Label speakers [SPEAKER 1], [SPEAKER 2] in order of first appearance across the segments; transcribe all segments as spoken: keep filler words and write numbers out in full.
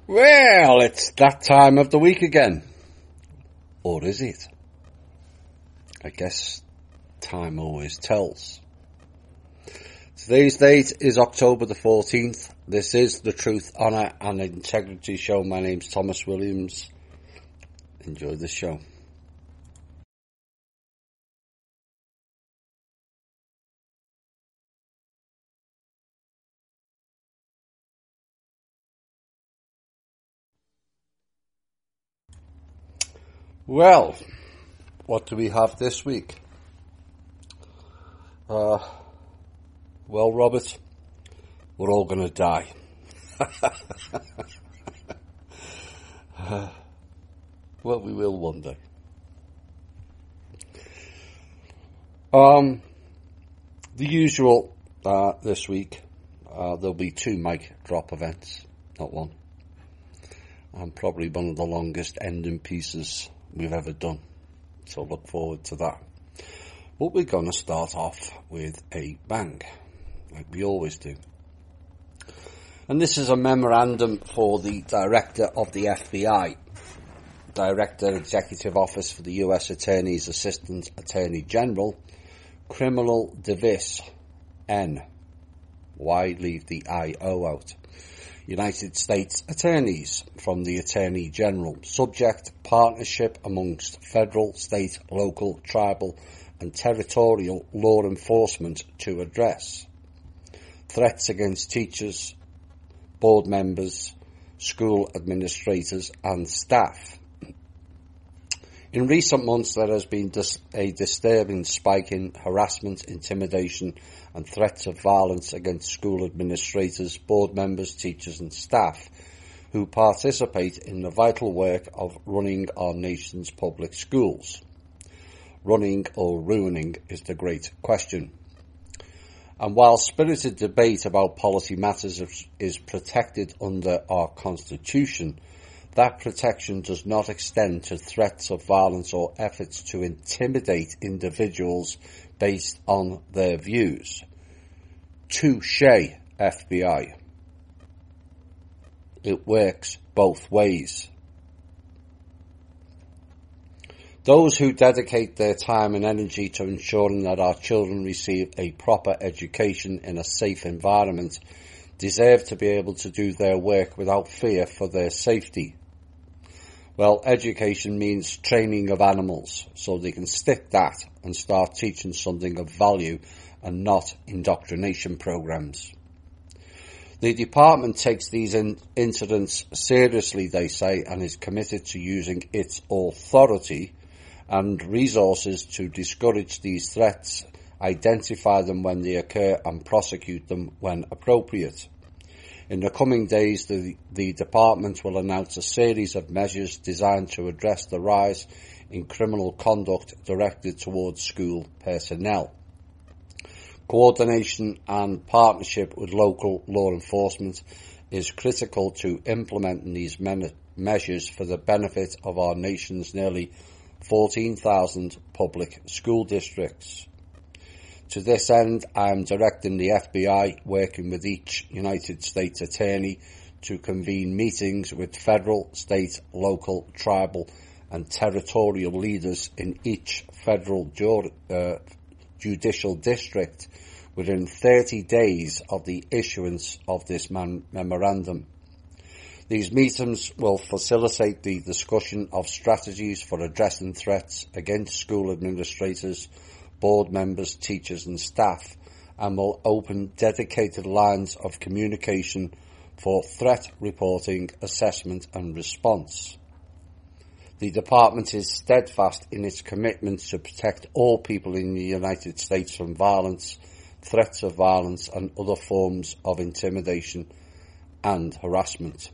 [SPEAKER 1] Well, it's that time of the week again. Or is it? I guess time always tells. Today's date is October the fourteenth. This is the Truth, Honour and Integrity Show. My name's Thomas Williams. Enjoy the show. Well, what do we have this week? Uh, well, Robert, we're all going to die. uh, well, we will one day. Um, the usual uh, this week, uh, there'll be two mic drop events, not one. And probably one of the longest ending pieces we've ever done, so look forward to that. But we're going to start off with a bang, like we always do. And this is a memorandum for the Director of the F B I, Director Executive Office for the U S Attorney's Assistant Attorney General, Criminal Division N. Why leave the I O out? United States Attorneys from the Attorney General. Subject: partnership amongst federal, state, local, tribal and territorial law enforcement to address threats against teachers, board members, school administrators and staff. In recent months, there has been dis- a disturbing spike in harassment, intimidation and threats of violence against school administrators, board members, teachers and staff who participate in the vital work of running our nation's public schools. Running or ruining is the great question. And while spirited debate about policy matters is, is protected under our Constitution, that protection does not extend to threats of violence or efforts to intimidate individuals based on their views. Touché, F B I. It works both ways. Those who dedicate their time and energy to ensuring that our children receive a proper education in a safe environment deserve to be able to do their work without fear for their safety. Well, education means training of animals, so they can stick that and start teaching something of value and not indoctrination programs. The department takes these in- incidents seriously, they say, and is committed to using its authority and resources to discourage these threats, identify them when they occur and prosecute them when appropriate. In the coming days, the, the department will announce a series of measures designed to address the rise in criminal conduct directed towards school personnel. Coordination and partnership with local law enforcement is critical to implementing these men- measures for the benefit of our nation's nearly fourteen thousand public school districts. To this end, I am directing the F B I, working with each United States Attorney, to convene meetings with federal, state, local, tribal and territorial leaders in each federal ju- uh, judicial district within thirty days of the issuance of this man- memorandum. These meetings will facilitate the discussion of strategies for addressing threats against school administrators, board members, teachers and staff, and will open dedicated lines of communication for threat reporting, assessment and response. The department is steadfast in its commitment to protect all people in the United States from violence, threats of violence and other forms of intimidation and harassment.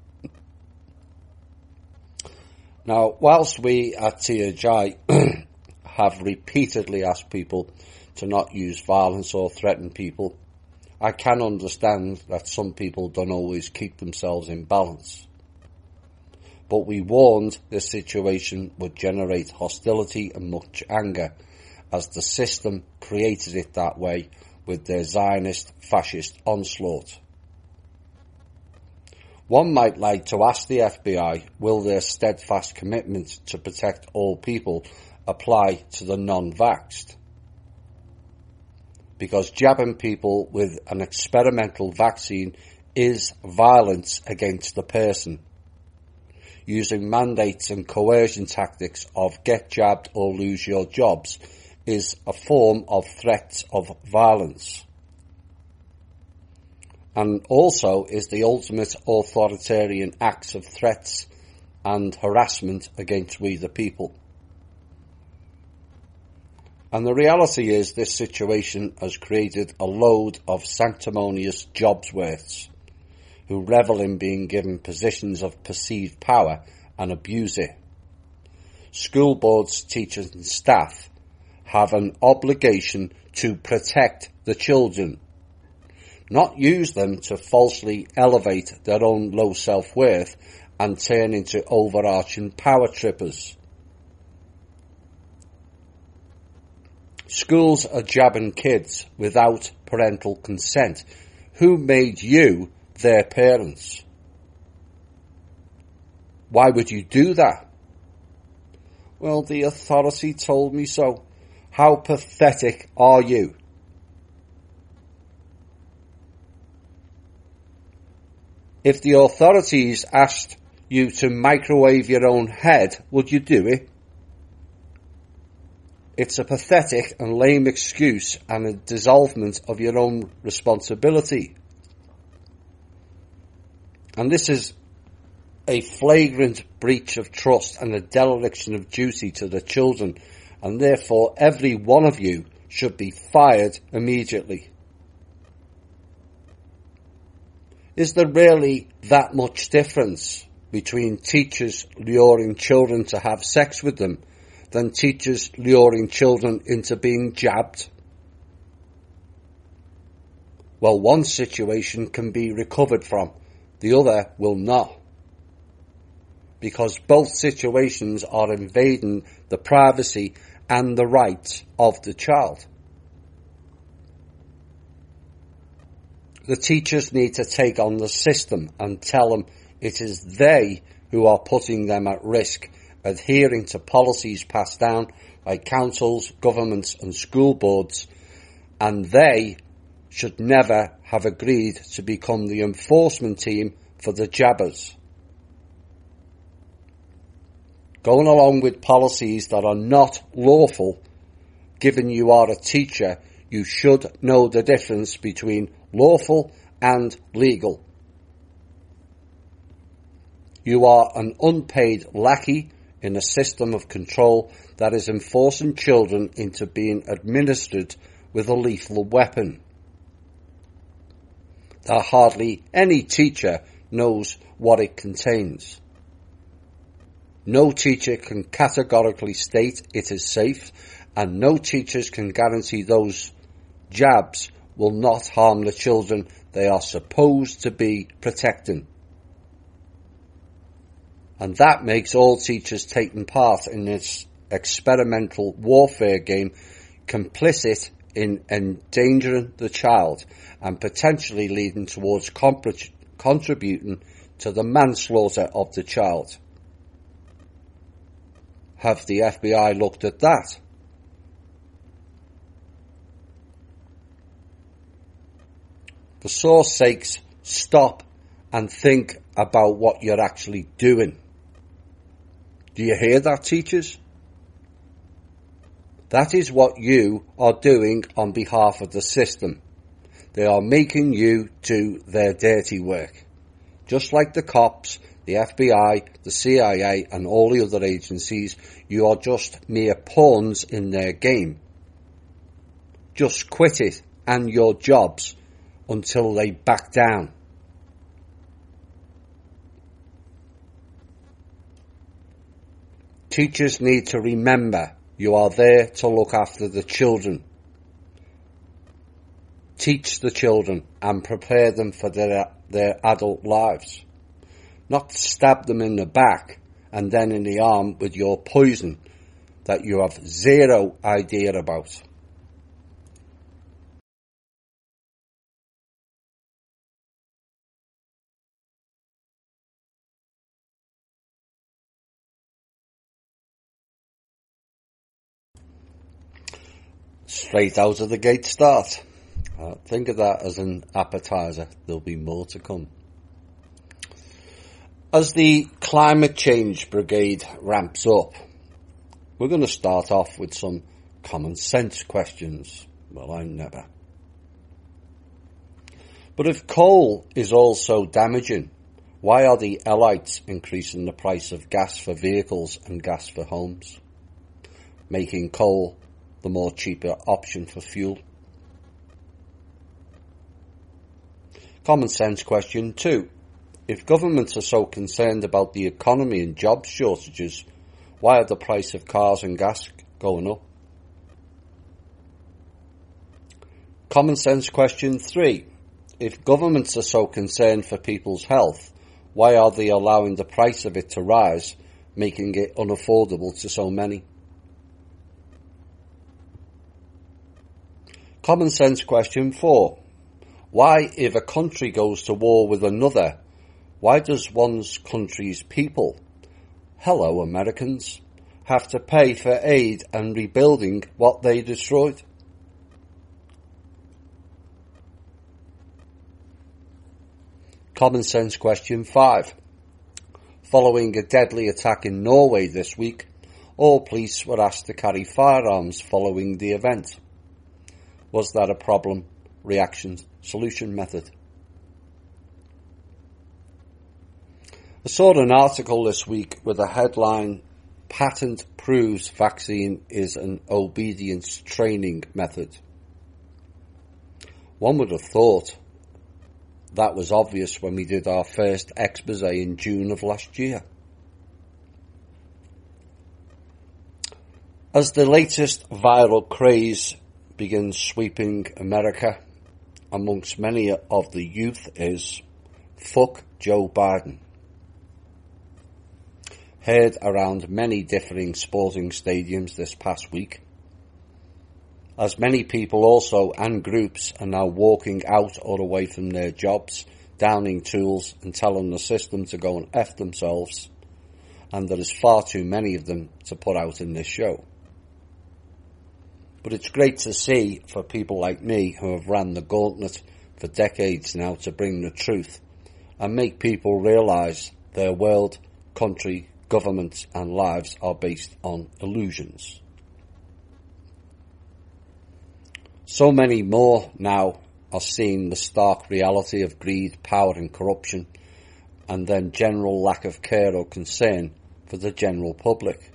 [SPEAKER 1] Now, whilst we at T H I have repeatedly asked people to not use violence or threaten people, I can understand that some people don't always keep themselves in balance. But we warned this situation would generate hostility and much anger, as the system created it that way with their Zionist fascist onslaught. One might like to ask the F B I, will their steadfast commitment to protect all people apply to the non-vaxxed? Because jabbing people with an experimental vaccine is violence against the person. Using mandates and coercion tactics of get jabbed or lose your jobs is a form of threats of violence, and also is the ultimate authoritarian acts of threats and harassment against we the people. And the reality is this situation has created a load of sanctimonious jobsworths who revel in being given positions of perceived power and abuse it. School boards, teachers and staff have an obligation to protect the children, not use them to falsely elevate their own low self-worth and turn into overarching power trippers. Schools are jabbing kids without parental consent. Who made you their parents? Why would you do that? Well, the authority told me so. How pathetic are you? If the authorities asked you to microwave your own head, would you do it? It's a pathetic and lame excuse and a dissolvement of your own responsibility. And this is a flagrant breach of trust and a dereliction of duty to the children, and therefore every one of you should be fired immediately. Is there really that much difference between teachers luring children to have sex with them than teachers luring children into being jabbed? Well, one situation can be recovered from, the other will not, because both situations are invading the privacy and the rights of the child. The teachers need to take on the system and tell them it is they who are putting them at risk, adhering to policies passed down by councils, governments and school boards, and they should never have agreed to become the enforcement team for the jabbers. Going along with policies that are not lawful, given you are a teacher, you should know the difference between lawful and legal. You are an unpaid lackey in a system of control that is enforcing children into being administered with a lethal weapon that hardly any teacher knows what it contains. No teacher can categorically state it is safe, and no teachers can guarantee those jabs will not harm the children they are supposed to be protecting. And that makes all teachers taking part in this experimental warfare game complicit in endangering the child and potentially leading towards compr- contributing to the manslaughter of the child. Have the F B I looked at that? For source sakes, stop and think about what you're actually doing. Do you hear that, teachers? That is what you are doing on behalf of the system. They are making you do their dirty work. Just like the cops, the F B I, the C I A and all the other agencies, you are just mere pawns in their game. Just quit it and your jobs until they back down. Teachers need to remember you are there to look after the children. Teach the children and prepare them for their, their adult lives. Not stab them in the back and then in the arm with your poison that you have zero idea about. Straight out of the gate start. Uh, think of that as an appetizer. There'll be more to come. As the climate change brigade ramps up, we're going to start off with some common sense questions. Well, I never. But if coal is also damaging, why are the elites increasing the price of gas for vehicles and gas for homes, making coal the more cheaper option for fuel? Common sense question two. If governments are so concerned about the economy and job shortages, why are the price of cars and gas going up? Common sense question three. If governments are so concerned for people's health, why are they allowing the price of it to rise, making it unaffordable to so many? Common sense question four. Why, if a country goes to war with another, why does one's country's people, hello Americans, have to pay for aid and rebuilding what they destroyed? Common sense question five. Following a deadly attack in Norway this week, all police were asked to carry firearms following the event. Was that a problem, reaction, solution method? I saw an article this week with a headline, Patent Proves Vaccine is an Obedience Training Method. One would have thought that was obvious when we did our first expose in June of last year. As the latest viral craze begins sweeping America, amongst many of the youth is, fuck Joe Biden. Heard around many differing sporting stadiums this past week, as many people also and groups are now walking out or away from their jobs, downing tools and telling the system to go and F themselves, and there is far too many of them to put out in this show. But it's great to see for people like me who have ran the gauntlet for decades now to bring the truth and make people realise their world, country, governments and lives are based on illusions. So many more now are seeing the stark reality of greed, power and corruption, and then general lack of care or concern for the general public.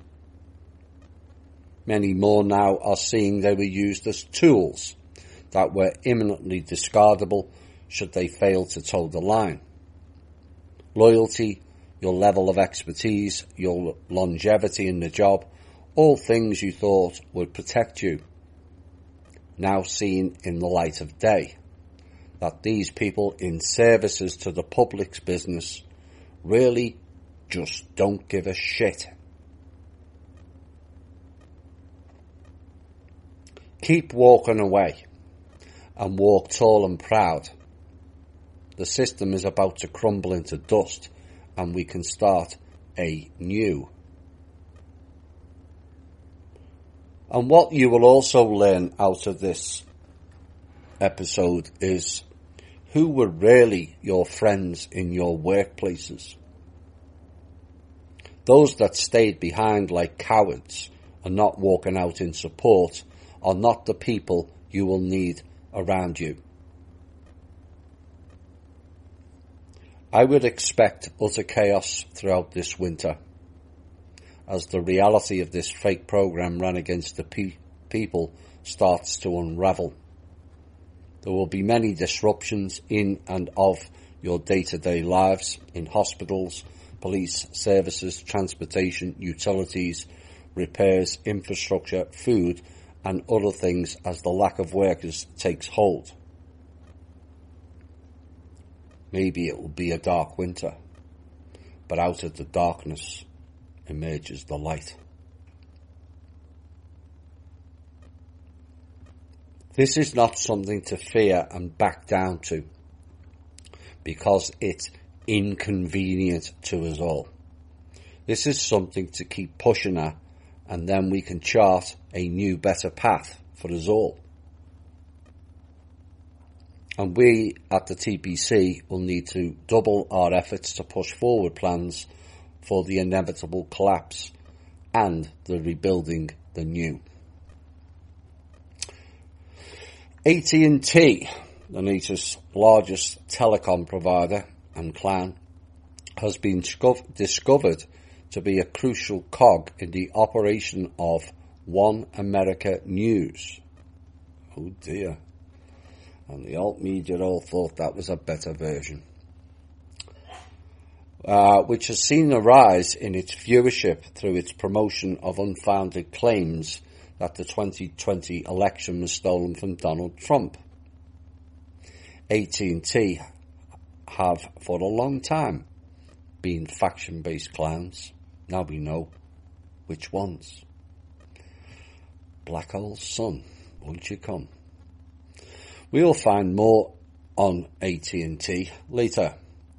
[SPEAKER 1] Many more now are seeing they were used as tools that were imminently discardable should they fail to toe the line. Loyalty, your level of expertise, your longevity in the job, all things you thought would protect you, now seen in the light of day, that these people in services to the public's business really just don't give a shit. Keep walking away and walk tall and proud. The system is about to crumble into dust and we can start anew. And what you will also learn out of this episode is who were really your friends in your workplaces. Those that stayed behind like cowards and not walking out in support are not the people you will need around you. I would expect utter chaos throughout this winter, as the reality of this fake program run against the pe- people starts to unravel. There will be many disruptions in and of your day-to-day lives, in hospitals, police, services, transportation, utilities, repairs, infrastructure, food, and other things as the lack of workers takes hold. Maybe it will be a dark winter, but out of the darkness emerges the light. This is not something to fear and back down to, because it's inconvenient to us all. This is something to keep pushing at, and then we can chart a new, better path for us all. And we at the T P C will need to double our efforts to push forward plans for the inevitable collapse and the rebuilding the new. A T and T, the nation's largest telecom provider and clown, has been discovered to be a crucial cog in the operation of One America News. Oh dear. And the alt media all thought that was a better version. Uh, which has seen a rise in its viewership through its promotion of unfounded claims that the twenty twenty election was stolen from Donald Trump. A T and T have for a long time been faction-based clowns. Now we know which ones. Black hole sun, won't you come? We'll find more on A T and T later.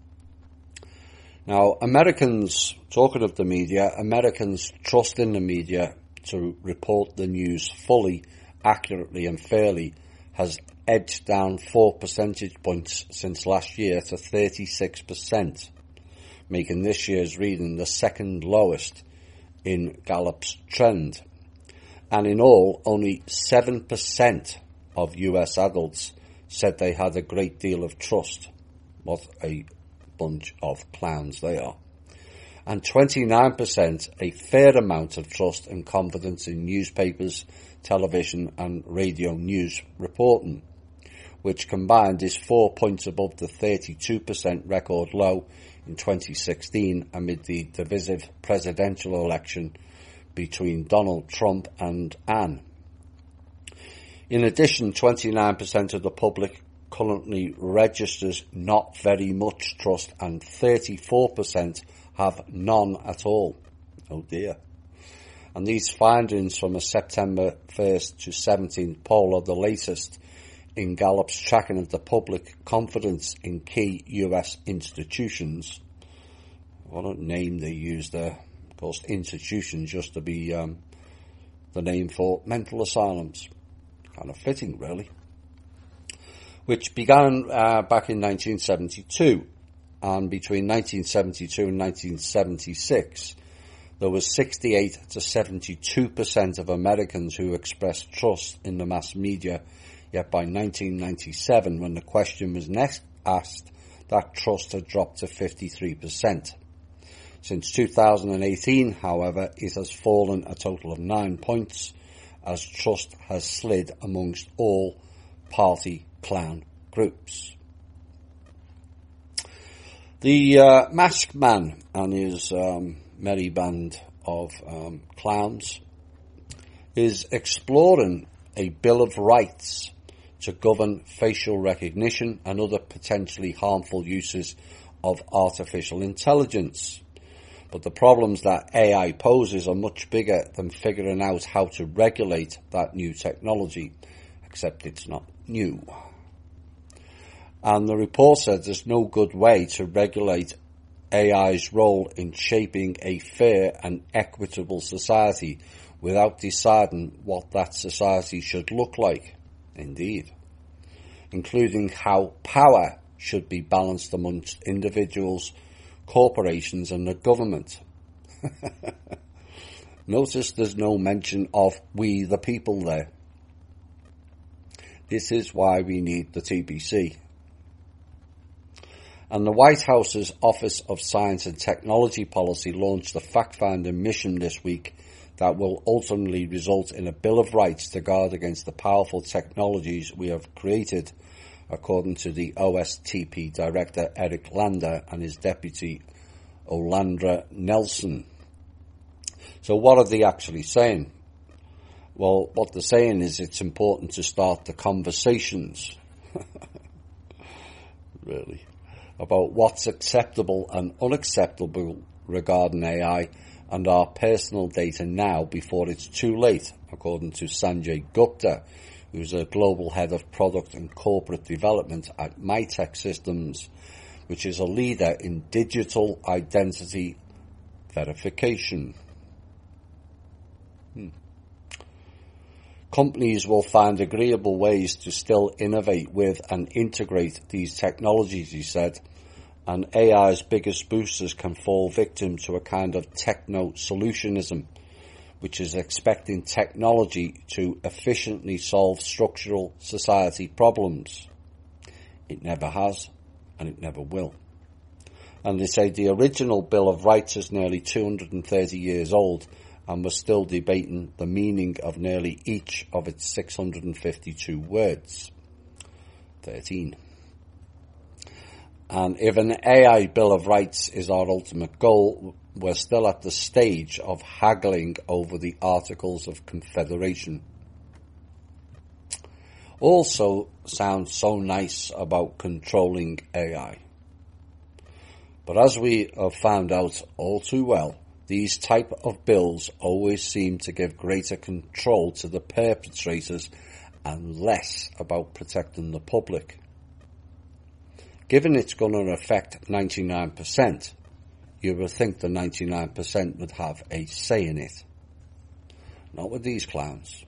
[SPEAKER 1] Now, Americans, talking of the media, Americans trust in the media to report the news fully, accurately and fairly has edged down four percentage points since last year to thirty-six percent, making this year's reading the second lowest in Gallup's trend. And in all, only seven percent of U S adults said they had a great deal of trust. What a bunch of clowns they are. And twenty-nine percent a fair amount of trust and confidence in newspapers, television and radio news reporting, which combined is four points above the thirty-two percent record low in twenty sixteen amid the divisive presidential election between Donald Trump and Anne. In addition, twenty-nine percent of the public currently registers not very much trust and thirty-four percent have none at all. Oh dear. And these findings from a September first to seventeenth poll are the latest in Gallup's tracking of the public confidence in key U S institutions. What a name they use there. Of course, institutions just to be um, the name for mental asylums. Kind of fitting, really. Which began uh, back in nineteen seventy-two. And between nineteen seventy-two and nineteen seventy-six, there was sixty-eight to seventy-two percent of Americans who expressed trust in the mass media. Yet by nineteen ninety-seven, when the question was next asked, that trust had dropped to fifty-three percent. Since two thousand eighteen, however, it has fallen a total of nine points, as trust has slid amongst all party clown groups. The uh, masked man and his um, merry band of um, clowns is exploring a Bill of Rights to govern facial recognition and other potentially harmful uses of artificial intelligence. But the problems that A I poses are much bigger than figuring out how to regulate that new technology, except it's not new. And the report said there's no good way to regulate A I's role in shaping a fair and equitable society without deciding what that society should look like. Indeed. Including how power should be balanced amongst individuals, corporations and the government. Notice there's no mention of we the people there. This is why we need the T P C. And the White House's Office of Science and Technology Policy launched a fact-finding mission this week that will ultimately result in a Bill of Rights to guard against the powerful technologies we have created, according to the O S T P Director Eric Lander and his Deputy Olandra Nelson. So what are they actually saying? Well, what they're saying is it's important to start the conversations, really, about what's acceptable and unacceptable regarding A I and our personal data now before it's too late, according to Sanjay Gupta, who's a global head of product and corporate development at Mitek Systems, which is a leader in digital identity verification. Hmm. Companies will find agreeable ways to still innovate with and integrate these technologies, he said, and A I's biggest boosters can fall victim to a kind of techno-solutionism, which is expecting technology to efficiently solve structural society problems. It never has, and it never will. And they say the original Bill of Rights is nearly two hundred thirty years old, and we're still debating the meaning of nearly each of its six hundred fifty-two words. thirteen. And if an A I Bill of Rights is our ultimate goal, we're still at the stage of haggling over the Articles of Confederation. Also sounds so nice about controlling A I. But as we have found out all too well, these type of bills always seem to give greater control to the perpetrators and less about protecting the public. Given it's going to affect ninety-nine percent, you would think the ninety-nine percent would have a say in it. Not with these clowns.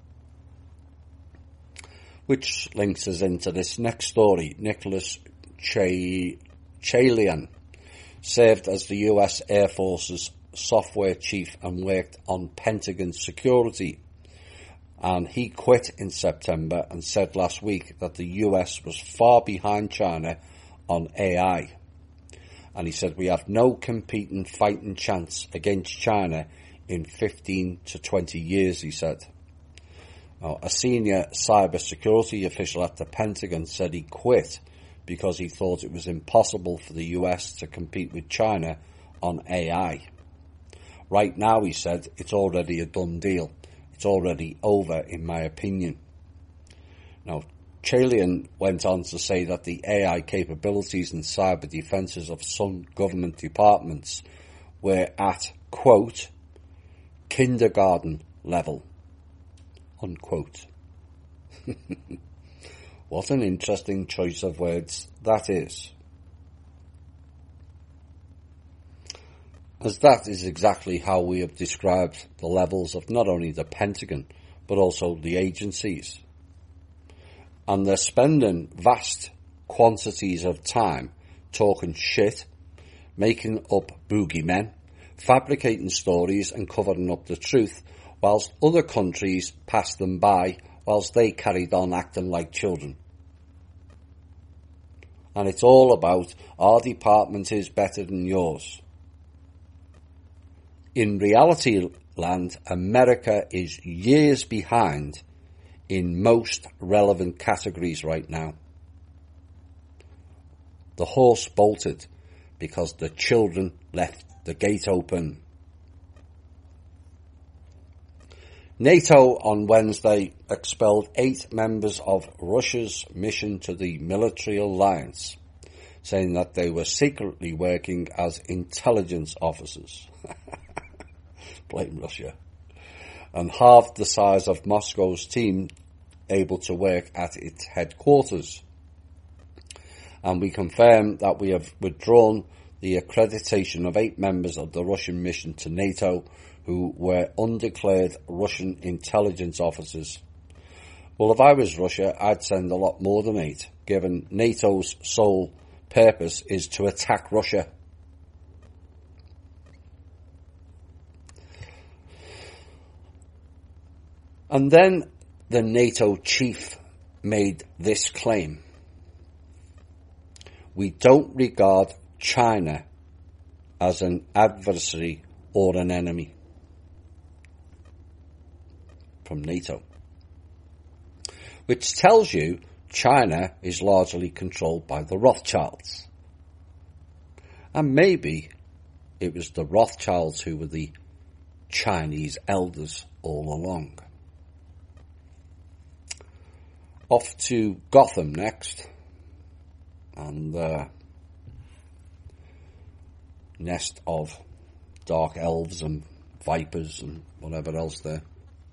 [SPEAKER 1] Which links us into this next story. Nicholas Ch- Chalian served as the U S Air Force's software chief and worked on Pentagon security. And he quit in September and said last week that the U S was far behind China on A I. And he said we have no competing fighting chance against China in fifteen to twenty years, he said. Now, a senior cybersecurity official at the Pentagon said he quit because he thought it was impossible for the U S to compete with China on A I. Right now, he said, it's already a done deal. It's already over, in my opinion. Now, Chalian went on to say that the A I capabilities and cyber defences of some government departments were at, quote, kindergarten level, unquote. What an interesting choice of words that is. As that is exactly how we have described the levels of not only the Pentagon, but also the agencies. And they're spending vast quantities of time talking shit, making up boogeymen, fabricating stories and covering up the truth, whilst other countries passed them by, whilst they carried on acting like children. And it's all about our department is better than yours. In reality land, America is years behind in most relevant categories right now. The horse bolted because the children left the gate open. NATO on Wednesday expelled eight members of Russia's mission to the military alliance, saying that they were secretly working as intelligence officers. Blame Russia. And halved the size of Moscow's team able to work at its headquarters. And we confirm that we have withdrawn the accreditation of eight members of the Russian mission to NATO who were undeclared Russian intelligence officers. Well, if I was Russia, I'd send a lot more than eight, given NATO's sole purpose is to attack Russia. And then the NATO chief made this claim. We don't regard China as an adversary or an enemy. From NATO. Which tells you China is largely controlled by the Rothschilds. And maybe it was the Rothschilds who were the Chinese elders all along. Off to Gotham next. And the nest of dark elves and vipers and whatever else there.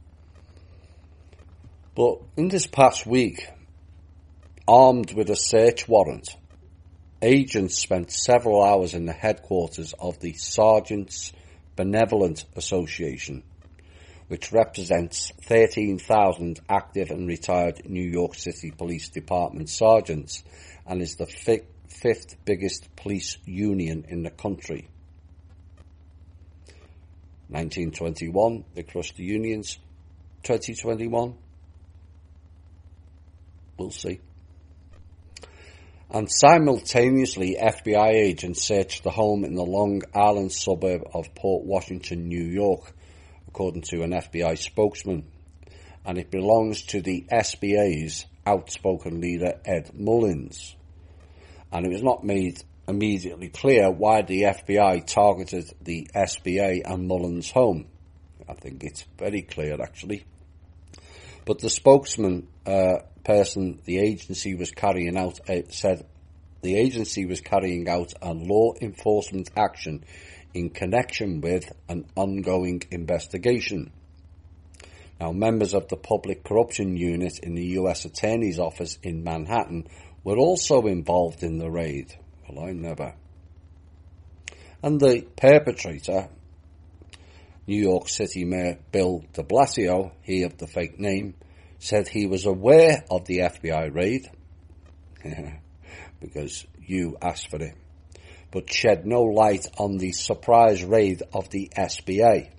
[SPEAKER 1] But in this past week, armed with a search warrant, agents spent several hours in the headquarters of the Sergeants Benevolent Association, which represents thirteen thousand active and retired New York City Police Department sergeants and is the fi- fifth biggest police union in the country. nineteen twenty-one, they crushed the unions. twenty twenty-one, we'll see. And simultaneously, F B I agents searched the home in the Long Island suburb of Port Washington, New York, according to an F B I spokesman. And it belongs to the S B A's outspoken leader, Ed Mullins. And it was not made immediately clear why the F B I targeted the S B A and Mullins' home. I think it's very clear, actually. But the spokesman uh, person the agency was carrying out uh, said the agency was carrying out a law enforcement action in connection with an ongoing investigation. Now, members of the Public Corruption Unit in the U S Attorney's Office in Manhattan were also involved in the raid. Well, I never. And the perpetrator, New York City Mayor Bill de Blasio, he of the fake name, said he was aware of the F B I raid, because you asked for it, but shed no light on the surprise raid of the S B A.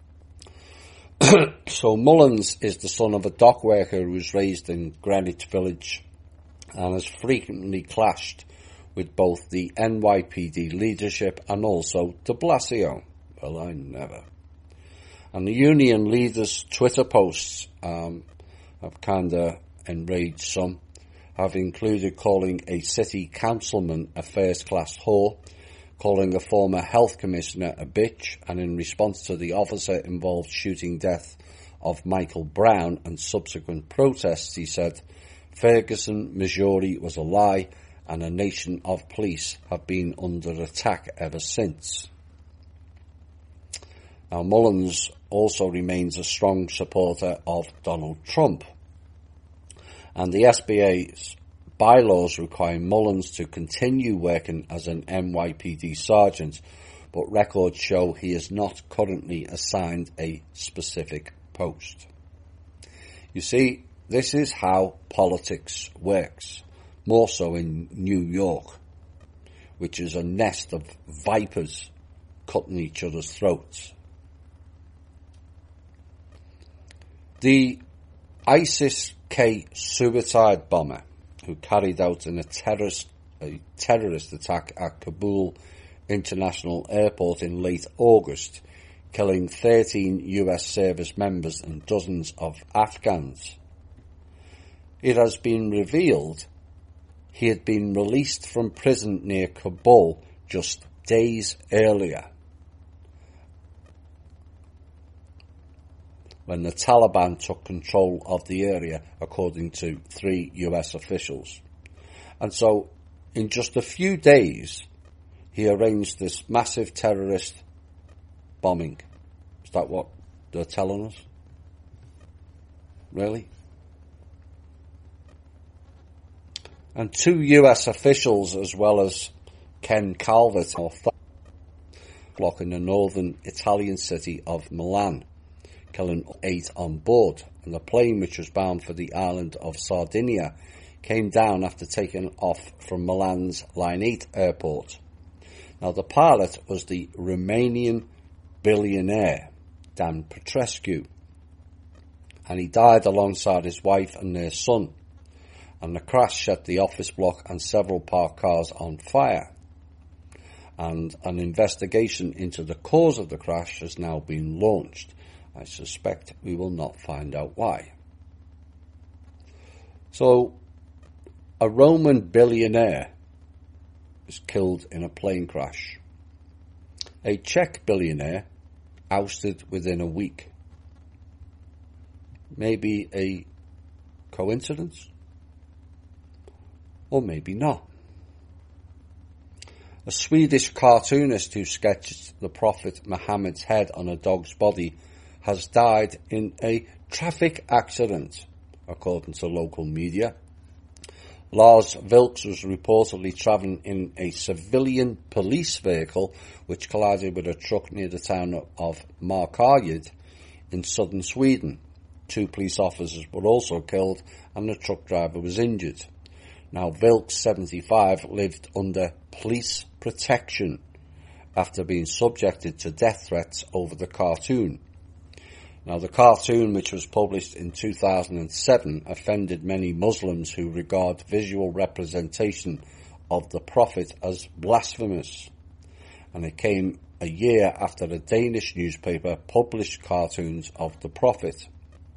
[SPEAKER 1] So Mullins is the son of a dock worker who was raised in Greenwich Village and has frequently clashed with both the N Y P D leadership and also de Blasio. Well, I never. And the union leaders' Twitter posts um, have kind of enraged some, have included calling a city councilman a first-class whore, calling a former health commissioner a bitch, and in response to the officer-involved shooting death of Michael Brown and subsequent protests, he said, Ferguson, Missouri was a lie, and a nation of police have been under attack ever since. Now, Mullins also remains a strong supporter of Donald Trump, and the S B A's bylaws require Mullins to continue working as an N Y P D sergeant, but records show he is not currently assigned a specific post. You see, this is how politics works, more so in New York, which is a nest of vipers cutting each other's throats. The ISIS-K suicide bomber who carried out an, a, terrorist, a terrorist attack at Kabul International Airport in late August, killing thirteen U S service members and dozens of Afghans. It has been revealed he had been released from prison near Kabul just days earlier, when the Taliban took control of the area, according to three U S officials. And so, in just a few days, he arranged this massive terrorist bombing. Is that what they're telling us? Really? And two U S officials, as well as Ken Calvert, block in the northern Italian city of Milan, killing eight on board, and the plane, which was bound for the island of Sardinia, came down after taking off from Milan's Line eight airport. Now, the pilot was the Romanian billionaire Dan Petrescu, and he died alongside his wife and their son, and the crash set the office block and several parked cars on fire. And an investigation into the cause of the crash has now been launched. I suspect we will not find out why. So, a Roman billionaire was killed in a plane crash. A Czech billionaire ousted within a week. Maybe a coincidence? Or maybe not. A Swedish cartoonist who sketched the Prophet Muhammad's head on a dog's body has died in a traffic accident, according to local media. Lars Vilks was reportedly travelling in a civilian police vehicle which collided with a truck near the town of Markaryd in southern Sweden. Two police officers were also killed and the truck driver was injured. Now, Vilks, seventy-five, lived under police protection after being subjected to death threats over the cartoon. Now, the cartoon, which was published in two thousand seven, offended many Muslims who regard visual representation of the Prophet as blasphemous. And it came a year after a Danish newspaper published cartoons of the Prophet.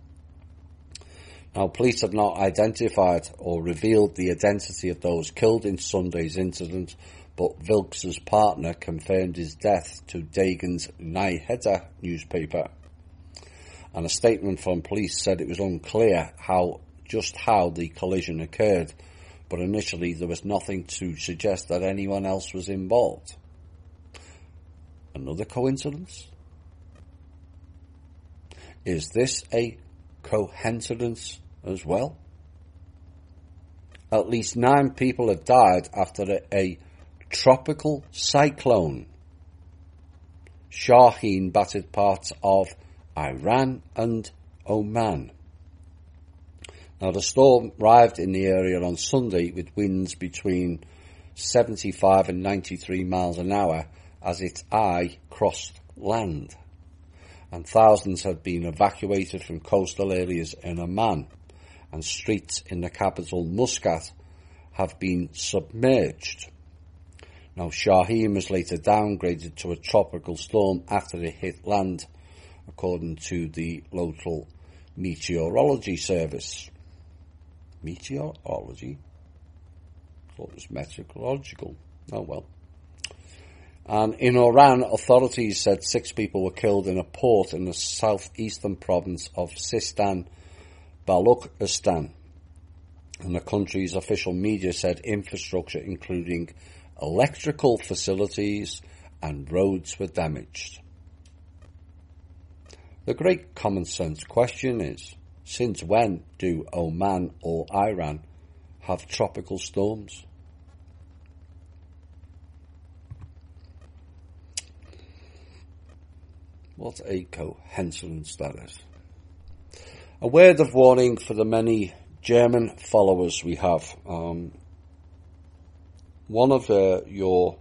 [SPEAKER 1] Now, police have not identified or revealed the identity of those killed in Sunday's incident, but Vilks' partner confirmed his death to Dagens Nyheter newspaper. And a statement from police said it was unclear how just how the collision occurred, but initially there was nothing to suggest that anyone else was involved. Another coincidence? Is this a coincidence as well? At least nine people have died after a, a tropical cyclone. Shaheen battered parts of Iran and Oman. Now, the storm arrived in the area on Sunday with winds between seventy-five and ninety-three miles an hour as its eye crossed land. And thousands have been evacuated from coastal areas in Oman, and streets in the capital Muscat have been submerged. Now, Shaheen was later downgraded to a tropical storm after it hit land, according to the local meteorology service. Meteorology? I thought it was meteorological. Oh well. And in Iran, authorities said six people were killed in a port in the southeastern province of Sistan, Baluchistan. And the country's official media said infrastructure, including electrical facilities and roads, were damaged. The great common sense question is, since when do Oman or Iran have tropical storms? What a coincidence that is. A word of warning for the many German followers we have. Um, one of uh, your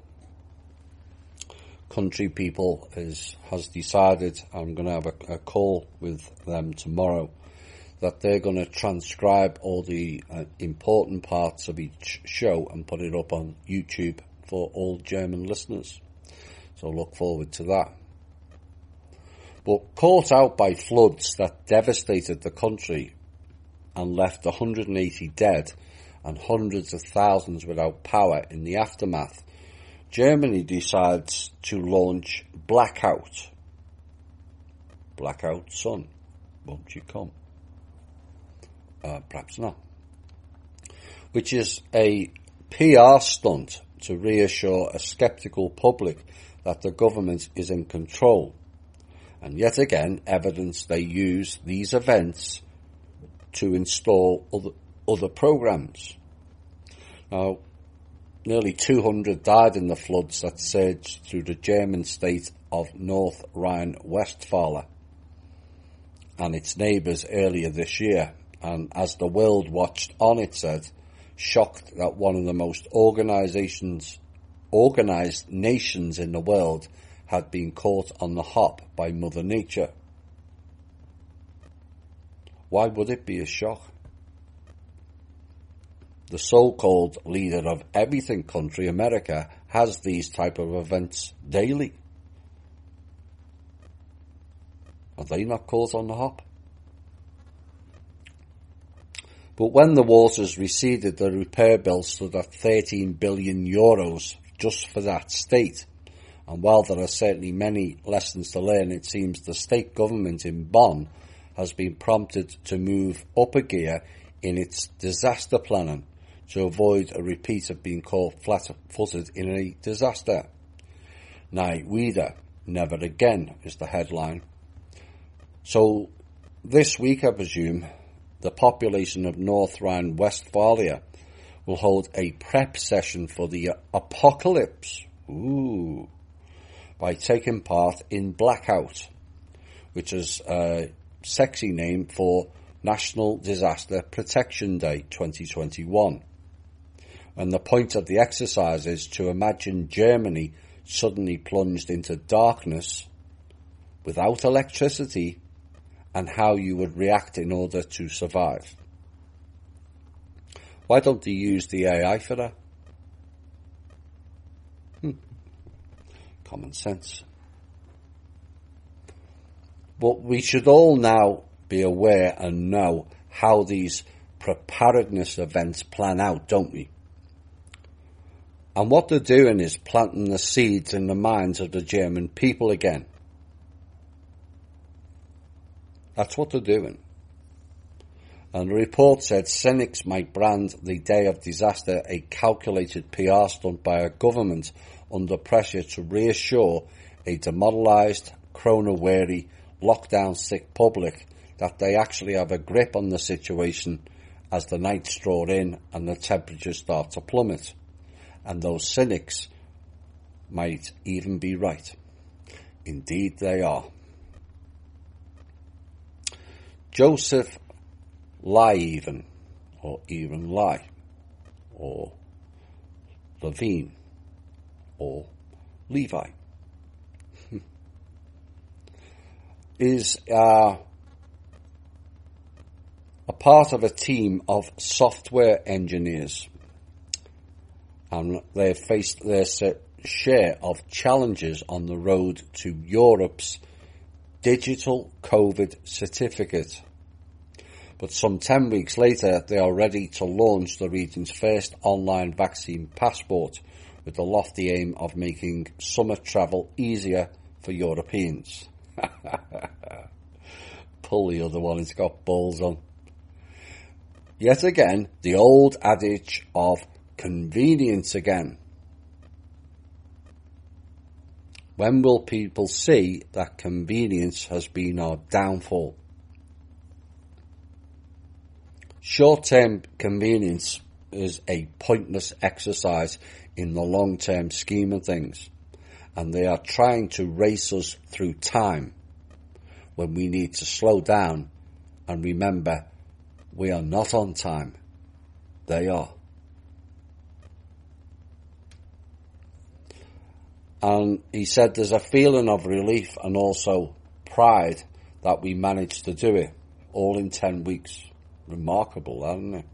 [SPEAKER 1] country people is has decided, I'm going to have a, a call with them tomorrow, that they're going to transcribe all the uh, important parts of each show and put it up on YouTube for all German listeners. So look forward to that. But caught out by floods that devastated the country and left one hundred eighty dead and hundreds of thousands without power in the aftermath, Germany decides to launch Blackout. Blackout, son, won't you come? Uh, perhaps not. Which is a P R stunt to reassure a sceptical public that the government is in control. And yet again, evidence they use these events to install other, other programs. Now, nearly two hundred died in the floods that surged through the German state of North Rhine-Westphalia and its neighbours earlier this year. And as the world watched on, it said, shocked that one of the most organisations, organised nations in the world had been caught on the hop by Mother Nature. Why would it be a shock? The so-called leader of everything country, America, has these type of events daily. Are they not caught on the hop? But when the waters receded, the repair bill stood at thirteen billion euros just for that state. And while there are certainly many lessons to learn, it seems the state government in Bonn has been prompted to move up a gear in its disaster planning to avoid a repeat of being caught flat-footed in a disaster. Nie wieder, never again, is the headline. So this week, I presume, the population of North Rhine-Westphalia will hold a prep session for the apocalypse. Ooh. By taking part in Blackout, which is a sexy name for National Disaster Protection Day twenty twenty-one. And the point of the exercise is to imagine Germany suddenly plunged into darkness without electricity and how you would react in order to survive. Why don't they use the A I for that? Hmm. Common sense. But we should all now be aware and know how these preparedness events plan out, don't we? And what they're doing is planting the seeds in the minds of the German people again. That's what they're doing. And the report said cynics might brand the day of disaster a calculated P R stunt by a government under pressure to reassure a demoralised, corona-weary, lockdown-sick public that they actually have a grip on the situation as the nights draw in and the temperatures start to plummet. And those cynics might even be right. Indeed they are. Joseph Lieven, or even Lie, or Levine, or Levi, is uh, a part of a team of software engineers, and they've faced their share of challenges on the road to Europe's digital COVID certificate. But some ten weeks later, they are ready to launch the region's first online vaccine passport with the lofty aim of making summer travel easier for Europeans. Pull the other one, it's got balls on. Yet again, the old adage of convenience again. When will people see that convenience has been our downfall? Short-term convenience is a pointless exercise in the long-term scheme of things, and they are trying to race us through time when we need to slow down and remember we are not on time. They are. And he said there's a feeling of relief and also pride that we managed to do it all in ten weeks. Remarkable, hasn't it?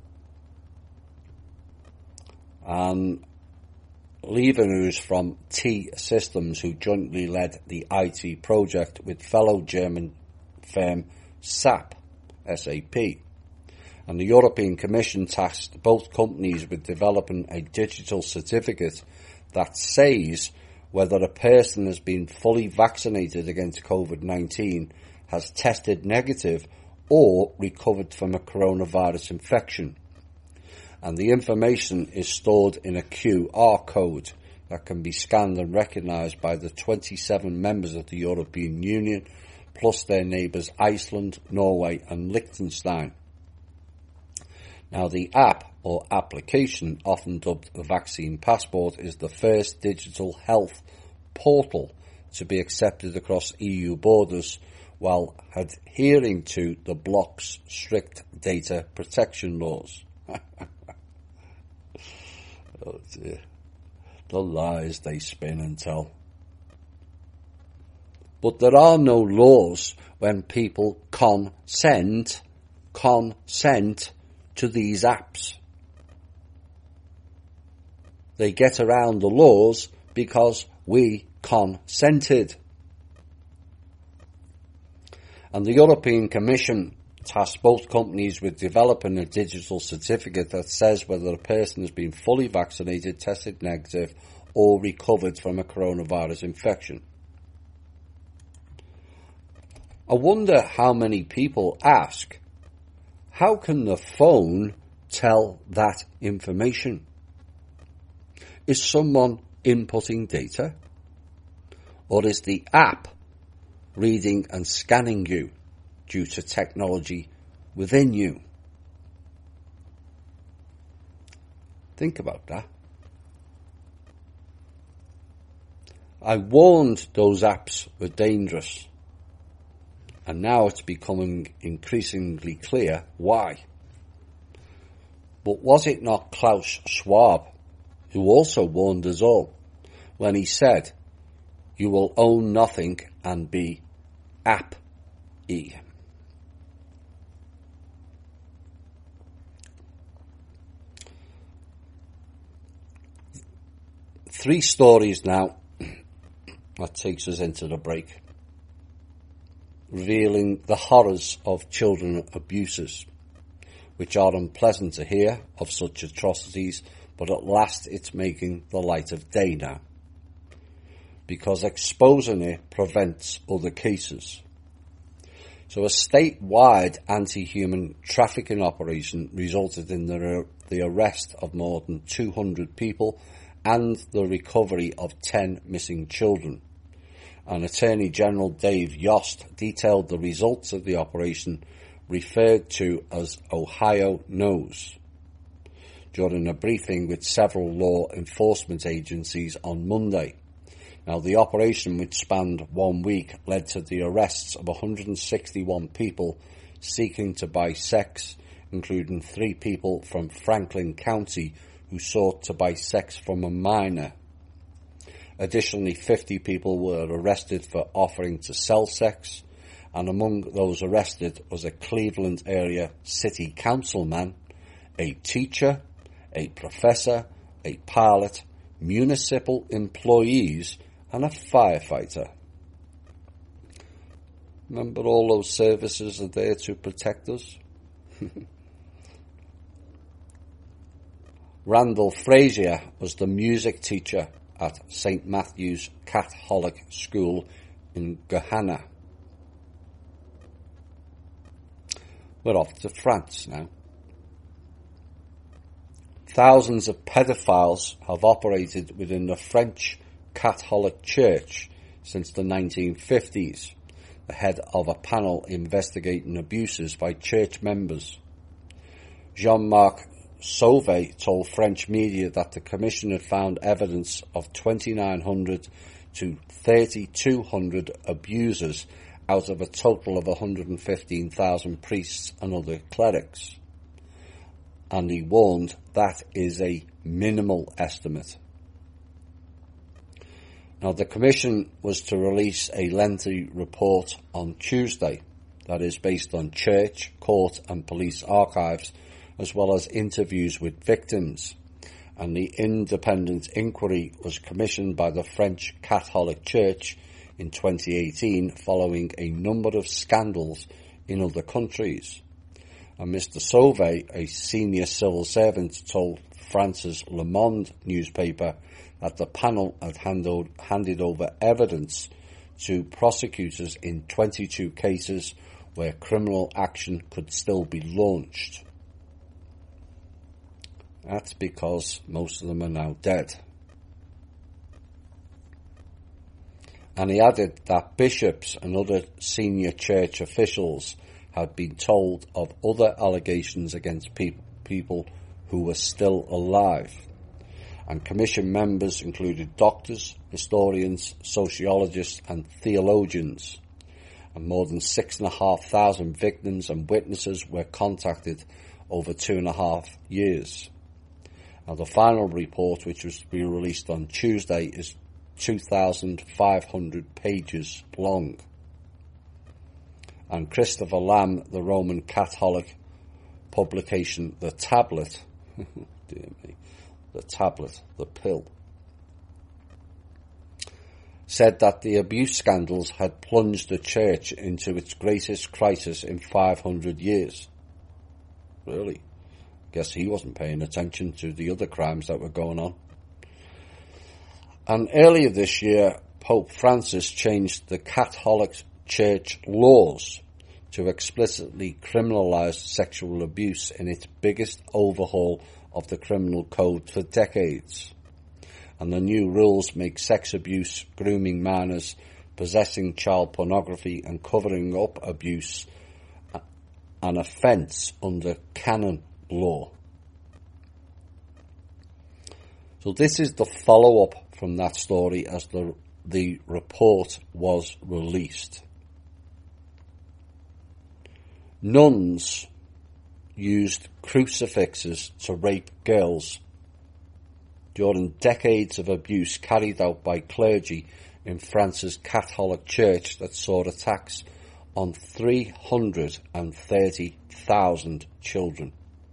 [SPEAKER 1] And Lieven, who's from T-Systems, who jointly led the I T project with fellow German firm S A P, S A P. And the European Commission tasked both companies with developing a digital certificate that says whether a person has been fully vaccinated against COVID nineteen, has tested negative, or recovered from a coronavirus infection. And the information is stored in a Q R code that can be scanned and recognised by the twenty-seven members of the European Union, plus their neighbours Iceland, Norway and Liechtenstein. Now the app or application, often dubbed the Vaccine Passport, is the first digital health portal to be accepted across E U borders, while adhering to the bloc's strict data protection laws. Oh dear. The lies they spin and tell. But there are no laws when people consent, consent to these apps. They get around the laws because we consented. And the European Commission tasked both companies with developing a digital certificate that says whether a person has been fully vaccinated, tested negative, or recovered from a coronavirus infection. I wonder how many people ask, how can the phone tell that information? Is someone inputting data? Or is the app reading and scanning you due to technology within you? Think about that. I warned those apps were dangerous. And now it's becoming increasingly clear why. But was it not Klaus Schwab who also warned us all when he said, "You will own nothing and be ap-e"? Three stories now. That takes us into the break, revealing the horrors of children abuses, which are unpleasant to hear of such atrocities, but at last it's making the light of day now, because exposing it prevents other cases. So a statewide anti-human trafficking operation resulted in the, the arrest of more than two hundred people and the recovery of ten missing children. And Attorney General Dave Yost detailed the results of the operation, referred to as Ohio Knows, during a briefing with several law enforcement agencies on Monday. Now, the operation, which spanned one week, led to the arrests of one hundred sixty-one people seeking to buy sex, including three people from Franklin County who sought to buy sex from a minor. Additionally, fifty people were arrested for offering to sell sex, and among those arrested was a Cleveland area city councilman, a teacher, a professor, a pilot, municipal employees, and a firefighter. Remember, all those services are there to protect us? Randall Frazier was the music teacher at Saint Matthew's Catholic School in Gahanna. We're off to France now. Thousands of pedophiles have operated within the French Catholic Church since the nineteen fifties, the head of a panel investigating abuses by church members. Jean-Marc Sauvé told French media that the commission had found evidence of twenty-nine hundred to thirty-two hundred abusers out of a total of one hundred fifteen thousand priests and other clerics. And he warned that is a minimal estimate. Now, the commission was to release a lengthy report on Tuesday that is based on church, court and police archives, as well as interviews with victims. And the independent inquiry was commissioned by the French Catholic Church in twenty eighteen following a number of scandals in other countries. And Mister Sauvé, a senior civil servant, told France's Le Monde newspaper that the panel had handled, handed over evidence to prosecutors in twenty-two cases where criminal action could still be launched. That's because most of them are now dead. And he added that bishops and other senior church officials had been told of other allegations against pe- people who were still alive. And commission members included doctors, historians, sociologists and theologians. And more than six and a half thousand victims and witnesses were contacted over two and a half years. Now, the final report, which was to be released on Tuesday, is two thousand five hundred pages long. And Christopher Lamb, the Roman Catholic publication The Tablet, dear me, The Tablet, the pill, said that the abuse scandals had plunged the church into its greatest crisis in five hundred years. Really? Guess he wasn't paying attention to the other crimes that were going on. And earlier this year, Pope Francis changed the Catholic Church laws to explicitly criminalise sexual abuse in its biggest overhaul of the criminal code for decades. And the new rules make sex abuse, grooming minors, possessing child pornography and covering up abuse an offence under canon law. So this is the follow-up from that story as the, the report was released. Nuns used crucifixes to rape girls during decades of abuse carried out by clergy in France's Catholic Church that saw attacks on three hundred thirty thousand children.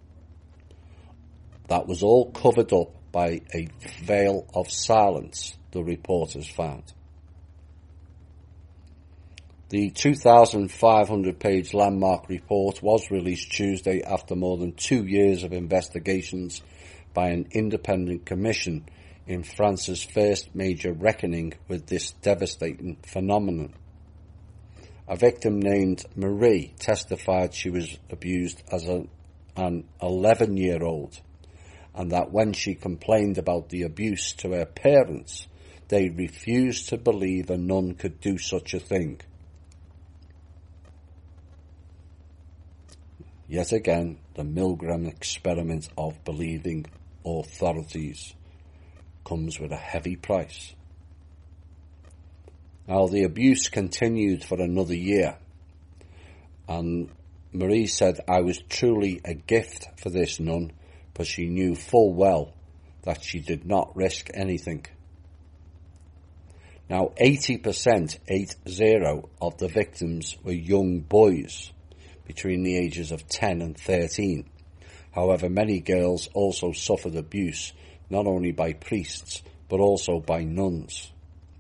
[SPEAKER 1] That was all covered up by a veil of silence, the reporters found. The two thousand five hundred page landmark report was released Tuesday after more than two years of investigations by an independent commission in France's first major reckoning with this devastating phenomenon. A victim named Marie testified she was abused as a, an eleven-year-old, and that when she complained about the abuse to her parents, they refused to believe a nun could do such a thing. Yet again, the Milgram experiment of believing authorities comes with a heavy price. Now, the abuse continued for another year, and Marie said, "I was truly a gift for this nun, but she knew full well that she did not risk anything." Now, eighty percent, eight zero, of the victims were young boys between the ages of ten and thirteen. However, many girls also suffered abuse, not only by priests, but also by nuns.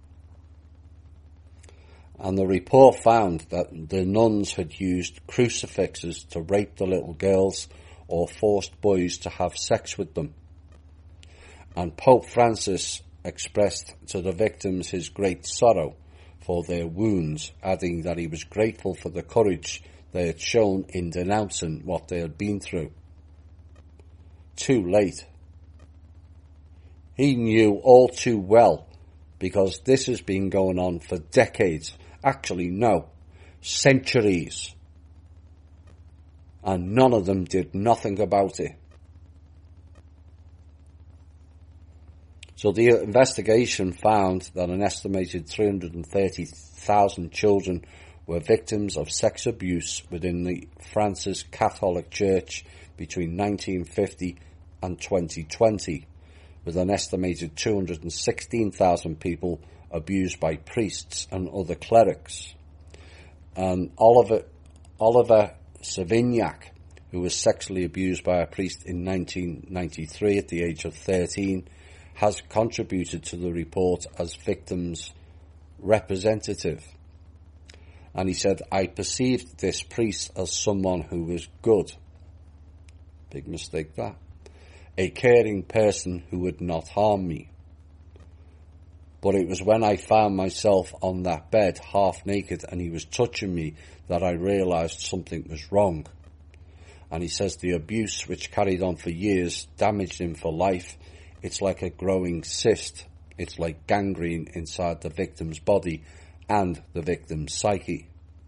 [SPEAKER 1] And the report found that the nuns had used crucifixes to rape the little girls or forced boys to have sex with them. And Pope Francis expressed to the victims his great sorrow for their wounds, adding that he was grateful for the courage they had shown in denouncing what they had been through. Too late. He knew all too well, because this has been going on for decades. Actually, no, centuries. And none of them did nothing about it. So the investigation found that an estimated three hundred thirty thousand children were victims of sex abuse within the France's Catholic Church between nineteen fifty and twenty twenty, with an estimated two hundred sixteen thousand people abused by priests and other clerics. And Oliver, Oliver Savignac, who was sexually abused by a priest in nineteen ninety-three at the age of thirteen, has contributed to the report as victims' representative. And he said, "I perceived this priest as someone who was good." Big mistake that. "A caring person who would not harm me. But it was when I found myself on that bed half naked and he was touching me that I realised something was wrong." And he says the abuse, which carried on for years, damaged him for life. It's like a growing cyst. It's like gangrene inside the victim's body and the victim's psyche.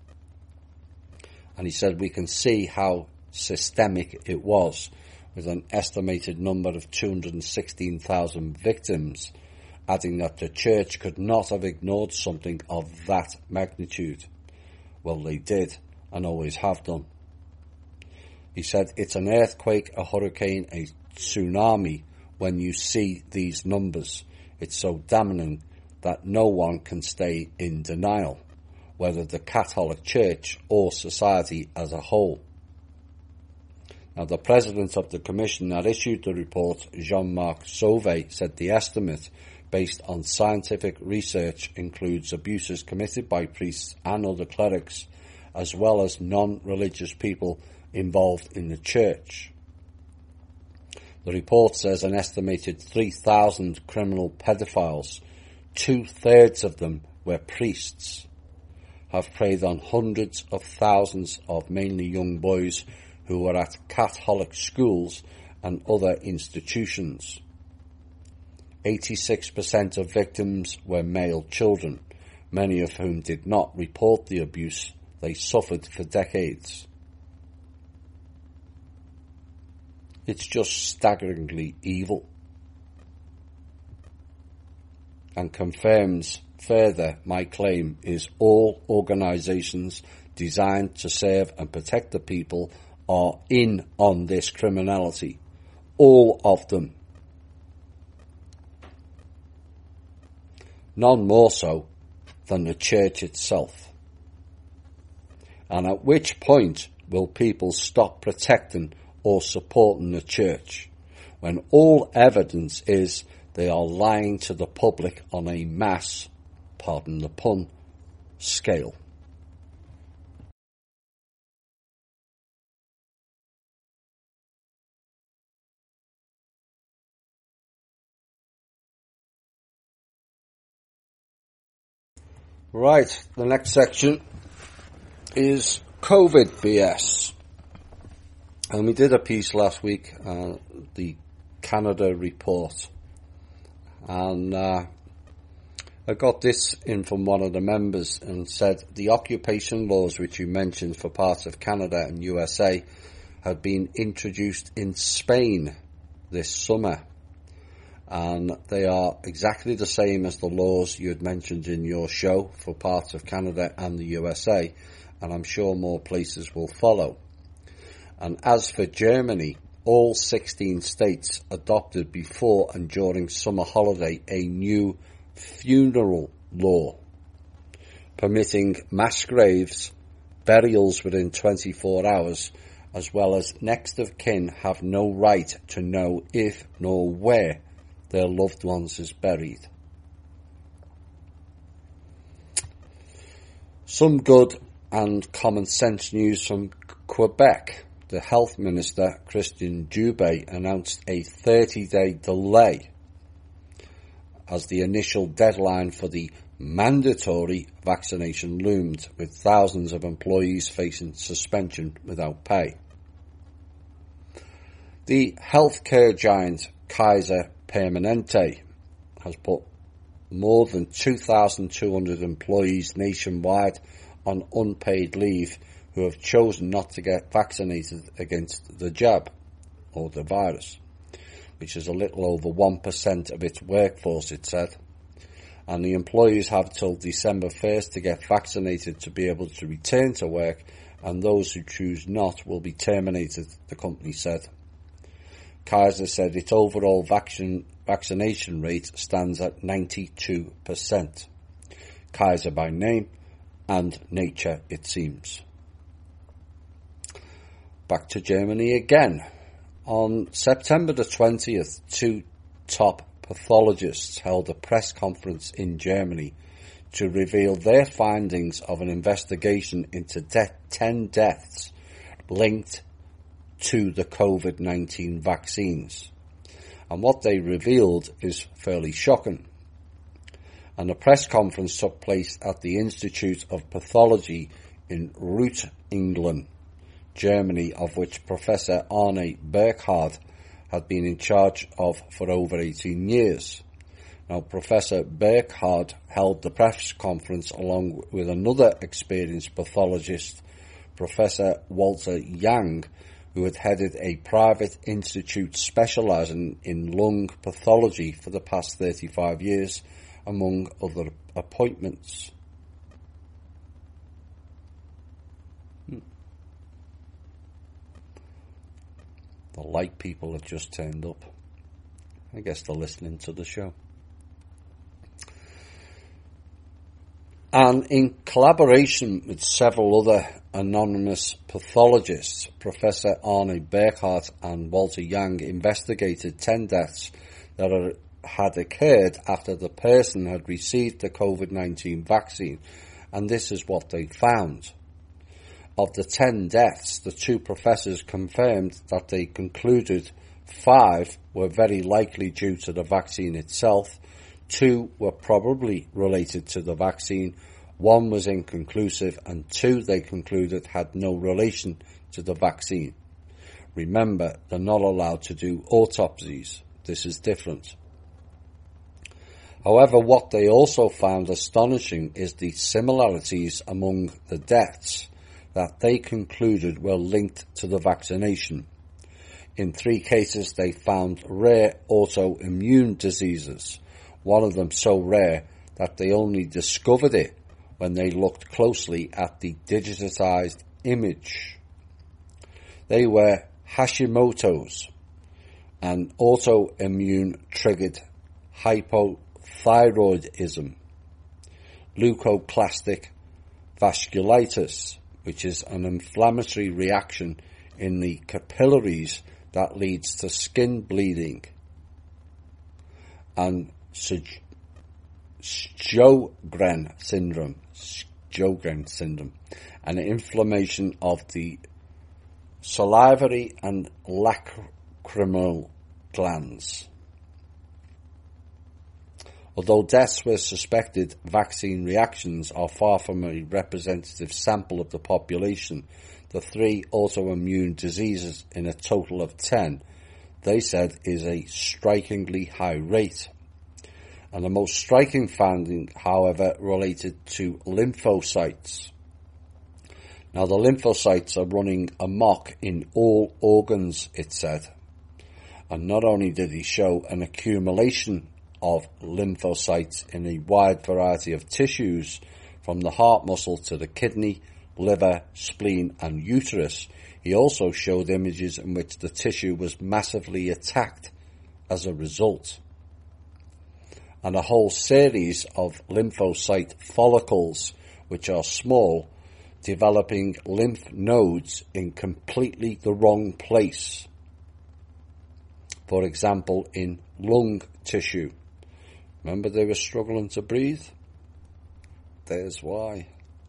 [SPEAKER 1] And he said we can see how systemic it was, with an estimated number of two hundred sixteen thousand victims, adding that the church could not have ignored something of that magnitude. Well, they did, and always have done. He said, "It's an earthquake, a hurricane, a tsunami when you see these numbers. It's so damning that no one can stay in denial, whether the Catholic Church or society as a whole." Now, the president of the commission that issued the report, Jean-Marc Sauvé, said the estimate, based on scientific research, includes abuses committed by priests and other clerics, as well as non-religious people involved in the church. The report says an estimated three thousand criminal pedophiles, two-thirds of them were priests, have preyed on hundreds of thousands of mainly young boys who were at Catholic schools and other institutions. eighty-six percent of victims were male children, many of whom did not report the abuse they suffered for decades. It's just staggeringly evil, and confirms further my claim is all organisations designed to serve and protect the people are in on this criminality. All of them. None more so than the church itself. And at which point will people stop protecting or supporting the church, when all evidence is they are lying to the public on a mass, pardon the pun, scale? Right, the next section is COVID B S. And we did a piece last week, uh, the Canada report. And uh, I got this in from one of the members and said the occupation laws which you mentioned for parts of Canada and U S A have been introduced in Spain this summer. And they are exactly the same as the laws you had mentioned in your show for parts of Canada and the U S A, and I'm sure more places will follow. And as for Germany, all sixteen states adopted before and during summer holiday a new funeral law, permitting mass graves, burials within twenty-four hours, as well as next of kin have no right to know if nor where their loved ones is buried. Some good and common sense news from Quebec. The Health Minister, Christian Dubé, announced a thirty-day delay as the initial deadline for the mandatory vaccination loomed, with thousands of employees facing suspension without pay. The healthcare giant Kaiser Permanente has put more than two thousand two hundred employees nationwide on unpaid leave who have chosen not to get vaccinated against the jab, or the virus, which is a little over one percent of its workforce, it said. And the employees have till December first to get vaccinated to be able to return to work, and those who choose not will be terminated, the company said. Kaiser said its overall vaccine, vaccination rate stands at ninety-two percent. Kaiser by name, and nature it seems. Back to Germany again. On September the twentieth, two top pathologists held a press conference in Germany to reveal their findings of an investigation into de- ten deaths linked to the COVID nineteen vaccines. And what they revealed is fairly shocking. And the press conference took place at the Institute of Pathology in Reutlingen, Germany, of which Professor Arne Burkhardt had been in charge of for over eighteen years. Now, Professor Burkhardt held the press conference along with another experienced pathologist, Professor Walter Young, who had headed a private institute specialising in lung pathology for the past thirty-five years, among other appointments. Hmm. The light people have just turned up. I guess they're listening to the show. And in collaboration with several other anonymous pathologists, Professor Arne Burkhardt and Walter Young investigated ten deaths that are, had occurred after the person had received the COVID nineteen vaccine, and this is what they found. Of the ten deaths, the two professors confirmed that they concluded five were very likely due to the vaccine itself, two were probably related to the vaccine, one was inconclusive, and two, they concluded, had no relation to the vaccine. Remember, they're not allowed to do autopsies. This is different. However, what they also found astonishing is the similarities among the deaths that they concluded were linked to the vaccination. In three cases, they found rare autoimmune diseases, one of them so rare that they only discovered it when they looked closely at the digitized image. They were Hashimoto's, an autoimmune-triggered hypothyroidism, leukocytic vasculitis, which is an inflammatory reaction in the capillaries that leads to skin bleeding, and Sjogren syndrome, Sjogren syndrome, an inflammation of the salivary and lacrimal glands. Although deaths were suspected, vaccine reactions are far from a representative sample of the population. The three autoimmune diseases in a total of ten, they said, is a strikingly high rate. And the most striking finding, however, related to lymphocytes. Now, the lymphocytes are running amok in all organs, it said. And not only did he show an accumulation of lymphocytes in a wide variety of tissues, from the heart muscle to the kidney, liver, spleen and uterus, he also showed images in which the tissue was massively attacked as a result. And a whole series of lymphocyte follicles, which are small, developing lymph nodes in completely the wrong place. For example, in lung tissue. Remember they were struggling to breathe? There's why.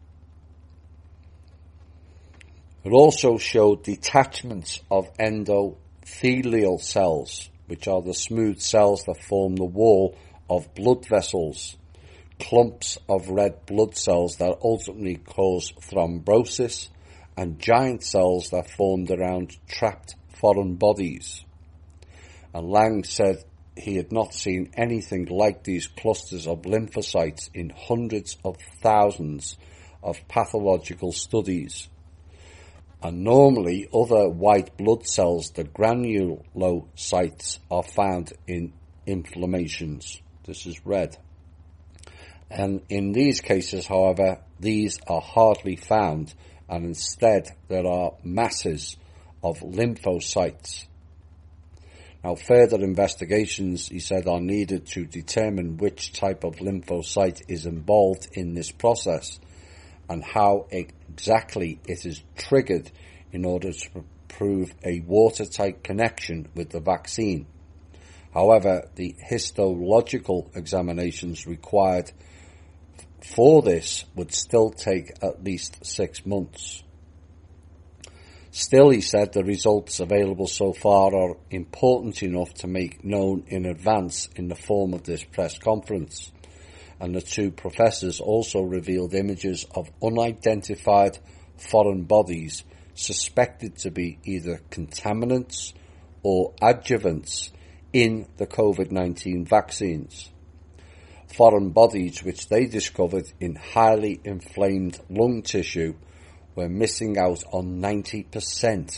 [SPEAKER 1] It also showed detachments of endothelial cells, which are the smooth cells that form the wall of blood vessels, clumps of red blood cells that ultimately cause thrombosis, and giant cells that formed around trapped foreign bodies. And Lang said he had not seen anything like these clusters of lymphocytes in hundreds of thousands of pathological studies. And normally other white blood cells, the granulocytes, are found in inflammations. This is red. And in these cases, however, these are hardly found, and instead there are masses of lymphocytes. Now, further investigations, he said, are needed to determine which type of lymphocyte is involved in this process and how exactly it is triggered in order to prove a watertight connection with the vaccine. However, the histological examinations required for this would still take at least six months. Still, he said, the results available so far are important enough to make known in advance in the form of this press conference. And the two professors also revealed images of unidentified foreign bodies suspected to be either contaminants or adjuvants in the COVID nineteen vaccines. Foreign bodies which they discovered in highly inflamed lung tissue were missing out on ninety percent,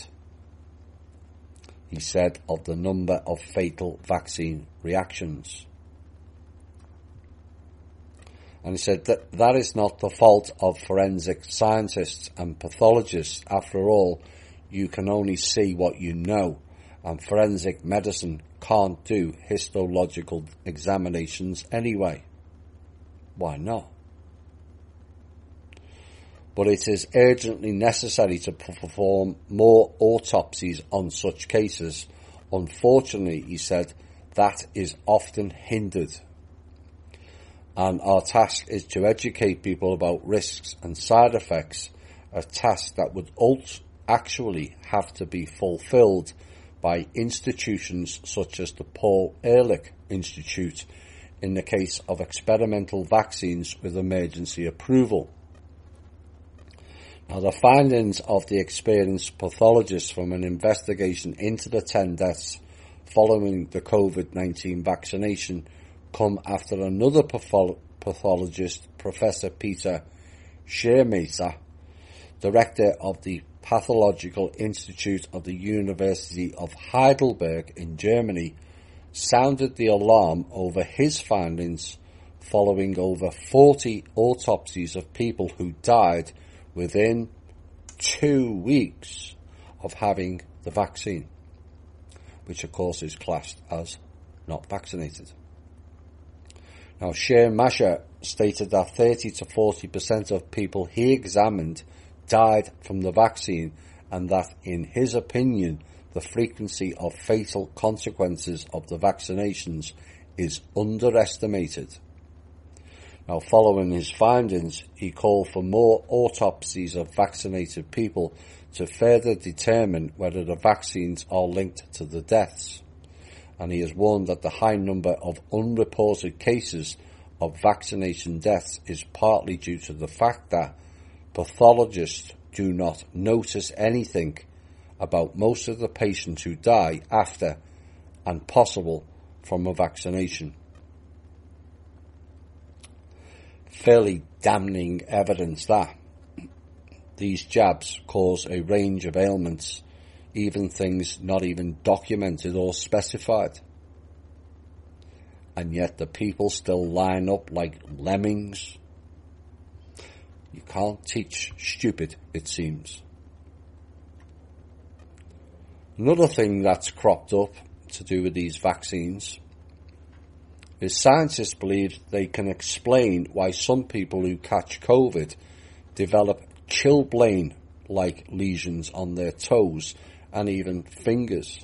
[SPEAKER 1] he said, of the number of fatal vaccine reactions. And he said that that is not the fault of forensic scientists and pathologists. After all, you can only see what you know, and forensic medicine can't do histological examinations anyway. Why not? But it is urgently necessary to perform more autopsies on such cases. Unfortunately, he said, that is often hindered. And our task is to educate people about risks and side effects, a task that would ult- actually have to be fulfilled by institutions such as the Paul Ehrlich Institute in the case of experimental vaccines with emergency approval. Now, the findings of the experienced pathologists from an investigation into the ten deaths following the COVID nineteen vaccination come after another patholo- pathologist, Professor Peter Schirmacher, director of the Pathological Institute of the University of Heidelberg in Germany, sounded the alarm over his findings following over forty autopsies of people who died within two weeks of having the vaccine, which of course is classed as not vaccinated. Now, Shane Masher stated that thirty to forty percent of people he examined died from the vaccine, and that, in his opinion, the frequency of fatal consequences of the vaccinations is underestimated. Now, following his findings, he called for more autopsies of vaccinated people to further determine whether the vaccines are linked to the deaths. And he has warned that the high number of unreported cases of vaccination deaths is partly due to the fact that pathologists do not notice anything about most of the patients who die after and possible from a vaccination. Fairly damning evidence that these jabs cause a range of ailments, even things not even documented or specified. And yet the people still line up like lemmings. You can't teach stupid, it seems. Another thing that's cropped up to do with these vaccines is scientists believe they can explain why some people who catch COVID develop chilblain-like lesions on their toes and even fingers.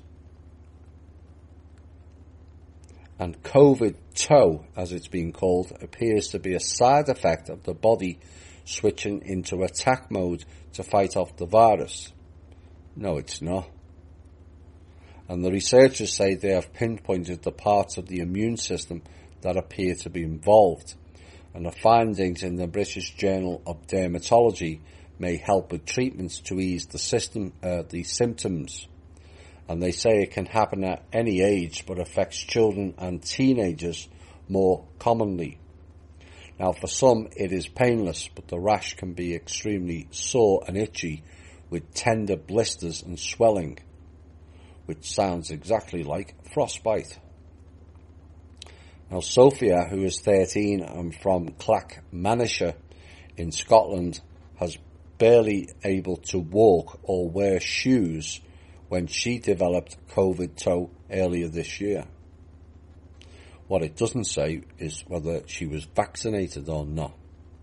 [SPEAKER 1] And COVID toe, as it's been called, appears to be a side effect of the body switching into attack mode to fight off the virus. No, it's not. And the researchers say they have pinpointed the parts of the immune system that appear to be involved, and the findings in the British Journal of Dermatology may help with treatments to ease the system, uh, the symptoms. And they say it can happen at any age, but affects children and teenagers more commonly. Now, for some, it is painless, but the rash can be extremely sore and itchy, with tender blisters and swelling, which sounds exactly like frostbite. Now, Sophia, who is thirteen and from Clackmannanshire in Scotland, has barely able to walk or wear shoes when she developed COVID toe earlier this year. What it doesn't say is whether she was vaccinated or not.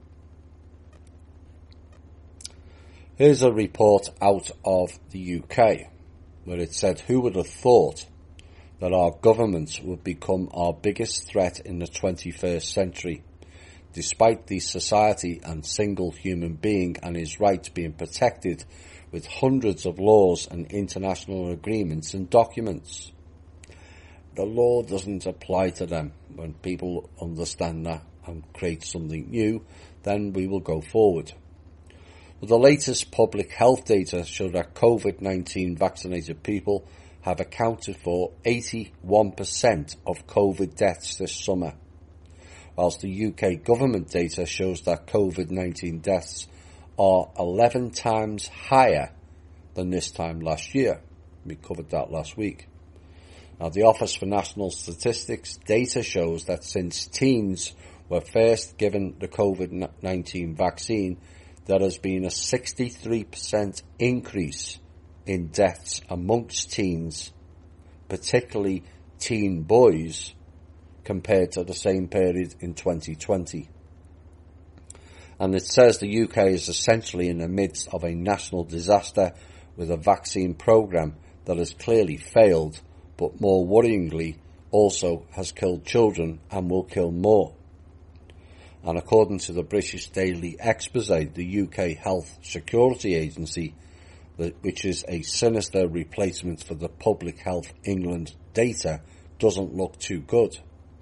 [SPEAKER 1] Here's a report out of the U K, where it said, who would have thought that our governments would become our biggest threat in the twenty-first century, despite the society and single human being and his rights being protected with hundreds of laws and international agreements and documents. The law doesn't apply to them. When people understand that and create something new, then we will go forward. But the latest public health data show that COVID nineteen vaccinated people have accounted for eighty-one percent of COVID deaths this summer, whilst the U K government data shows that COVID nineteen deaths are eleven times higher than this time last year. We covered that last week. Now, the Office for National Statistics data shows that since teens were first given the COVID nineteen vaccine, there has been a sixty-three percent increase in deaths amongst teens, particularly teen boys, compared to the same period in twenty twenty. And it says the U K is essentially in the midst of a national disaster with a vaccine programme that has clearly failed, but more worryingly also has killed children and will kill more. And according to the British Daily Expose, the U K Health Security Agency, which is a sinister replacement for the Public Health England data, doesn't look too good.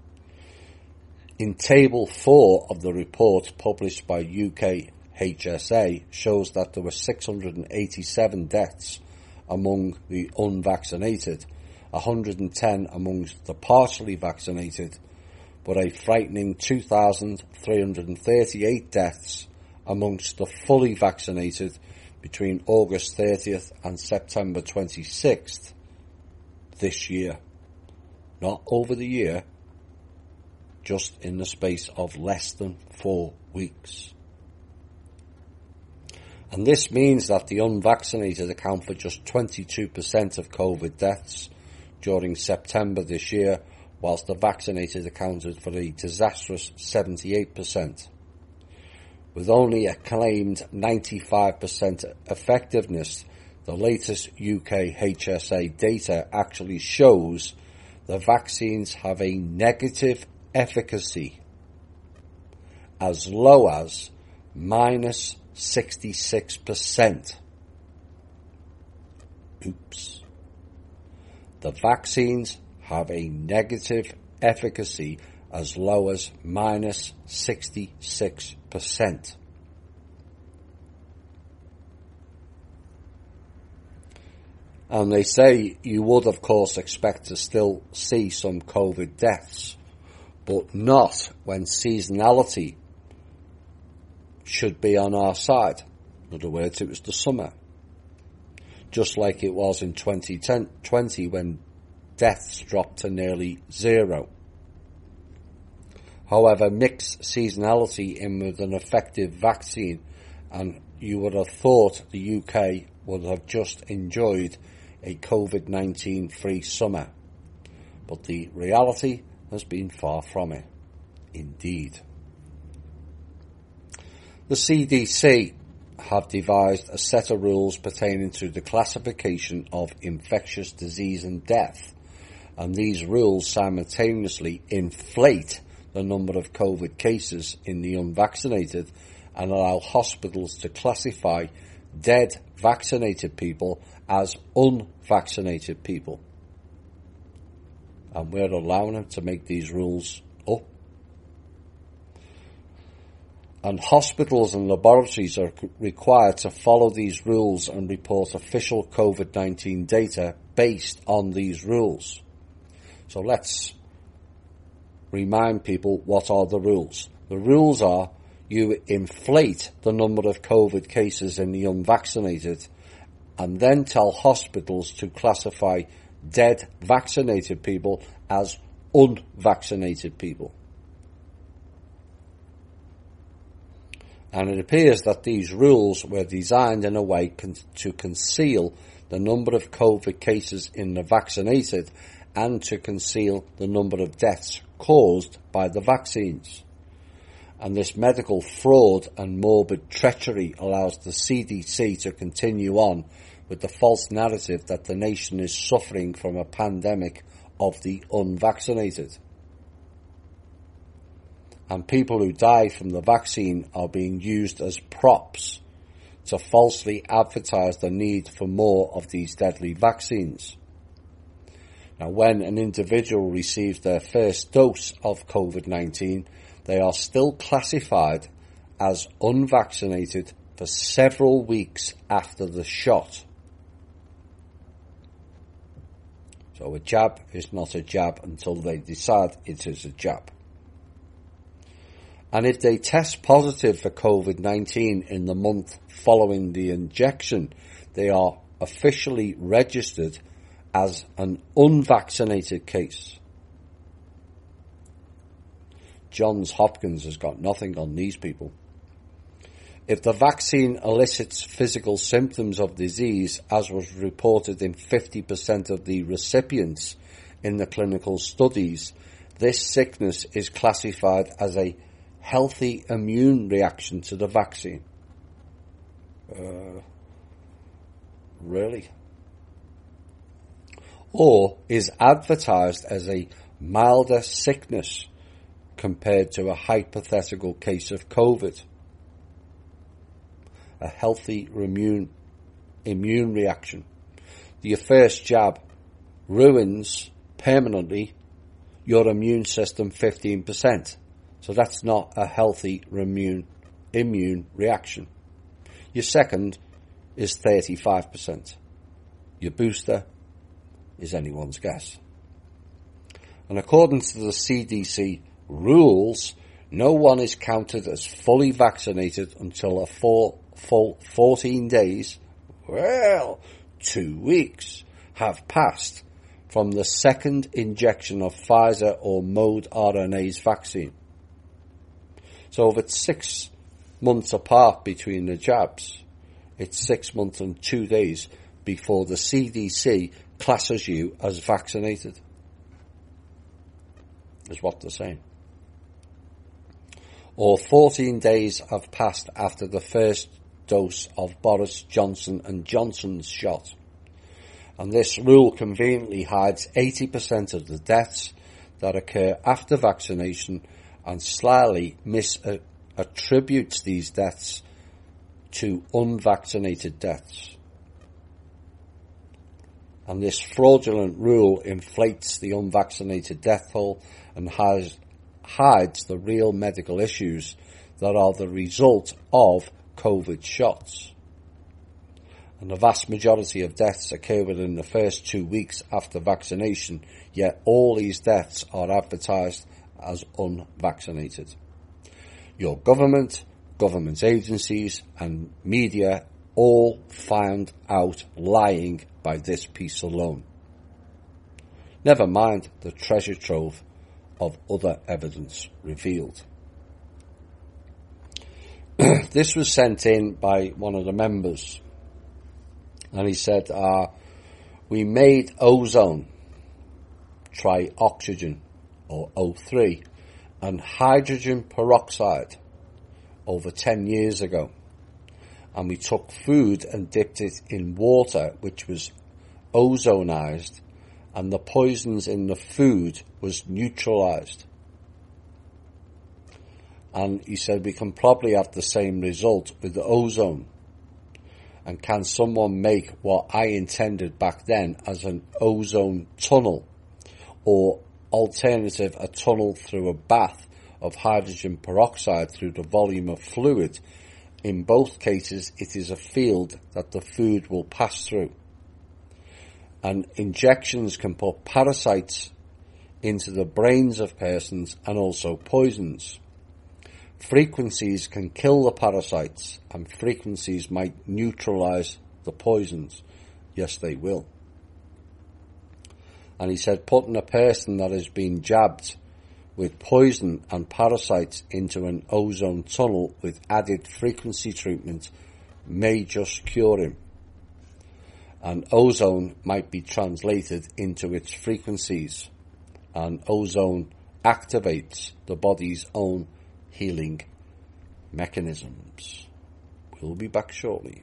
[SPEAKER 1] In Table four of the report published by U K H S A shows that there were six hundred eighty-seven deaths among the unvaccinated, one hundred ten amongst the partially vaccinated, but a frightening two thousand three hundred thirty-eight deaths amongst the fully vaccinated between August thirtieth and September twenty-sixth this year. Not over the year, just in the space of less than four weeks. And this means that the unvaccinated account for just twenty-two percent of COVID deaths during September this year, whilst the vaccinated accounted for a disastrous seventy-eight percent. With only a claimed ninety-five percent effectiveness, the latest U K H S A data actually shows the vaccines have a negative efficacy as low as minus sixty-six percent. Oops. The vaccines have a negative efficacy as low as minus sixty-six percent. And they say you would, of course, expect to still see some COVID deaths, but not when seasonality should be on our side. In other words, it was the summer. Just like it was in twenty twenty when deaths dropped to nearly zero. However, mix seasonality in with an effective vaccine and you would have thought the U K would have just enjoyed a COVID nineteen free summer. But the reality has been far from it. Indeed. The C D C have devised a set of rules pertaining to the classification of infectious disease and death, and these rules simultaneously inflate the number of COVID cases in the unvaccinated and allow hospitals to classify dead vaccinated people as unvaccinated people. And we're allowing them to make these rules up. And hospitals and laboratories are required to follow these rules and report official COVID nineteen data based on these rules. So let's remind people what are the rules. The rules are you inflate the number of COVID cases in the unvaccinated and then tell hospitals to classify dead vaccinated people as unvaccinated people. And it appears that these rules were designed in a way con- to conceal the number of COVID cases in the vaccinated and to conceal the number of deaths caused by the vaccines. And this medical fraud and morbid treachery allows the C D C to continue on with the false narrative that the nation is suffering from a pandemic of the unvaccinated. And people who die from the vaccine are being used as props to falsely advertise the need for more of these deadly vaccines. Now, when an individual receives their first dose of COVID nineteen, they are still classified as unvaccinated for several weeks after the shot. So a jab is not a jab until they decide it is a jab. And if they test positive for COVID nineteen in the month following the injection, they are officially registered as an unvaccinated case. Johns Hopkins has got nothing on these people. If the vaccine elicits physical symptoms of disease, as was reported in fifty percent of the recipients in the clinical studies, this sickness is classified as a healthy immune reaction to the vaccine. Uh, really? Or is advertised as a milder sickness compared to a hypothetical case of COVID. A healthy immune, immune reaction. Your first jab ruins permanently your immune system fifteen percent. So that's not a healthy immune, immune reaction. Your second is thirty-five percent. Your booster is anyone's guess. And according to the C D C rules, no one is counted as fully vaccinated until a four, full fourteen days, well, two weeks, have passed from the second injection of Pfizer or Mode R N A's vaccine. So if it's six months apart between the jabs, it's six months and two days before the C D C classes you as vaccinated, is what they're saying. Or fourteen days have passed after the first dose of Boris Johnson and Johnson's shot. And this rule conveniently hides eighty percent of the deaths that occur after vaccination and slyly misattributes these deaths to unvaccinated deaths. And this fraudulent rule inflates the unvaccinated death toll and has, hides the real medical issues that are the result of COVID shots. And the vast majority of deaths occur within the first two weeks after vaccination, yet all these deaths are advertised as unvaccinated. Your government, government agencies and media all found out lying by this piece alone. Never mind the treasure trove of other evidence revealed. This was sent in by one of the members, and he said, uh, we made ozone, try oxygen, or O three, and hydrogen peroxide over ten years ago. And we took food and dipped it in water, which was ozonized, and the poisons in the food was neutralized. And he said we can probably have the same result with the ozone. And can someone make what I intended back then as an ozone tunnel, or alternative, a tunnel through a bath of hydrogen peroxide through the volume of fluid? In both cases, it is a field that the food will pass through. And injections can put parasites into the brains of persons and also poisons. Frequencies can kill the parasites, and frequencies might neutralize the poisons. Yes, they will. And he said putting a person that has been jabbed with poison and parasites into an ozone tunnel with added frequency treatment may just cure him. And ozone might be translated into its frequencies, and ozone activates the body's own healing mechanisms. We'll be back shortly.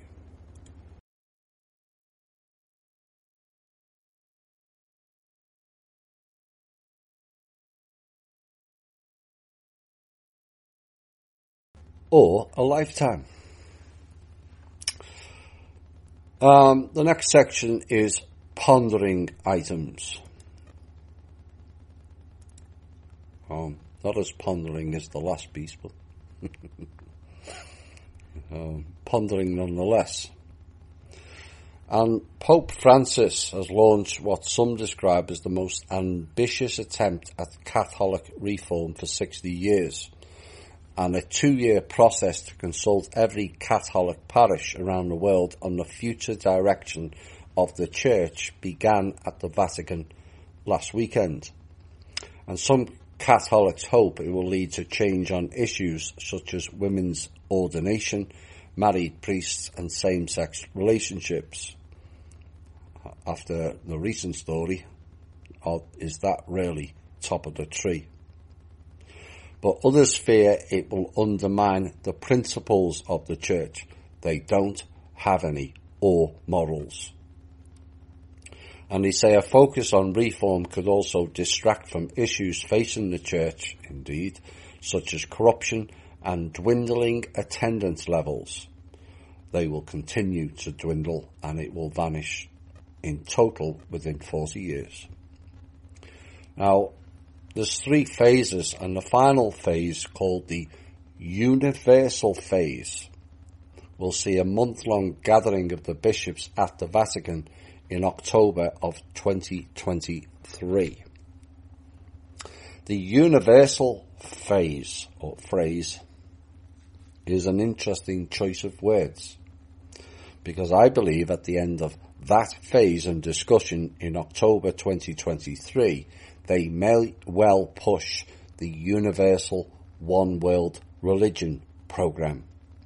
[SPEAKER 1] Or a lifetime. Um, the next section is pondering items. Um, not as pondering as the last piece, but um, pondering nonetheless. And Pope Francis has launched what some describe as the most ambitious attempt at Catholic reform for sixty years. And a two-year process to consult every Catholic parish around the world on the future direction of the Church began at the Vatican last weekend. And some Catholics hope it will lead to change on issues such as women's ordination, married priests and same-sex relationships. After the recent story, is that really top of the tree? But others fear it will undermine the principles of the Church. They don't have any, or morals. And they say a focus on reform could also distract from issues facing the Church, indeed, such as corruption and dwindling attendance levels. They will continue to dwindle, and it will vanish in total within forty years. Now, there's three phases, and the final phase, called the universal phase, will see a month-long gathering of the bishops at the Vatican in October of twenty twenty-three. The universal phase, or phrase, is an interesting choice of words, because I believe at the end of that phase and discussion in October twenty twenty-three, they may well push the Universal One World Religion programme.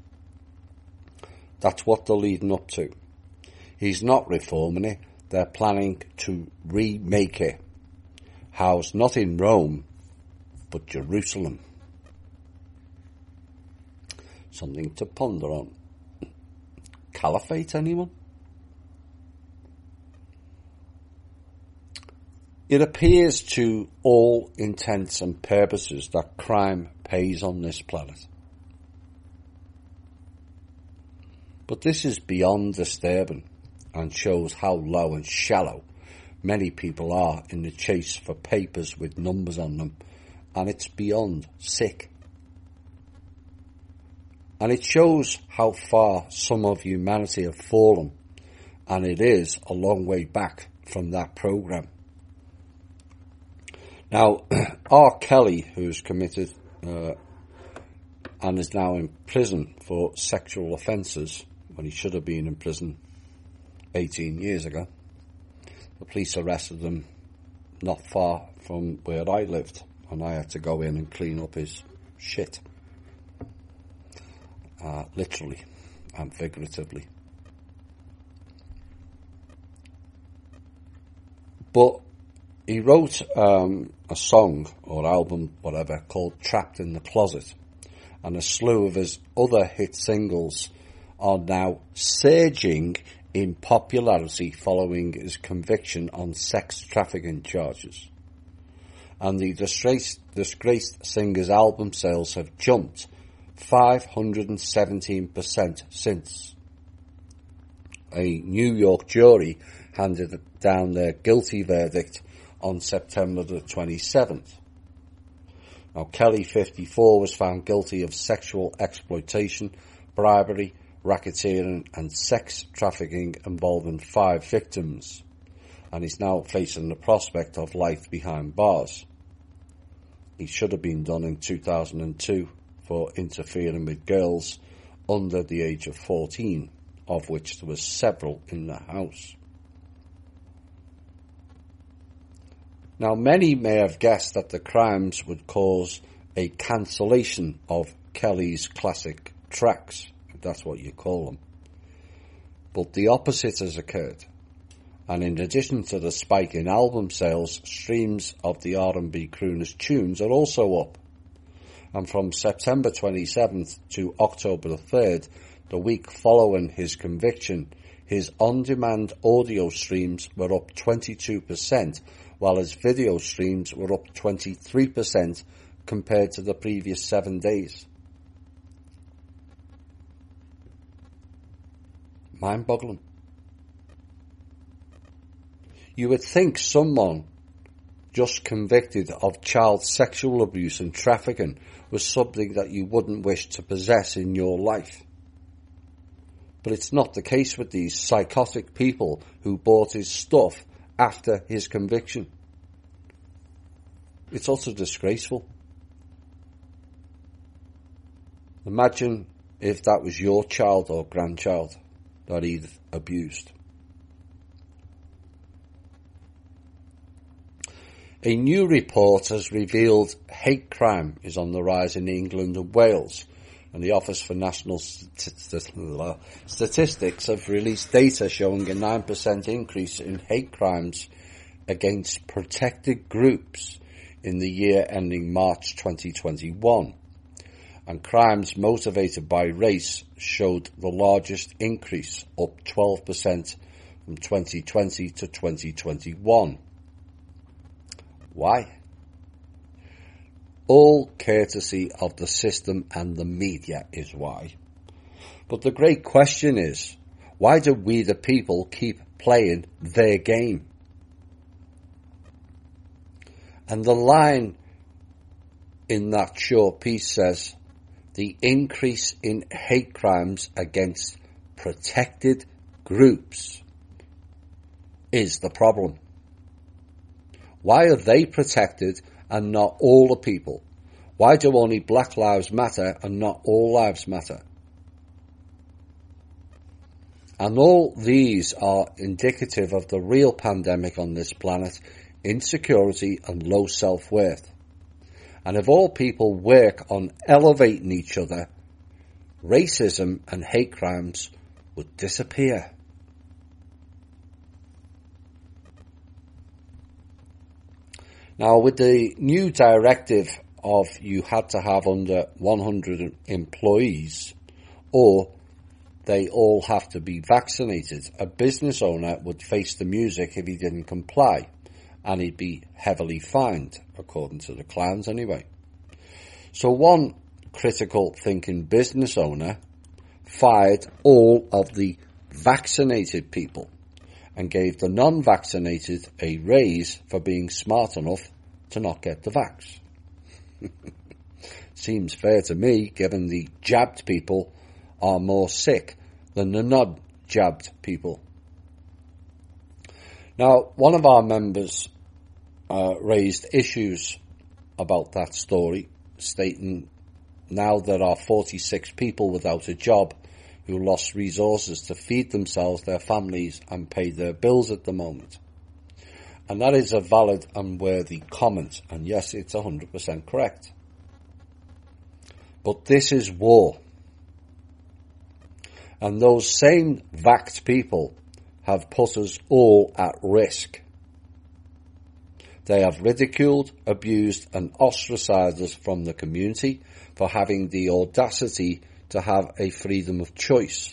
[SPEAKER 1] That's what they're leading up to. He's not reforming it, they're planning to remake it. Housed not in Rome, but Jerusalem. Something to ponder on. Caliphate, anyone? It appears to all intents and purposes that crime pays on this planet. But this is beyond disturbing and shows how low and shallow many people are in the chase for papers with numbers on them, and it's beyond sick. And it shows how far some of humanity have fallen, and it is a long way back from that programme. Now, R. Kelly, who's committed uh, and is now in prison for sexual offences when he should have been in prison eighteen years ago. The police arrested him not far from where I lived, and I had to go in and clean up his shit. Uh, literally and figuratively. But he wrote um, a song or album, whatever, called Trapped in the Closet, and a slew of his other hit singles are now surging in popularity following his conviction on sex trafficking charges. And the disgraced, disgraced singer's album sales have jumped five hundred seventeen percent since. A New York jury handed down their guilty verdict on September the twenty-seventh. Now, Kelly, fifty-four, was found guilty of sexual exploitation, bribery, racketeering and sex trafficking involving five victims, and is now facing the prospect of life behind bars. He should have been done in two thousand two for interfering with girls under the age of fourteen, of which there were several in the house. Now, many may have guessed that the crimes would cause a cancellation of Kelly's classic tracks, if that's what you call them. But the opposite has occurred. And in addition to the spike in album sales, streams of the R and B crooner's tunes are also up. And from September twenty-seventh to October the third, the week following his conviction, his on-demand audio streams were up twenty-two percent, while his video streams were up twenty-three percent compared to the previous seven days. Mind-boggling. You would think someone just convicted of child sexual abuse and trafficking was something that you wouldn't wish to possess in your life. But it's not the case with these psychotic people who bought his stuff after his conviction. It's also disgraceful. Imagine if that was your child or grandchild that he'd abused. A new report has revealed hate crime is on the rise in England and Wales, and the Office for National Statistics have released data showing a nine percent increase in hate crimes against protected groups in the year ending March twenty twenty-one. And crimes motivated by race showed the largest increase, up twelve percent from twenty twenty to twenty twenty-one. Why? All courtesy of the system and the media is why. But the great question is, why do we the people keep playing their game? And the line in that short piece says, the increase in hate crimes against protected groups is the problem. Why are they protected and not all the people? Why do only Black Lives Matter and not all lives matter? And all these are indicative of the real pandemic on this planet, insecurity and low self-worth. And if all people work on elevating each other, racism and hate crimes would disappear. Now, with the new directive of you had to have under one hundred employees, or they all have to be vaccinated, a business owner would face the music if he didn't comply, and he'd be heavily fined, according to the clowns anyway. So one critical thinking business owner fired all of the vaccinated people and gave the non-vaccinated a raise for being smart enough to not get the vax. Seems fair to me, given the jabbed people are more sick than the non-jabbed people. Now, one of our members uh, raised issues about that story, stating now there are forty-six people without a job who lost resources to feed themselves, their families and pay their bills at the moment. And that is a valid and worthy comment, and yes, it's one hundred percent correct. But this is war. And those same vaxxed people have put us all at risk. They have ridiculed, abused and ostracized us from the community for having the audacity to have a freedom of choice.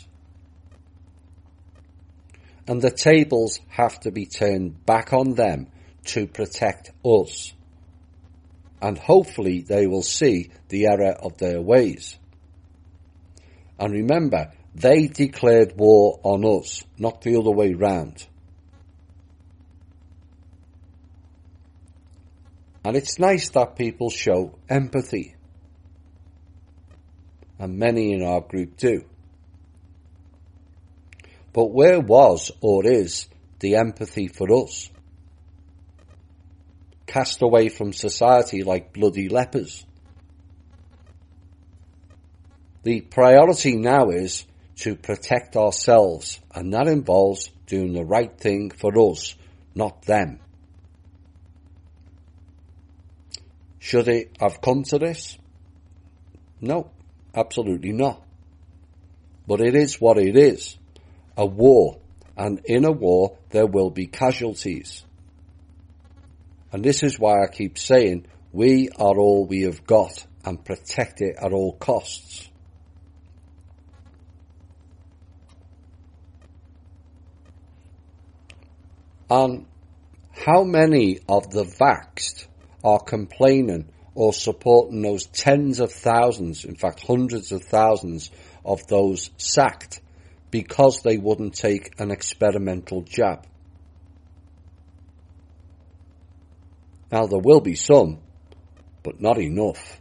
[SPEAKER 1] And the tables have to be turned back on them to protect us. And hopefully they will see the error of their ways. And remember, they declared war on us, not the other way round. And it's nice that people show empathy. And many in our group do. But where was or is the empathy for us? Cast away from society like bloody lepers. The priority now is to protect ourselves, and that involves doing the right thing for us, not them. Should it have come to this? No, absolutely not. But it is what it is, a war, and in a war there will be casualties. And this is why I keep saying we are all we have got and protect it at all costs. And how many of the vaxxed are complaining or supporting those tens of thousands, in fact hundreds of thousands of those sacked because they wouldn't take an experimental jab? Now there will be some, but not enough.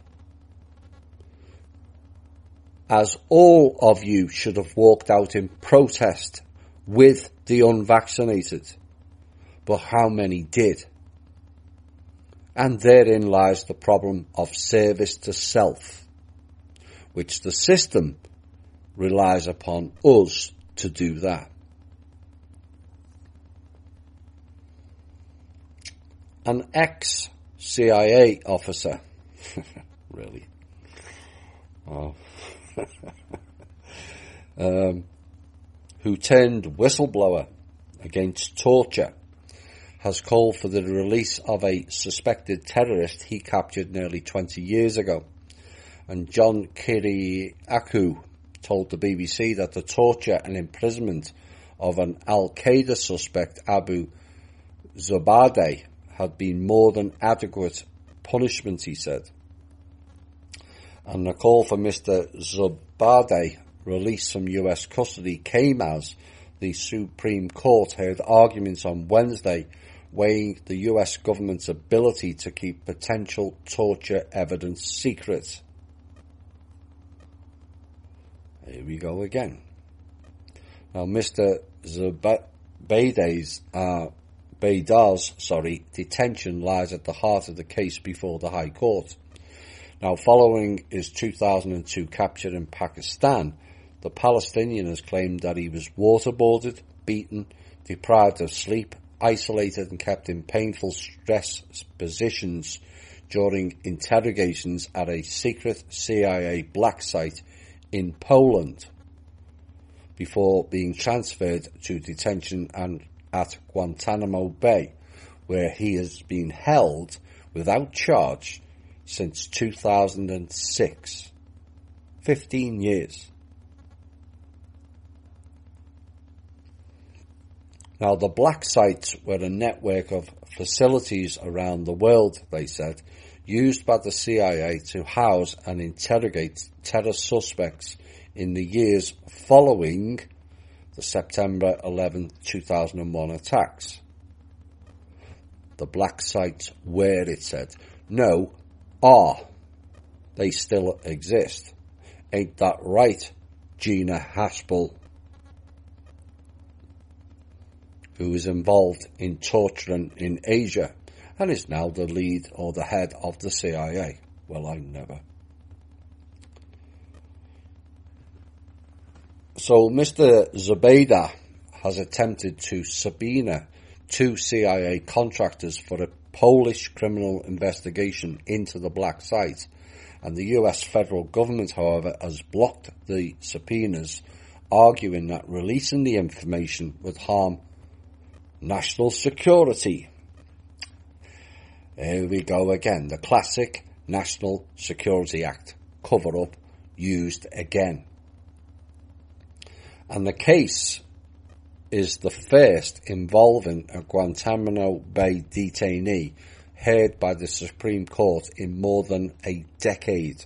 [SPEAKER 1] As all of you should have walked out in protest with the unvaccinated. But how many did? And therein lies the problem of service to self, which the system relies upon us to do that. An ex-C I A officer, really, oh. um, who turned whistleblower against torture, has called for the release of a suspected terrorist he captured nearly twenty years ago. And John Kiriakou told the B B C that the torture and imprisonment of an Al-Qaeda suspect, Abu Zubaydah, had been more than adequate punishment, he said. And the call for Mister Zubaydah released from U S custody came as the Supreme Court heard arguments on Wednesday weighing the U S government's ability to keep potential torture evidence secret. Here we go again. Now, Mister Zubaydah's, uh, Baydah's, sorry, detention lies at the heart of the case before the High Court. Now, following his two thousand two capture in Pakistan, the Palestinian has claimed that he was waterboarded, beaten, deprived of sleep, isolated and kept in painful stress positions during interrogations at a secret C I A black site in Poland before being transferred to detention and at Guantanamo Bay, where he has been held without charge since two thousand six. fifteen years. Now, the black sites were a network of facilities around the world, they said, used by the C I A to house and interrogate terror suspects in the years following the September eleventh, two thousand one attacks. The black sites were, it said. No, are. They still exist. Ain't that right, Gina Haspel, who is involved in torturing in Asia and is now the lead or the head of the C I A? Well, I never. So Mister Zubaydah has attempted to subpoena two C I A contractors for a Polish criminal investigation into the black site, and the U S federal government, however, has blocked the subpoenas, arguing that releasing the information would harm national security. Here we go again. The classic National Security Act cover-up used again. And the case is the first involving a Guantanamo Bay detainee heard by the Supreme Court in more than a decade.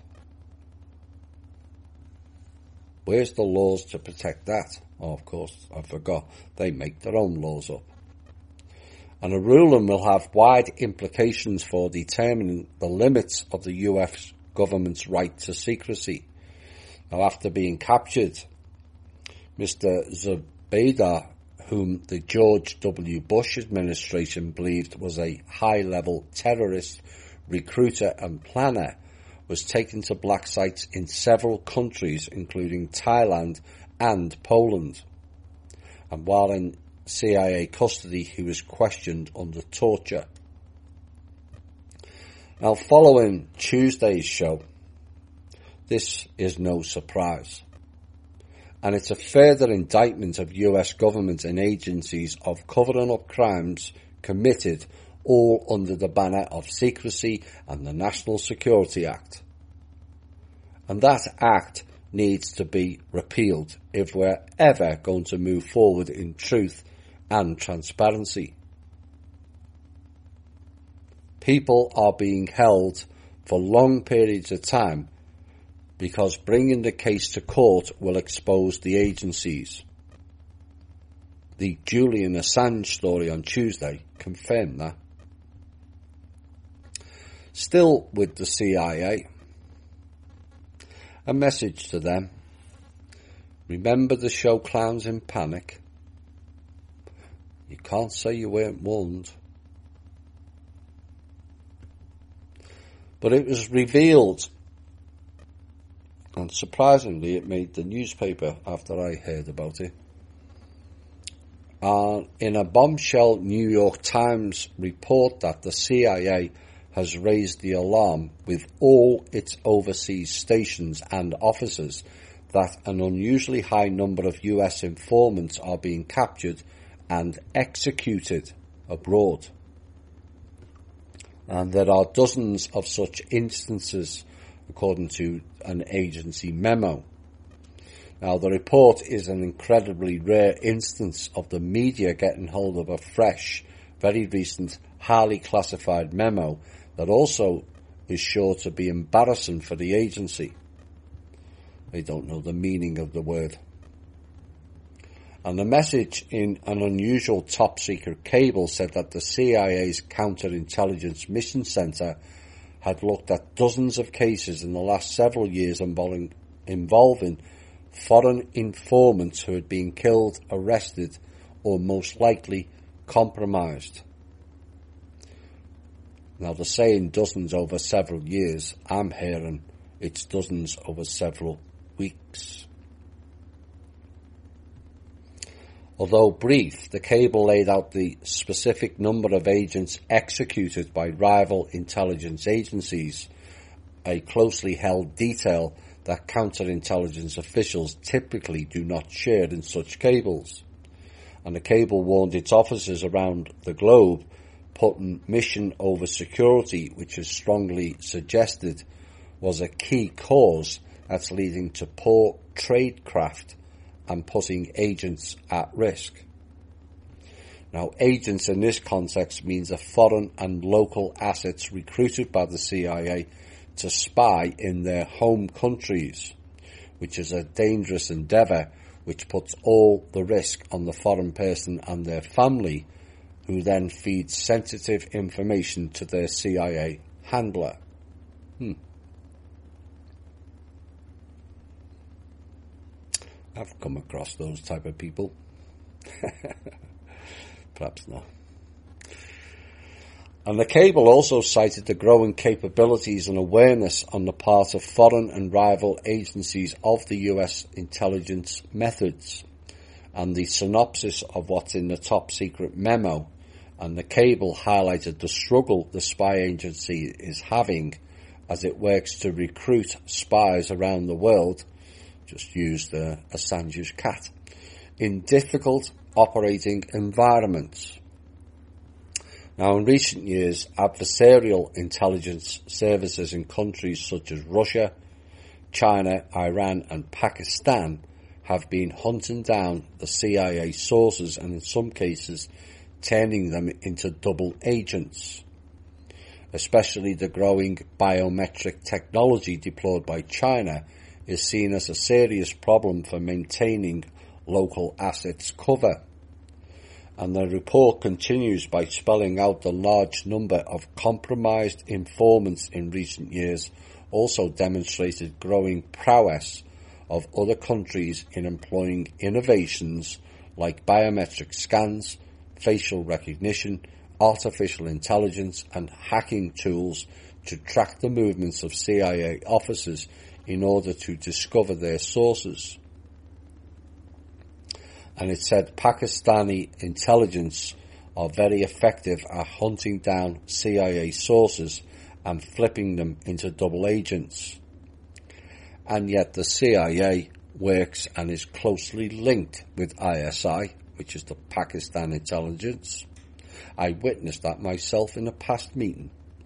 [SPEAKER 1] Where's the laws to protect that? Oh, of course, I forgot. They make their own laws up. And a ruling will have wide implications for determining the limits of the U S government's right to secrecy. Now, after being captured, Mister Zubaydah, whom the George W. Bush administration believed was a high-level terrorist, recruiter and planner, was taken to black sites in several countries, including Thailand and Poland. And while in C I A custody, he was questioned under torture. Now, following Tuesday's show, this is no surprise. And it's a further indictment of U S government and agencies of covering up crimes committed, all under the banner of secrecy and the National Security Act. And that act needs to be repealed if we're ever going to move forward in truth and transparency. People are being held for long periods of time because bringing the case to court will expose the agencies. The Julian Assange story on Tuesday confirmed that. Still with the C I A, a message to them. Remember the show Clowns in Panic? You can't say you weren't warned. But it was revealed, and surprisingly it made the newspaper after I heard about it. Uh, in a bombshell New York Times report that the C I A has raised the alarm with all its overseas stations and offices that an unusually high number of U S informants are being captured and executed abroad. And there are dozens of such instances, according to an agency memo. Now, the report is an incredibly rare instance of the media getting hold of a fresh, very recent, highly classified memo that also is sure to be embarrassing for the agency. They don't know the meaning of the word. And the message in an unusual top-secret cable said that the C I A's Counterintelligence Mission Centre had looked at dozens of cases in the last several years involving, involving foreign informants who had been killed, arrested, or most likely compromised. Now, they're saying dozens over several years. I'm hearing it's dozens over several weeks. Although brief, the cable laid out the specific number of agents executed by rival intelligence agencies, a closely held detail that counterintelligence officials typically do not share in such cables. And the cable warned its officers around the globe, putting mission over security, which is strongly suggested was a key cause that's leading to poor tradecraft and putting agents at risk. Now, agents in this context means a foreign and local assets recruited by the C I A to spy in their home countries, which is a dangerous endeavour which puts all the risk on the foreign person and their family, who then feeds sensitive information to their C I A handler. Hmm. I've come across those type of people. Perhaps not. And the cable also cited the growing capabilities and awareness on the part of foreign and rival agencies of the U S intelligence methods, and the synopsis of what's in the top secret memo. And the cable highlighted the struggle the spy agency is having as it works to recruit spies around the world, just used uh, Assange's cat, in difficult operating environments. Now, in recent years, adversarial intelligence services in countries such as Russia, China, Iran and Pakistan have been hunting down the C I A sources and in some cases turning them into double agents. Especially the growing biometric technology deployed by China is seen as a serious problem for maintaining local assets cover. And the report continues by spelling out the large number of compromised informants in recent years also demonstrated growing prowess of other countries in employing innovations like biometric scans, facial recognition, artificial intelligence and hacking tools to track the movements of C I A officers in order to discover their sources. And it said Pakistani intelligence are very effective at hunting down C I A sources and flipping them into double agents. And yet the C I A works and is closely linked with I S I, which is the Pakistan intelligence. I witnessed that myself in a past meeting.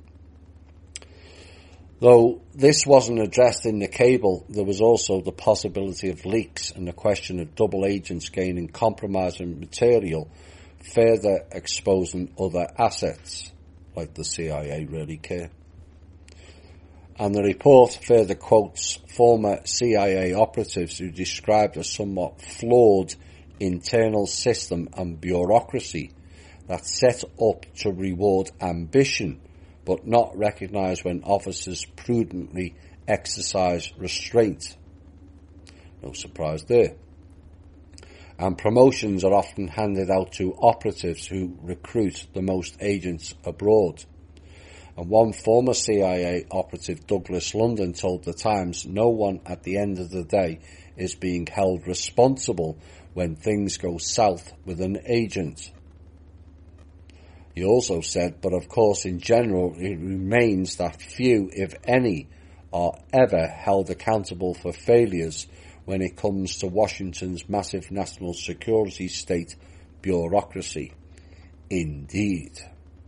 [SPEAKER 1] Though this wasn't addressed in the cable, there was also the possibility of leaks and the question of double agents gaining compromising material, further exposing other assets, like the C I A really care. And the report further quotes former C I A operatives who described a somewhat flawed internal system and bureaucracy that's set up to reward ambition, but not recognise when officers prudently exercise restraint. No surprise there. And promotions are often handed out to operatives who recruit the most agents abroad. And one former C I A operative, Douglas London, told The Times, no one at the end of the day is being held responsible when things go south with an agent. He also said, but of course in general it remains that few, if any, are ever held accountable for failures when it comes to Washington's massive national security state bureaucracy. Indeed.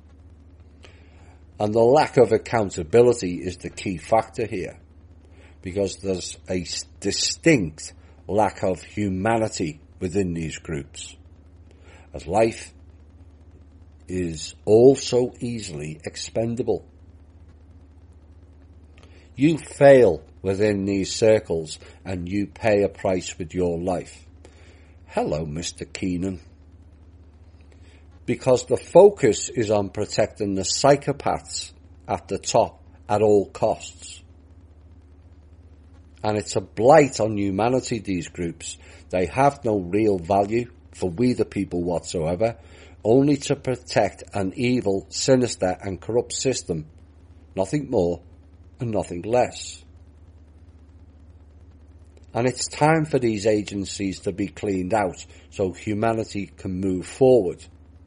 [SPEAKER 1] And the lack of accountability is the key factor here, because there's a distinct lack of humanity within these groups, as life is all so easily expendable. You fail within these circles and you pay a price with your life. Hello, Mister Keenan. Because the focus is on protecting the psychopaths at the top at all costs. And it's a blight on humanity, these groups. They have no real value for we the people whatsoever, only to protect an evil, sinister and corrupt system, nothing more and nothing less. And it's time for these agencies to be cleaned out so humanity can move forward.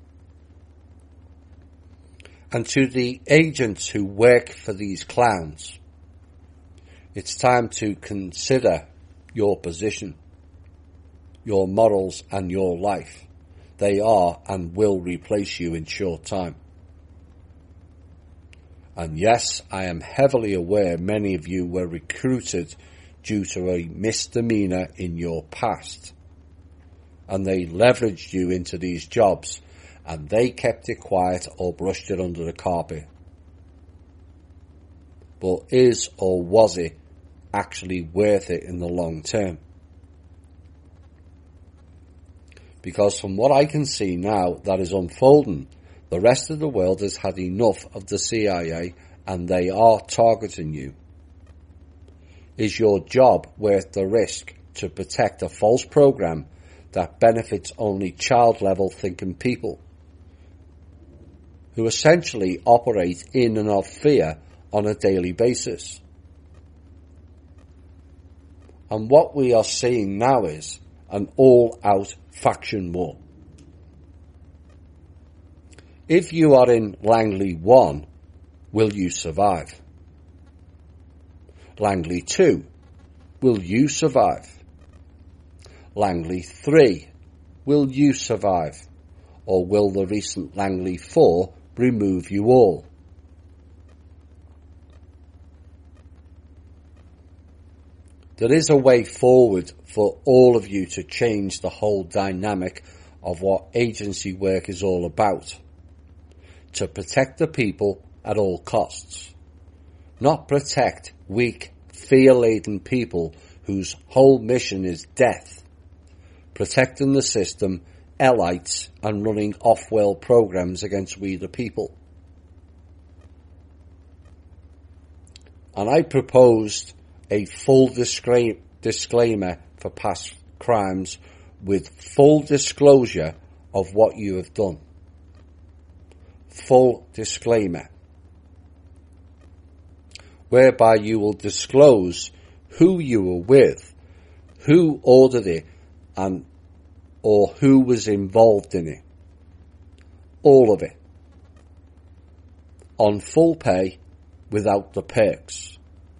[SPEAKER 1] And to the agents who work for these clowns, it's time to consider your position, your morals and your life. They are and will replace you in short time. And yes, I am heavily aware many of you were recruited due to a misdemeanor in your past. And they leveraged you into these jobs, and they kept it quiet or brushed it under the carpet. But is or was it actually worth it in the long term? Because from what I can see now that is unfolding, the rest of the world has had enough of the C I A and they are targeting you. Is your job worth the risk to protect a false program that benefits only child-level thinking people who essentially operate in and of fear on a daily basis? And what we are seeing now is an all-out faction war. If you are in Langley one, will you survive? Langley two, will you survive? Langley three, will you survive? Or will the recent Langley four remove you all? There is a way forward for all of you to change the whole dynamic of what agency work is all about. To protect the people at all costs. Not protect weak, fear-laden people whose whole mission is death. Protecting the system, elites, and running off-world programs against we the people. And I proposed a full discra- disclaimer for past crimes with full disclosure of what you have done. Full disclaimer. Whereby you will disclose who you were with, who ordered it, and or who was involved in it. All of it. On full pay, without the perks.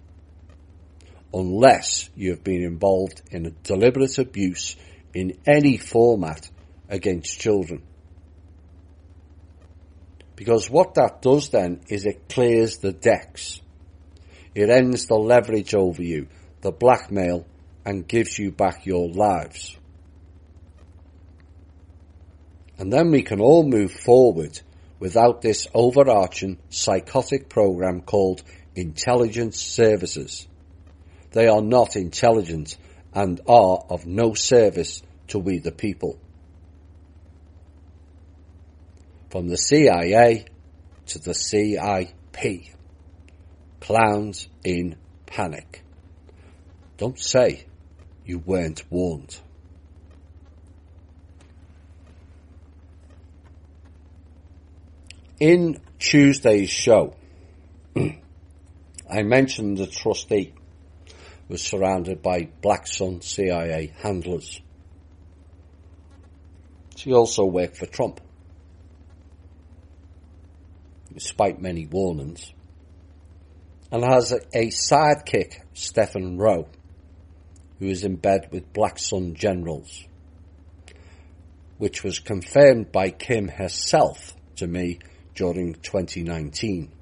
[SPEAKER 1] Unless you have been involved in a deliberate abuse in any format against children. Because what that does then is it clears the decks. It ends the leverage over you, the blackmail, and gives you back your lives. And then we can all move forward without this overarching psychotic program called intelligence services. They are not intelligent and are of no service to we the people. From the C I A to the C I P. Clowns in panic. Don't say you weren't warned. In Tuesday's show, I mentioned the trustee was surrounded by Black Sun C I A handlers. She also worked for Trump. Despite many warnings, and has a, a sidekick, Stephen Rowe, who is in bed with Black Sun generals, which was confirmed by Kim herself to me during twenty nineteen.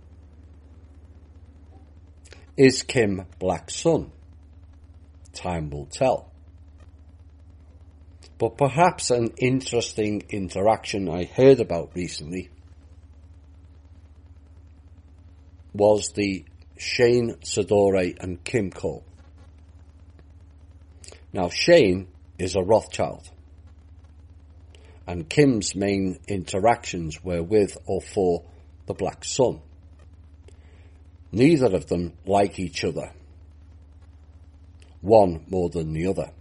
[SPEAKER 1] Is Kim Black Sun? Time will tell. But perhaps an interesting interaction I heard about recently was the Shane Sadore and Kim call. Now Shane is a Rothschild, and Kim's main interactions were with or for the Black Sun. Neither of them like each other, one more than the other.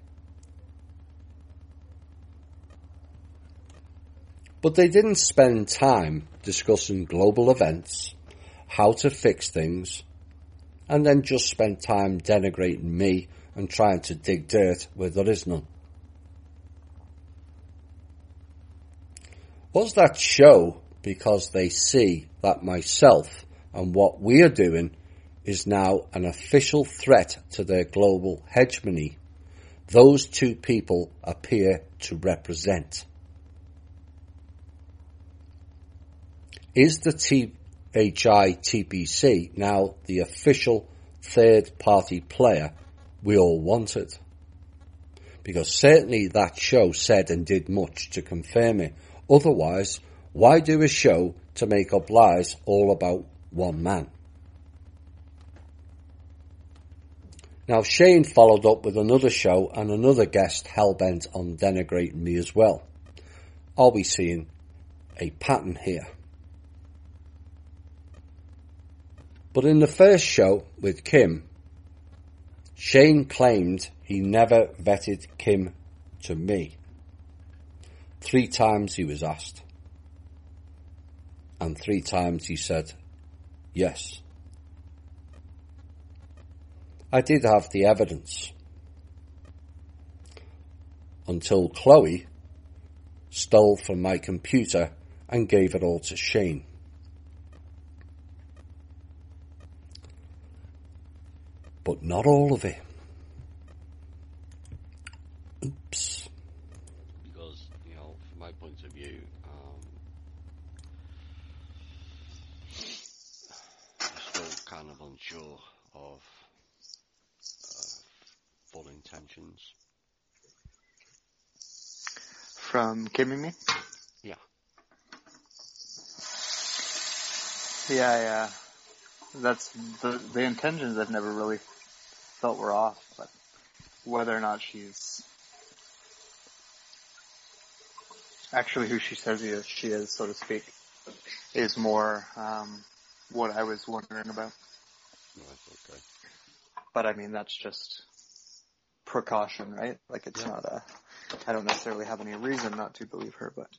[SPEAKER 1] But they didn't spend time discussing global events, how to fix things, and then just spend time denigrating me and trying to dig dirt where there is none? Was that show because they see that myself and what we are doing is now an official threat to their global hegemony those two people appear to represent? Is the T H I T P C now the official third-party player we all wanted? Because certainly that show said and did much to confirm it. Otherwise, why do a show to make up lies all about one man? Now, Shane followed up with another show and another guest hell-bent on denigrating me as well. Are we seeing a pattern here? But in the first show with Kim, Shane claimed he never vetted Kim to me. Three times he was asked. And three times he said, yes. I did have the evidence. Until Chloe stole from my computer and gave it all to Shane. But not all of it. Oops.
[SPEAKER 2] Because, you know, from my point of view, um, I'm still kind of unsure of uh, full intentions.
[SPEAKER 3] From Kim and me?
[SPEAKER 2] Yeah.
[SPEAKER 3] Yeah, yeah. That's the the intentions I've never really felt were off, but whether or not she's actually who she says she is, she is, so to speak, is more um, what I was wondering about.
[SPEAKER 2] Right, okay.
[SPEAKER 3] But I mean, that's just precaution, right? Like it's
[SPEAKER 2] Yeah.
[SPEAKER 3] not a, I don't necessarily have any reason not to believe her, but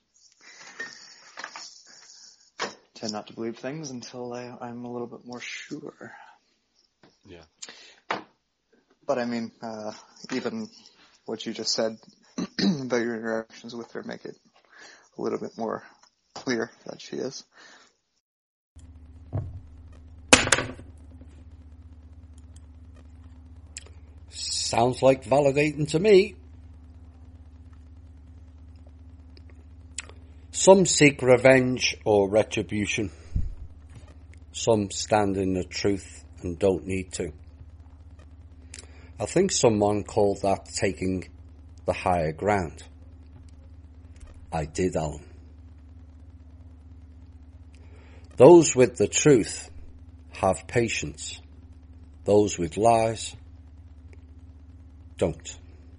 [SPEAKER 3] tend not to believe things until I, I'm a little bit more sure.
[SPEAKER 2] Yeah.
[SPEAKER 3] But I mean, uh, even what you just said about your interactions with her make it a little bit more clear that she is.
[SPEAKER 1] Sounds like validating to me. Some seek revenge or retribution. Some stand in the truth and don't need to. I think someone called that taking the higher ground. I did, Alan. Those with the truth have patience. Those with lies don't.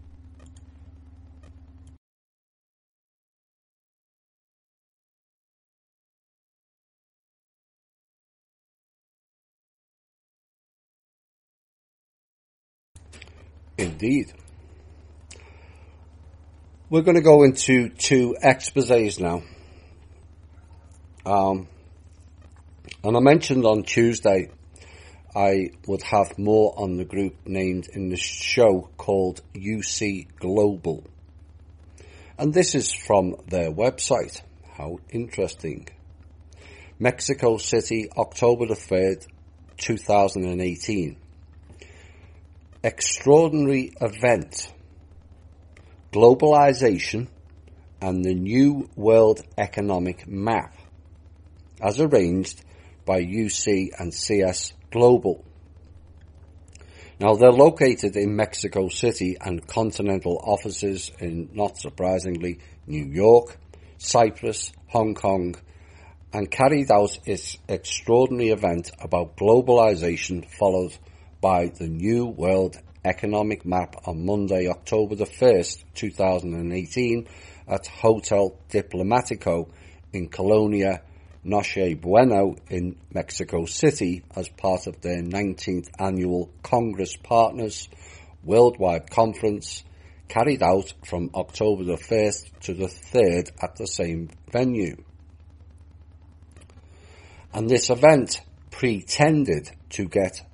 [SPEAKER 1] Indeed. We're going to go into two exposés now. Um, and I mentioned on Tuesday I would have more on the group named in the show called U C Global. And this is from their website. How interesting. Mexico City, October the third, two thousand eighteen. Extraordinary event. Globalization and the New World Economic Map, as arranged by U C and C S Global. Now, they're located in Mexico City and continental offices in, not surprisingly, New York, Cyprus, Hong Kong, and carried out its extraordinary event about globalization, followed by the New World Economic Map on Monday, October the first, two thousand eighteen, at Hotel Diplomatico in Colonia Noche Bueno in Mexico City as part of their nineteenth annual Congress Partners Worldwide Conference, carried out from October the first to the third at the same venue. And this event pretended to get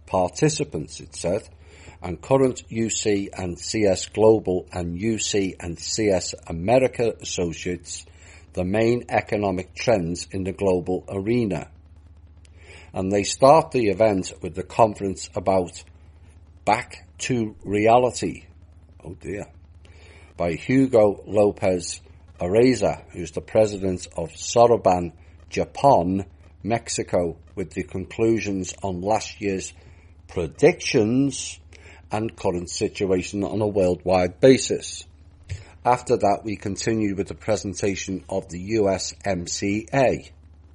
[SPEAKER 1] participants, it said, and current U C and C S Global and U C and C S America associates the main economic trends in the global arena. And they start the event with the conference about Back to Reality, oh dear, by Hugo Lopez Areza, who's the president of Soroban, Japan, Mexico, with the conclusions on last year's predictions and current situation on a worldwide basis. After that, we continued with the presentation of the U S M C A,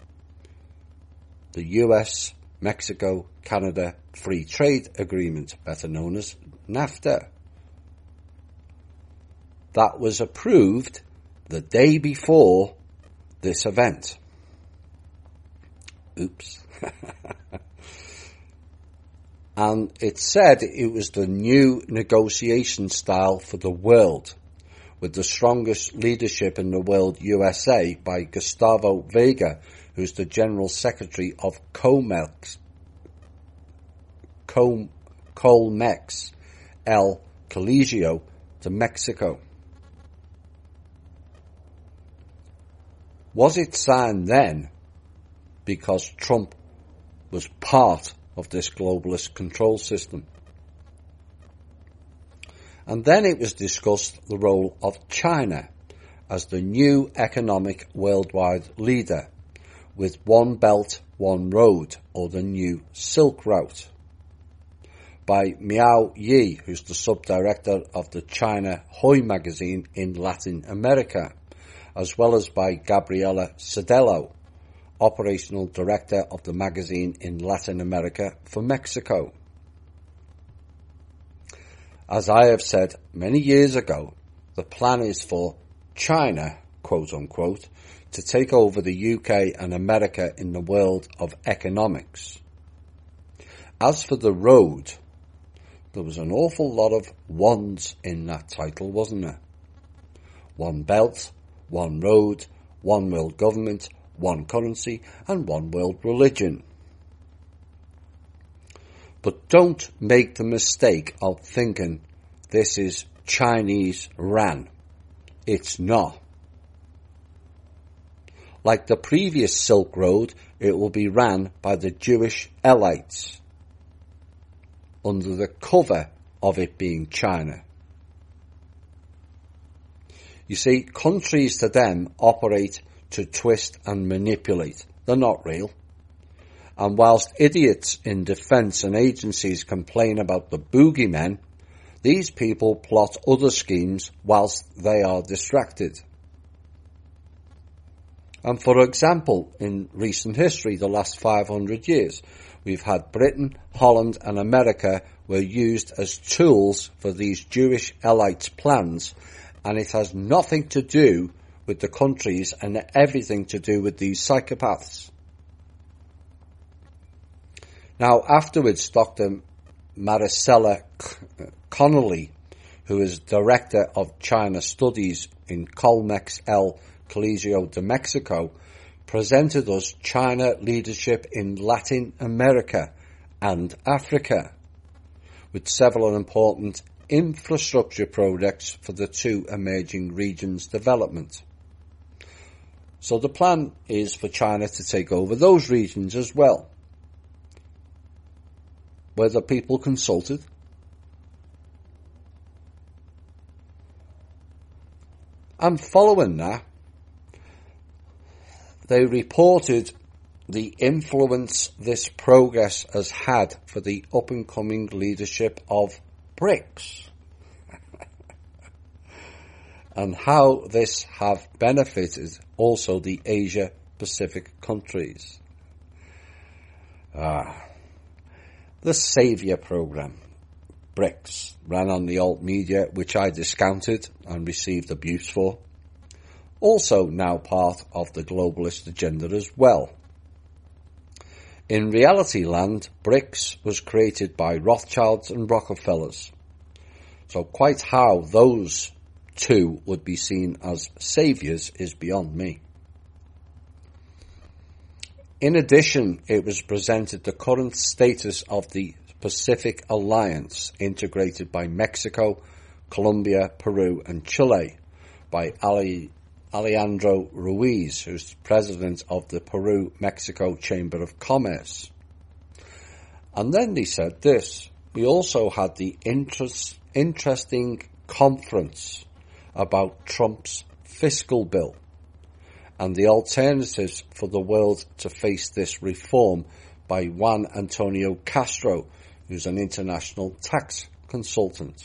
[SPEAKER 1] the U S Mexico Canada Free Trade Agreement, better known as NAFTA. That was approved the day before this event. Oops. And it said it was the new negotiation style for the world, with the strongest leadership in the world, U S A, by Gustavo Vega, who's the General Secretary of Comex, Com, Colmex El Colegio de Mexico. Was it signed then because Trump was part of this globalist control system? And then it was discussed the role of China as the new economic worldwide leader with One Belt, One Road, or the new Silk Route, by Miao Yi, who's the sub-director of the China Hoy magazine in Latin America, as well as by Gabriela Cedello, operational director of the magazine in Latin America for Mexico. As I have said many years ago, the plan is for China, quote unquote, to take over the U K and America in the world of economics. As for the road, there was an awful lot of ones in that title, wasn't there? One belt, one road, one world government, one currency, and one world religion. But don't make the mistake of thinking this is Chinese ran. It's not. Like the previous Silk Road, it will be ran by the Jewish elites, under the cover of it being China. You see, countries to them operate to twist and manipulate. They're not real. And whilst idiots in defence and agencies complain about the boogeymen, these people plot other schemes whilst they are distracted. And for example, in recent history, the last five hundred years, we've had Britain, Holland and America were used as tools for these Jewish elites' plans, and it has nothing to do with the countries and everything to do with these psychopaths. Now, afterwards, Doctor Maricela Connolly, who is Director of China Studies in Colmex El Colegio de Mexico, presented us China leadership in Latin America and Africa, with several important infrastructure projects for the two emerging regions' development. So the plan is for China to take over those regions as well. Were the people consulted? And following that, they reported the influence this progress has had for the up-and-coming leadership of BRICS, and how this have benefited also the Asia-Pacific countries. Ah, the Saviour Programme, BRICS, ran on the alt media, which I discounted and received abuse for. Also now part of the globalist agenda as well. In reality land, BRICS was created by Rothschilds and Rockefellers. So quite how those two would be seen as saviours is beyond me. In addition, it was presented the current status of the Pacific Alliance, integrated by Mexico, Colombia, Peru and Chile, by Ali, Alejandro Ruiz, who's president of the Peru-Mexico Chamber of Commerce. And then they said this: we also had the interest, interesting conference about Trump's fiscal bill and the alternatives for the world to face this reform by Juan Antonio Castro, who's an international tax consultant.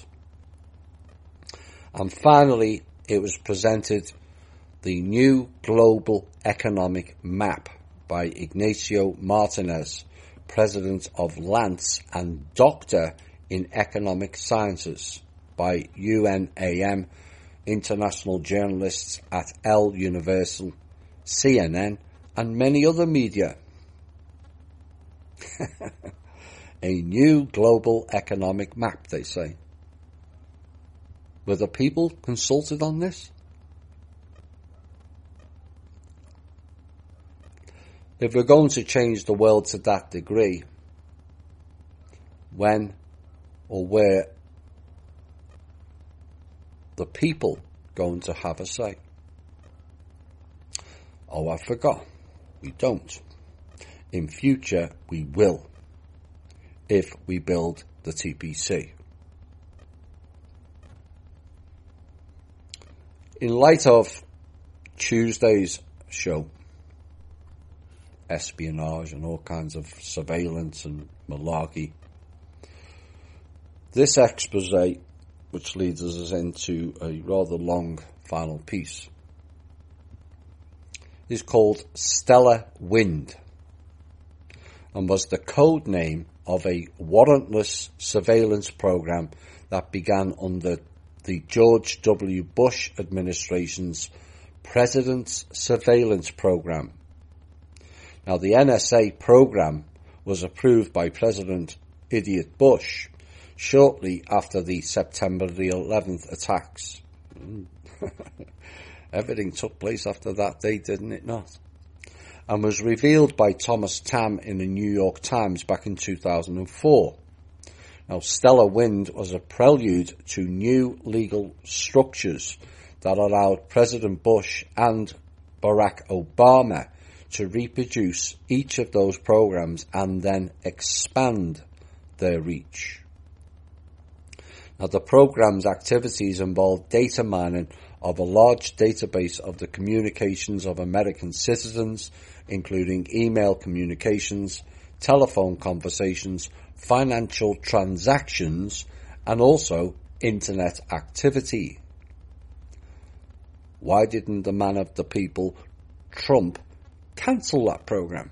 [SPEAKER 1] And finally, it was presented the new global economic map by Ignacio Martinez, president of Lance and doctor in economic sciences, by U N A M, international journalists at El Universal, C N N, and many other media. A new global economic map, they say. Were the people consulted on this? If we're going to change the world to that degree, when or where the people going to have a say? Oh, I forgot. We don't. In future, we will, if we build the T P C. In light of Tuesday's show, espionage and all kinds of surveillance and malarkey, this expose, which leads us into a rather long final piece, is called Stellar Wind and was the code name of a warrantless surveillance program that began under the George W. Bush administration's President's Surveillance Program. Now, the N S A program was approved by President Idiot Bush shortly after the September the eleventh attacks. Everything took place after that day, didn't it not? And was revealed by Thomas Tam in the New York Times back in two thousand four. Now, Stellar Wind was a prelude to new legal structures that allowed President Bush and Barack Obama to reproduce each of those programs and then expand their reach. Now, the program's activities involved data mining of a large database of the communications of American citizens, including email communications, telephone conversations, financial transactions, and also internet activity. Why didn't the man of the people, Trump, cancel that program?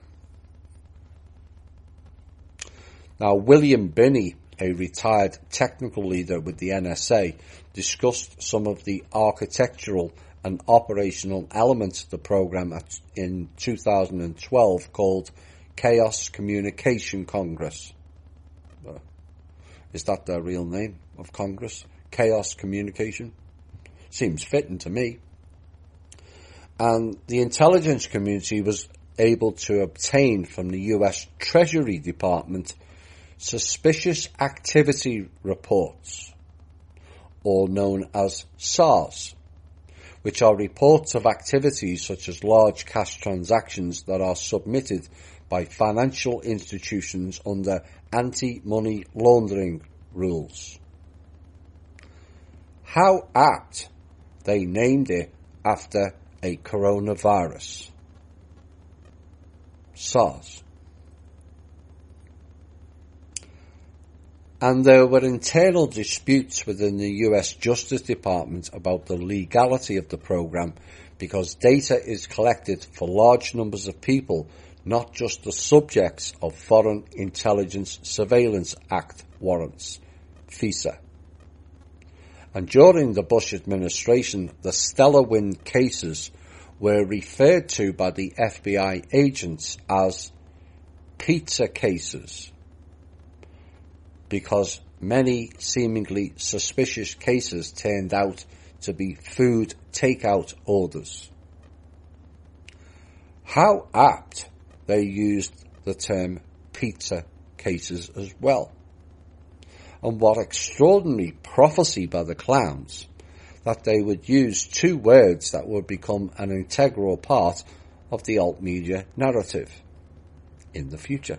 [SPEAKER 1] Now, William Binney, a retired technical leader with the N S A, discussed some of the architectural and operational elements of the program at, in two thousand twelve, called Chaos Communication Congress. Uh, is that their real name of Congress? Chaos Communication? Seems fitting to me. And the intelligence community was able to obtain from the U S Treasury Department suspicious activity reports, or known as SARS, which are reports of activities such as large cash transactions that are submitted by financial institutions under anti-money laundering rules. How apt they named it after a coronavirus. SARS. And there were internal disputes within the U S Justice Department about the legality of the program, because data is collected for large numbers of people, not just the subjects of Foreign Intelligence Surveillance Act warrants, FISA. And during the Bush administration, the Stellar Wind cases were referred to by the F B I agents as pizza cases, because many seemingly suspicious cases turned out to be food takeout orders. How apt they used the term pizza cases as well. And what extraordinary prophecy by the clowns that they would use two words that would become an integral part of the alt media narrative in the future.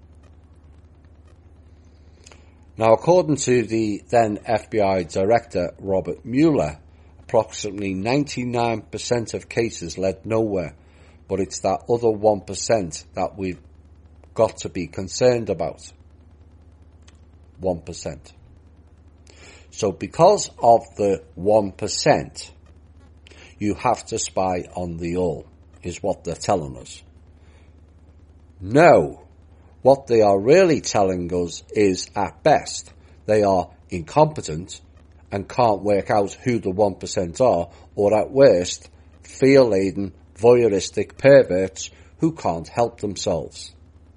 [SPEAKER 1] Now, according to the then F B I Director Robert Mueller, approximately ninety-nine percent of cases led nowhere, but it's that other one percent that we've got to be concerned about. one percent. So because of the one percent, you have to spy on the all, is what they're telling us. No. What they are really telling us is, at best, they are incompetent and can't work out who the one percent are, or at worst, fear-laden, voyeuristic perverts who can't help themselves.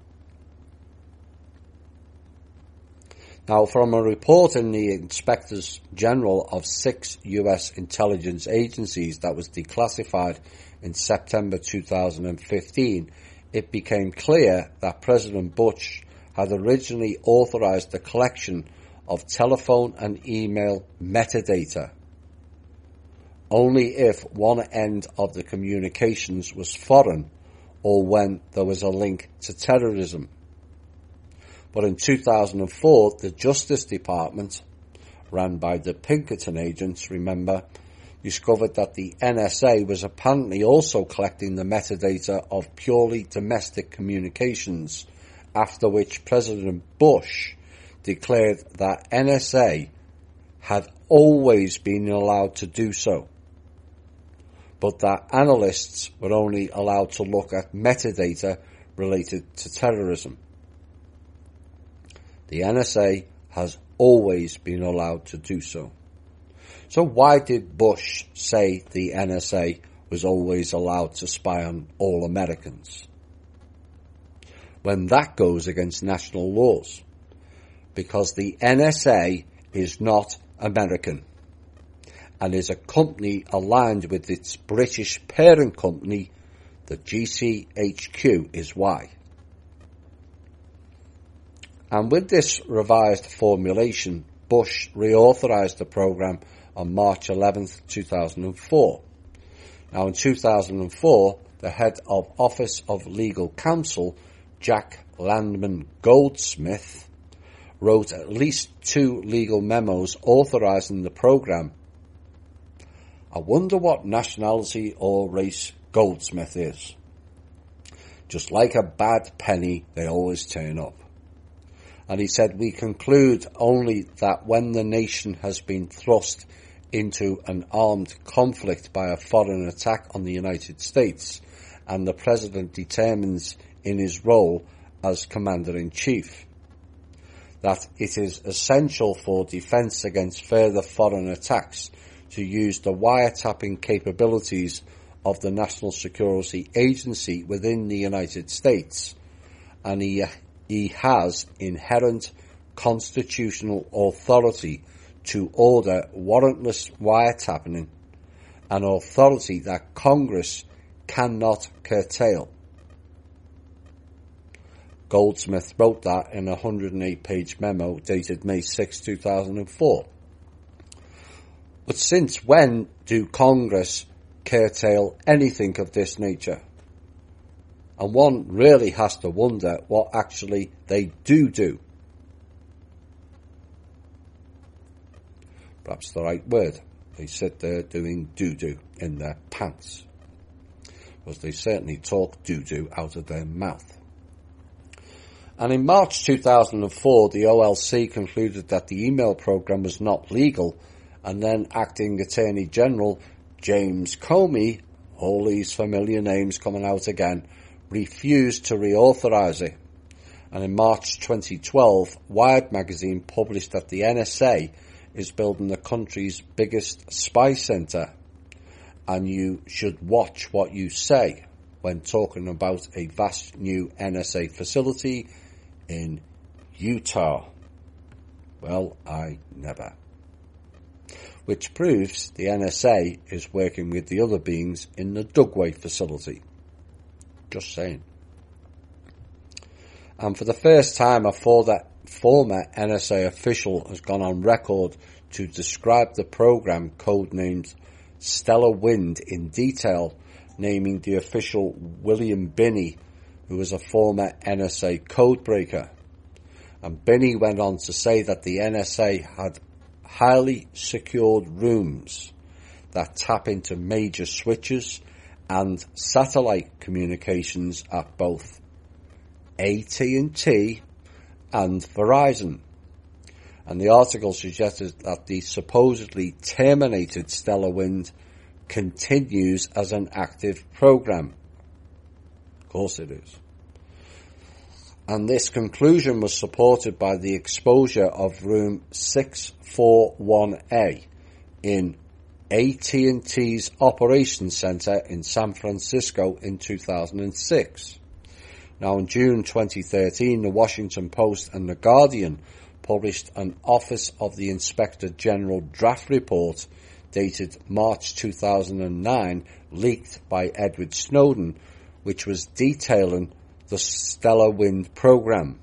[SPEAKER 1] Now, from a report in the Inspectors General of six U S intelligence agencies that was declassified in September two thousand fifteen, it became clear that President Bush had originally authorized the collection of telephone and email metadata only if one end of the communications was foreign or when there was a link to terrorism. But in two thousand four, the Justice Department, ran by the Pinkerton agents, remember, discovered that the N S A was apparently also collecting the metadata of purely domestic communications, after which President Bush declared that N S A had always been allowed to do so, but that analysts were only allowed to look at metadata related to terrorism. The N S A has always been allowed to do so. So why did Bush say the N S A was always allowed to spy on all Americans, when that goes against national laws? Because the N S A is not American and is a company aligned with its British parent company, the G C H Q is why. And with this revised formulation, Bush reauthorized the program on March eleventh, two thousand four. Now, in two thousand four, the head of Office of Legal Counsel, Jack Landman Goldsmith, wrote at least two legal memos authorizing the program. I wonder what nationality or race Goldsmith is. Just like a bad penny, they always turn up. And he said, we conclude only that when the nation has been thrust into an armed conflict by a foreign attack on the United States, and the President determines in his role as Commander-in-Chief that it is essential for defence against further foreign attacks to use the wiretapping capabilities of the National Security Agency within the United States, and he He has inherent constitutional authority to order warrantless wiretapping, an authority that Congress cannot curtail. Goldsmith wrote that in a one hundred eight page memo dated May sixth, two thousand four. But since when do Congress curtail anything of this nature? And one really has to wonder what actually they do do. Perhaps the right word. They sit there doing doo-doo in their pants. Because they certainly talk doo-doo out of their mouth. And in March two thousand four, the O L C concluded that the email program was not legal, and then Acting Attorney General James Comey, all these familiar names coming out again, refused to reauthorize it. And in March twenty twelve, Wired magazine published that the N S A is building the country's biggest spy centre, and you should watch what you say when talking about a vast new N S A facility in Utah. Well, I never. Which proves the N S A is working with the other beings in the Dugway facility. Just saying. And for the first time, I thought that former N S A official has gone on record to describe the program codenamed Stellar Wind in detail, naming the official William Binney, who was a former N S A codebreaker. And Binney went on to say that the N S A had highly secured rooms that tap into major switches and satellite communications at both A T and T and Verizon. And the article suggested that the supposedly terminated Stellar Wind continues as an active program. Of course it is. And this conclusion was supported by the exposure of room six forty-one A in A T and T's operations center in San Francisco in two thousand six. Now, in June twenty thirteen, the Washington Post and The Guardian published an Office of the Inspector General draft report dated March two thousand nine, leaked by Edward Snowden, which was detailing the Stellar Wind program,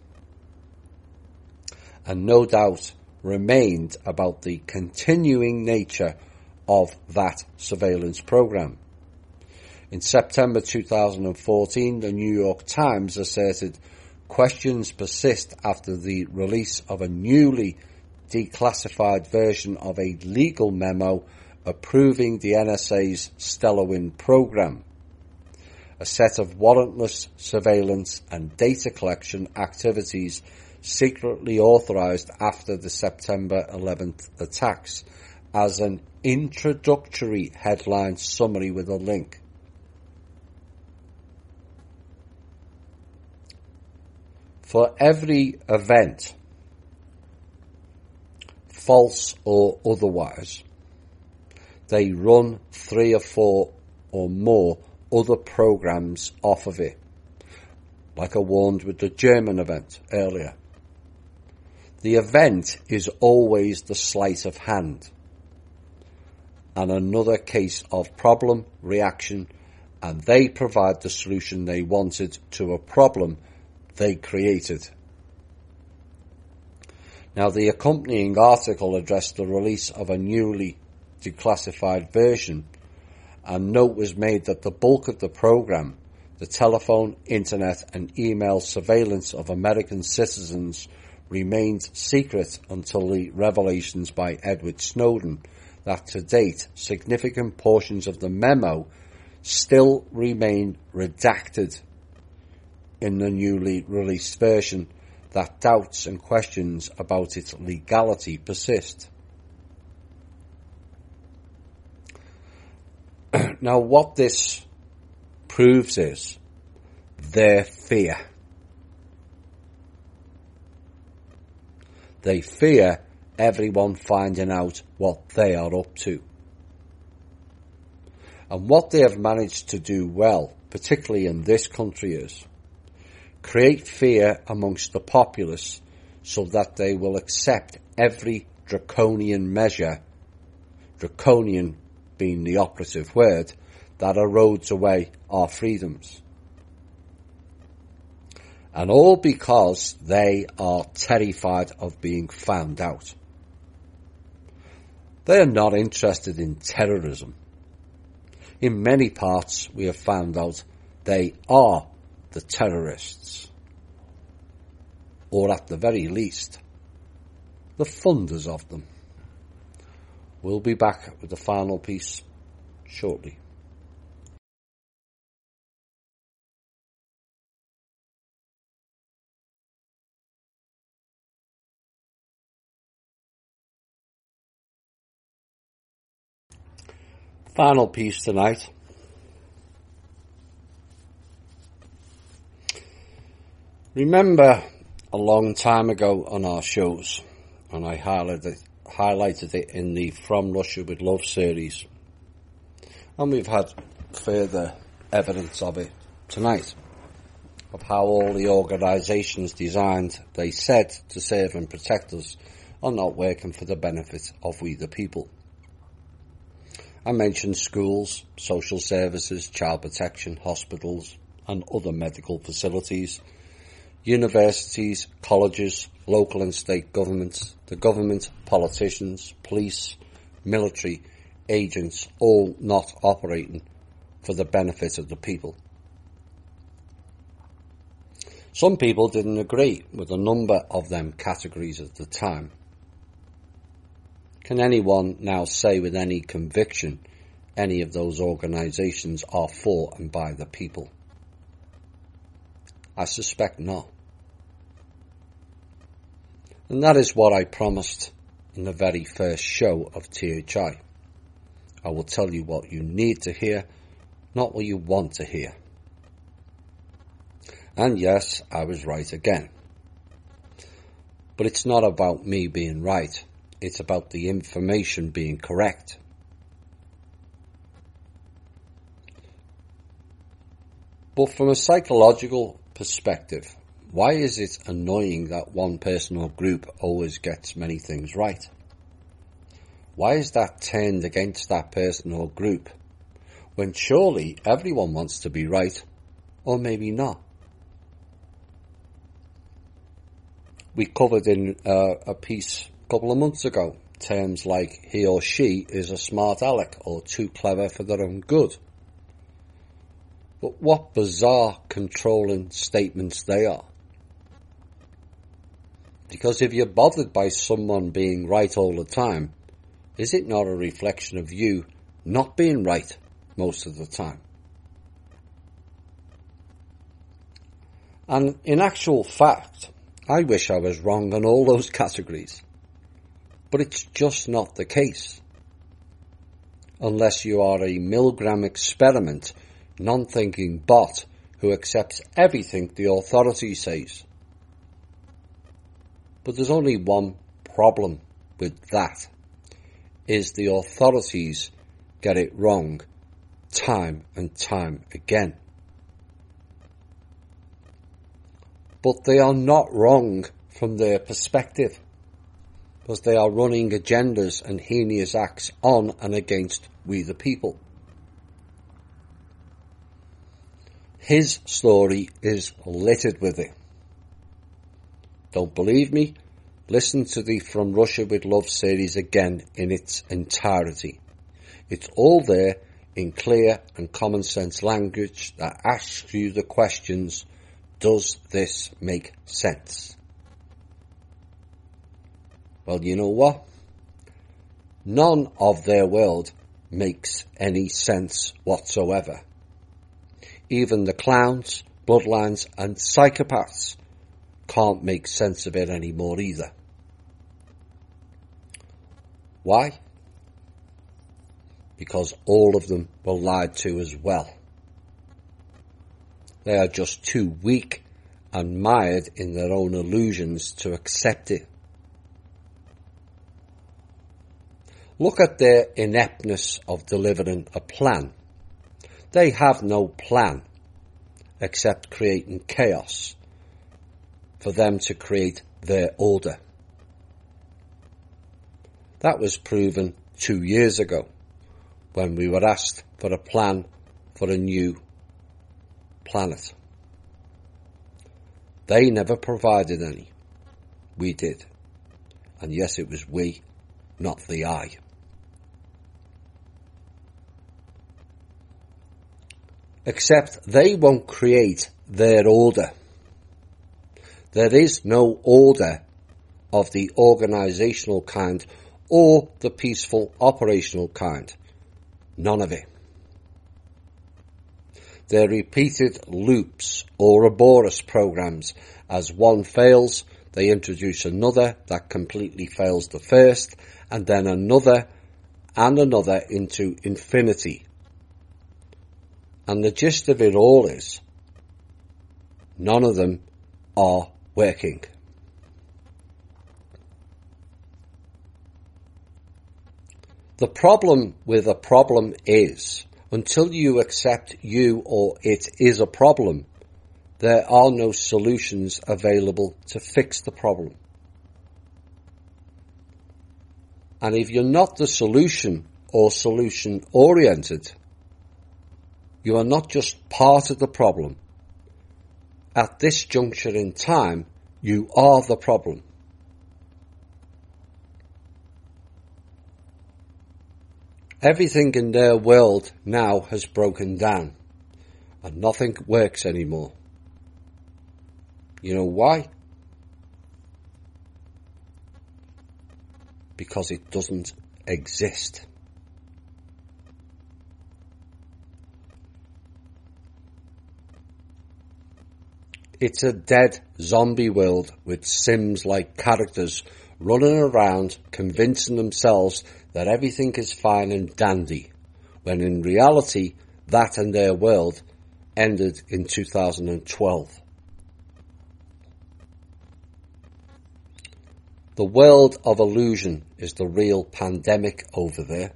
[SPEAKER 1] and no doubt remained about the continuing nature of that surveillance program. In September two thousand fourteen, the New York Times asserted questions persist after the release of a newly declassified version of a legal memo approving the N S A's Stellar Wind program, a set of warrantless surveillance and data collection activities secretly authorized after the September eleventh attacks, as an introductory headline summary with a link. For every event, false or otherwise, they run three or four or more other programs off of it, like I warned with the German event earlier. The event is always the sleight of hand, and another case of problem, reaction, and they provide the solution they wanted to a problem they created. Now, the accompanying article addressed the release of a newly declassified version, and note was made that the bulk of the program, the telephone, internet and email surveillance of American citizens, remained secret until the revelations by Edward Snowden that to date significant portions of the memo still remain redacted in the newly released version, that doubts and questions about its legality persist. Now, what this proves is their fear. They fear everyone finding out what they are up to. And what they have managed to do well, particularly in this country, is create fear amongst the populace so that they will accept every draconian measure, draconian being the operative word, that erodes away our freedoms. And all because they are terrified of being found out. They are not interested in terrorism. In many parts, we have found out they are the terrorists, or at the very least, the funders of them. We'll be back with the final piece shortly. Final piece tonight. Remember a long time ago on our shows, and I highlighted, highlighted it in the From Russia with Love series, and we've had further evidence of it tonight, of how all the organisations designed, they said, to serve and protect us are not working for the benefit of we the people. I mentioned schools, social services, child protection, hospitals and other medical facilities universities, colleges, local and state governments, the government, politicians, police, military, agents, all not operating for the benefit of the people. Some people didn't agree with a number of them categories at the time. Can anyone now say with any conviction any of those organisations are for and by the people? I suspect not. And that is what I promised in the very first show of T H I. I will tell you what you need to hear, not what you want to hear. And yes, I was right again. But it's not about me being right. It's about the information being correct. But from a psychological perspective, why is it annoying that one person or group always gets many things right? Why is that turned against that person or group, when surely everyone wants to be right, or maybe not? We covered in uh, a piece a couple of months ago terms like he or she is a smart aleck or too clever for their own good. But what bizarre controlling statements they are. Because if you're bothered by someone being right all the time, is it not a reflection of you not being right most of the time? And in actual fact, I wish I was wrong on all those categories. But it's just not the case. Unless you are a Milgram experiment, non-thinking bot who accepts everything the authority says. But there's only one problem with that, is the authorities get it wrong time and time again. But they are not wrong from their perspective, because they are running agendas and heinous acts on and against we the people. His story is littered with it. Don't believe me? Listen to the From Russia with Love series again in its entirety. It's all there in clear and common sense language that asks you the questions, does this make sense? Well, you know what? None of their world makes any sense whatsoever. Even the clowns, bloodlines and psychopaths can't make sense of it anymore either. Why? Because all of them were lied to as well. They are just too weak and mired in their own illusions to accept it. Look at their ineptness of delivering a plan. They have no plan except creating chaos for them to create their order. That was proven two years ago when we were asked for a plan for a new planet. They never provided any. We did. And yes, it was we, not the I. Except they won't create their order. There is no order of the organisational kind or the peaceful operational kind. None of it. They're repeated loops, Ouroboros programs. As one fails, they introduce another that completely fails the first, and then another and another into infinity. And the gist of it all is, none of them are working. The problem with a problem is, until you accept you or it is a problem, there are no solutions available to fix the problem. And if you're not the solution or solution oriented, you are not just part of the problem, at this juncture in time, you are the problem. Everything in their world now has broken down, and nothing works anymore. You know why? Because it doesn't exist. It's a dead zombie world with Sims-like characters running around convincing themselves that everything is fine and dandy, when in reality that and their world ended in two thousand twelve. The world of illusion is the real pandemic over there.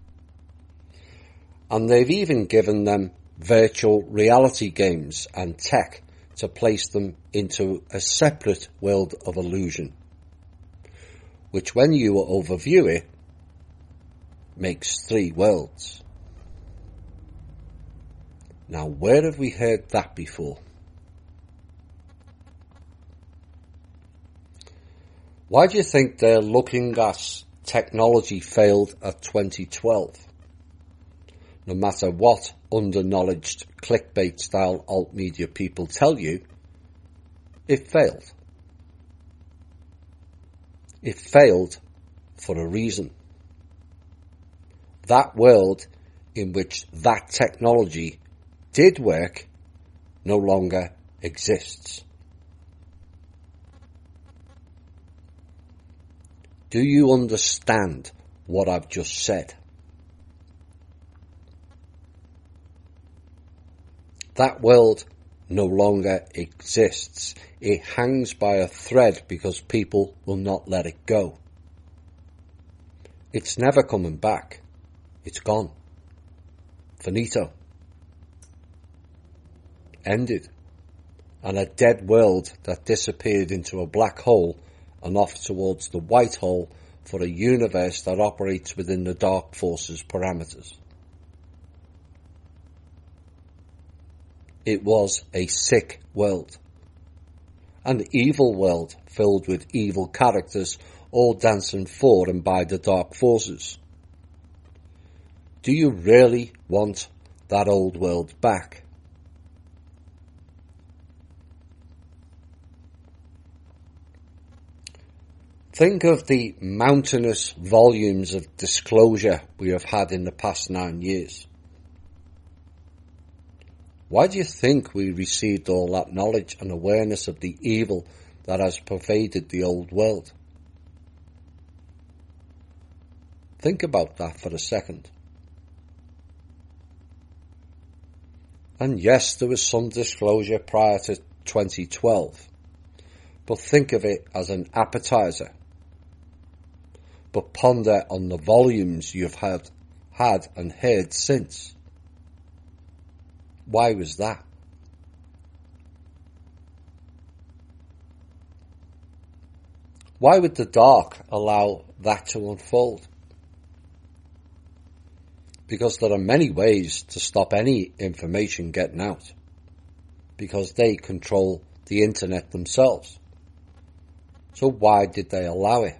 [SPEAKER 1] And they've even given them virtual reality games and tech to place them into a separate world of illusion, which when you overview it, makes three worlds. Now, where have we heard that before? Why do you think they're looking at technology failed at twenty twelve? No matter what underknowledged clickbait style alt media people tell you, it failed. It failed for a reason. That world in which that technology did work no longer exists. Do you understand what I've just said? That world no longer exists. It hangs by a thread because people will not let it go. It's never coming back. It's gone. Finito. Ended. And a dead world that disappeared into a black hole and off towards the white hole for a universe that operates within the dark forces parameters. It was a sick world. An evil world filled with evil characters all dancing for and by the dark forces. Do you really want that old world back? Think of the mountainous volumes of disclosure we have had in the past nine years. Why do you think we received all that knowledge and awareness of the evil that has pervaded the old world? Think about that for a second. And yes, there was some disclosure prior to twenty twelve, but think of it as an appetizer. But ponder on the volumes you've had, had and heard since. Why was that? Why would the dark allow that to unfold? Because there are many ways to stop any information getting out. Because they control the internet themselves. So why did they allow it?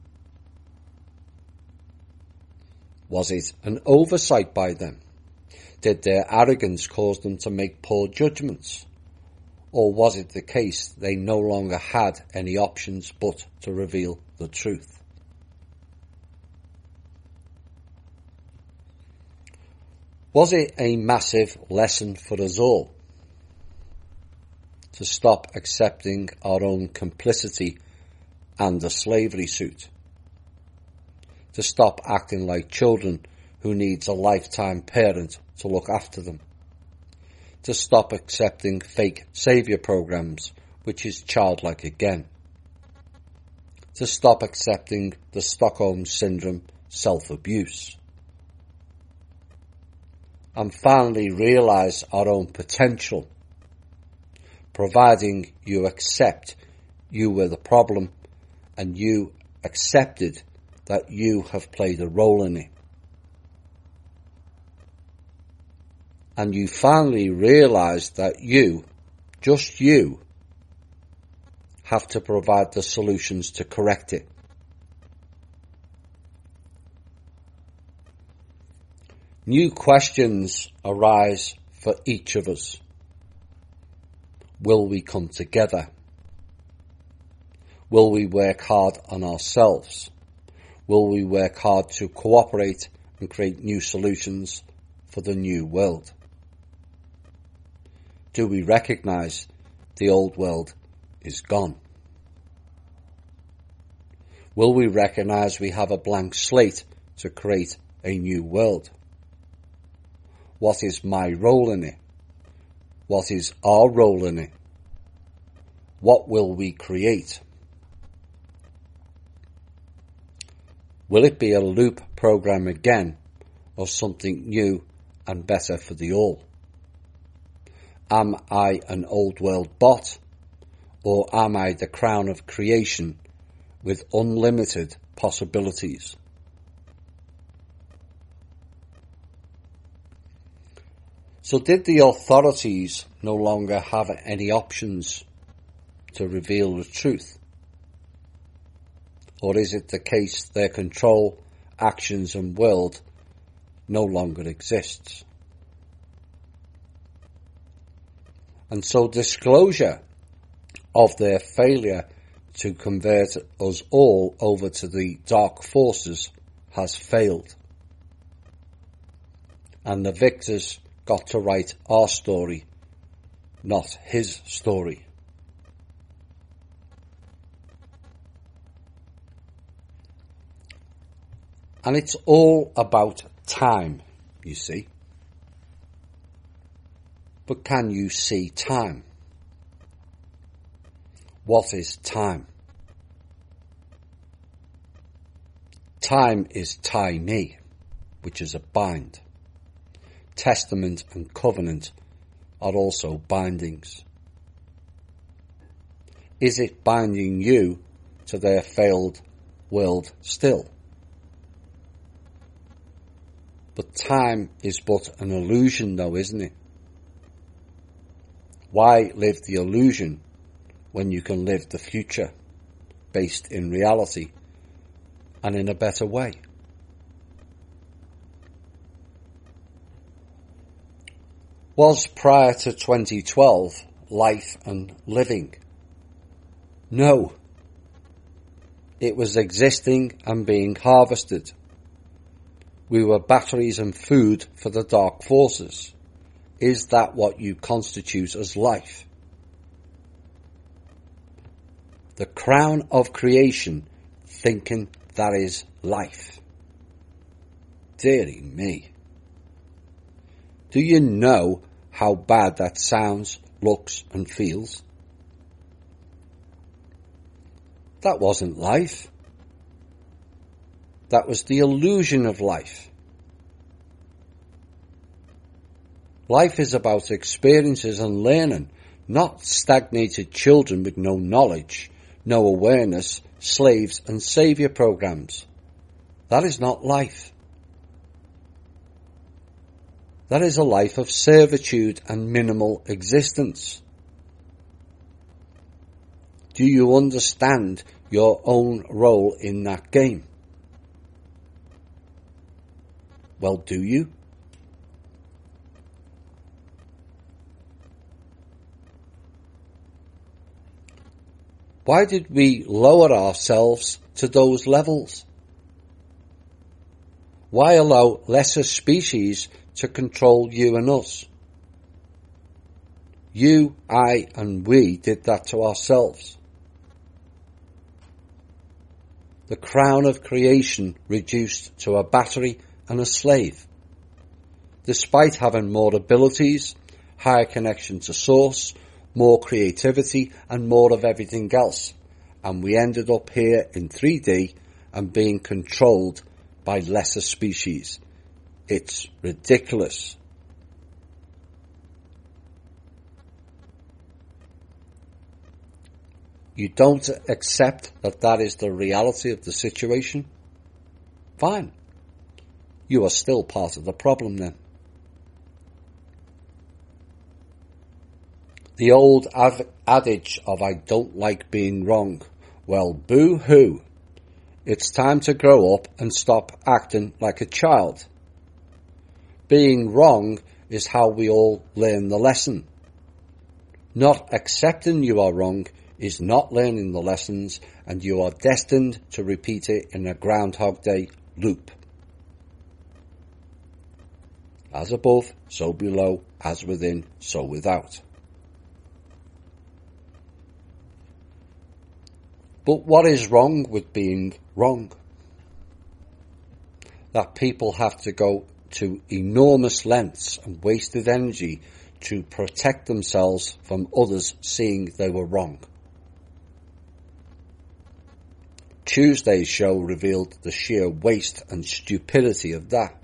[SPEAKER 1] Was it an oversight by them? Did their arrogance cause them to make poor judgments? Or was it the case they no longer had any options but to reveal the truth? Was it a massive lesson for us all? To stop accepting our own complicity and the slavery suit? To stop acting like children who needs a lifetime parent to look after them? To stop accepting fake saviour programs, which is childlike again? To stop accepting the Stockholm Syndrome self-abuse? And finally realise our own potential, providing you accept you were the problem and you accepted that you have played a role in it. And you finally realise that you, Just you have to provide the solutions to correct it. New questions arise for each of us. Will we come together? Will we work hard on ourselves? Will we work hard to cooperate and create new solutions for the new world? Do we recognise the old world is gone? Will we recognise we have a blank slate to create a new world? What is my role in it? What is our role in it? What will we create? Will it be a loop program again, or something new and better for the all? Am I an old world bot, or am I the crown of creation with unlimited possibilities? So did the authorities no longer have any options to reveal the truth? Or is it the case their control, actions and world no longer exists? And so disclosure of their failure to convert us all over to the dark forces has failed. And the victors got to write our story, not his story. And it's all about time, you see. But can you see time? What is time? Time is timey, which is a bind. Testament and covenant are also bindings. Is it binding you to their failed world still? But time is but an illusion though, isn't it? Why live the illusion when you can live the future based in reality and in a better way? Was prior to twenty twelve life and living? No. It was existing and being harvested. We were batteries and food for the dark forces. Is that what you constitute as life? The crown of creation, thinking that is life. Dearie me. Do you know how bad that sounds, looks and feels? That wasn't life. That was the illusion of life. Life is about experiences and learning, not stagnated children with no knowledge, no awareness, slaves and saviour programs. That is not life. That is a life of servitude and minimal existence. Do you understand your own role in that game? Well, do you? Why did we lower ourselves to those levels? Why allow lesser species to control you and us? You, I, and we did that to ourselves. The crown of creation reduced to a battery and a slave. Despite having more abilities, higher connection to source, more creativity and more of everything else. And we ended up here in three D and being controlled by lesser species. It's ridiculous. You don't accept that that is the reality of the situation? Fine. You are still part of the problem then. The old av- adage of I don't like being wrong. Well, boo-hoo. It's time to grow up and stop acting like a child. Being wrong is how we all learn the lesson. Not accepting you are wrong is not learning the lessons, and you are destined to repeat it in a Groundhog Day loop. As above, so below, as within, so without. But what is wrong with being wrong? That people have to go to enormous lengths and wasted energy to protect themselves from others seeing they were wrong. Tuesday's show revealed the sheer waste and stupidity of that.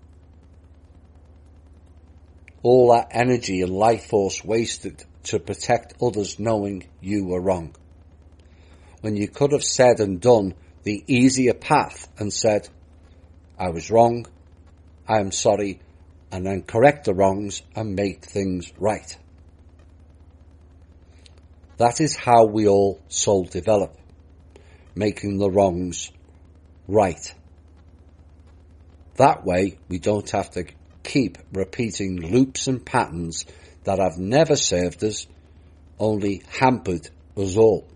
[SPEAKER 1] All that energy and life force wasted to protect others knowing you were wrong. When you could have said and done the easier path and said, I was wrong, I am sorry, and then correct the wrongs and make things right. That is how we all soul develop, making the wrongs right. That way we don't have to keep repeating loops and patterns that have never served us, only hampered us all.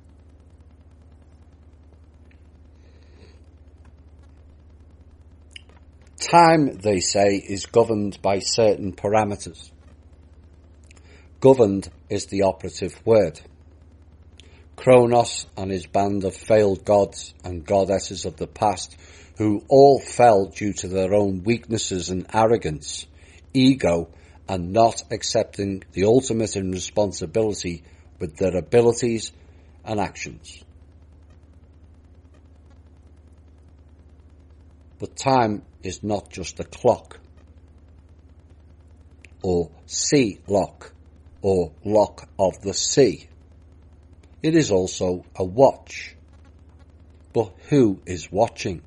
[SPEAKER 1] Time, they say, is governed by certain parameters. Governed is the operative word. Kronos and his band of failed gods and goddesses of the past, who all fell due to their own weaknesses and arrogance, ego, and not accepting the ultimate in responsibility with their abilities and actions. But time is not just a clock, or sea lock, or lock of the sea. It is also a watch. But who is watching?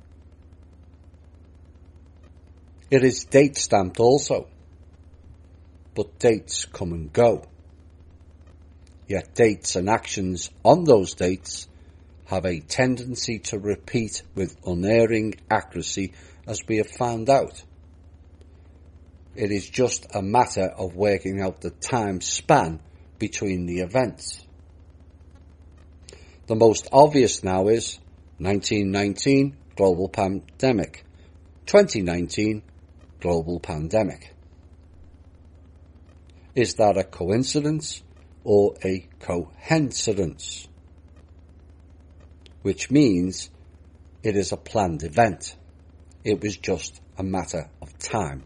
[SPEAKER 1] It is date stamped also. But dates come and go. Yet dates and actions on those dates have a tendency to repeat with unerring accuracy, as we have found out. It is just a matter of working out the time span between the events. The most obvious now is nineteen nineteen global pandemic, twenty nineteen global pandemic. Is that a coincidence or a coincidence? Which means it is a planned event. It was just a matter of time.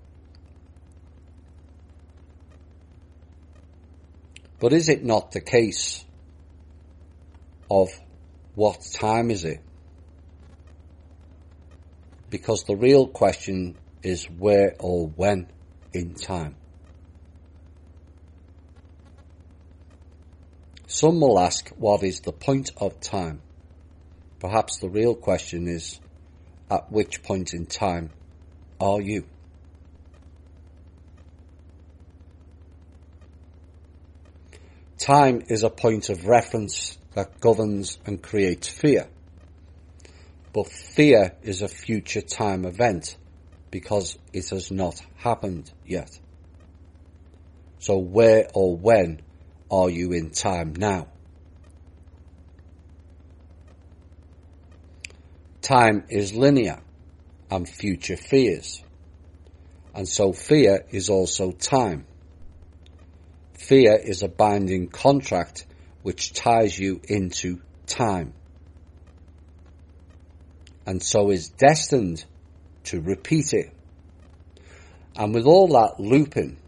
[SPEAKER 1] But is it not the case of what time is it? Because the real question is where or when in time. Some will ask, what is the point of time? Perhaps the real question is, at which point in time are you? Time is a point of reference that governs and creates fear. But fear is a future time event because it has not happened yet. So where or when are you in time now? Time is linear and future fears. And so fear is also time. Fear is a binding contract which ties you into time. And so is destined to repeat it. And with all that looping,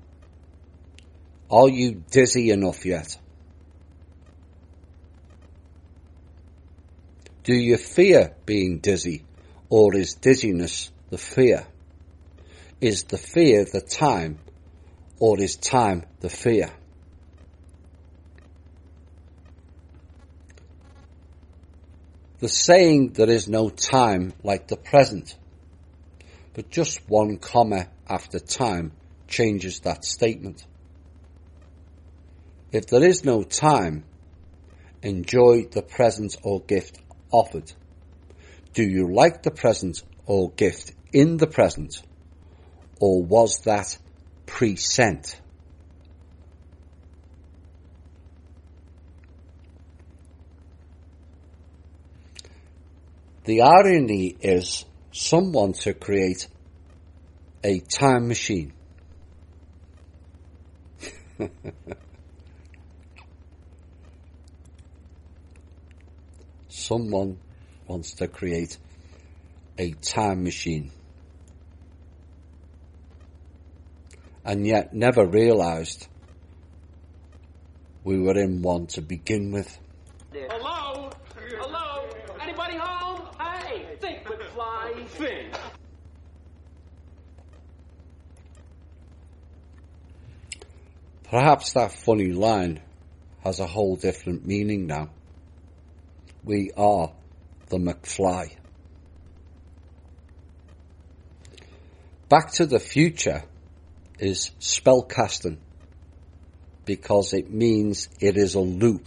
[SPEAKER 1] are you dizzy enough yet? Do you fear being dizzy, or is dizziness the fear? Is the fear the time, or is time the fear? The saying there is no time like the present, but just one comma after time changes that statement. If there is no time, enjoy the present or gift offered. Do you like the present or gift in the present, or was that pre-sent? The irony is someone to create a time machine. Someone wants to create a time machine, and yet never realised we were in one to begin with.
[SPEAKER 4] Hello? Hello? Anybody home? Hey, think with flying thing.
[SPEAKER 1] Perhaps that funny line has a whole different meaning now. We are the McFly. Back to the Future is spellcasting because it means it is a loop.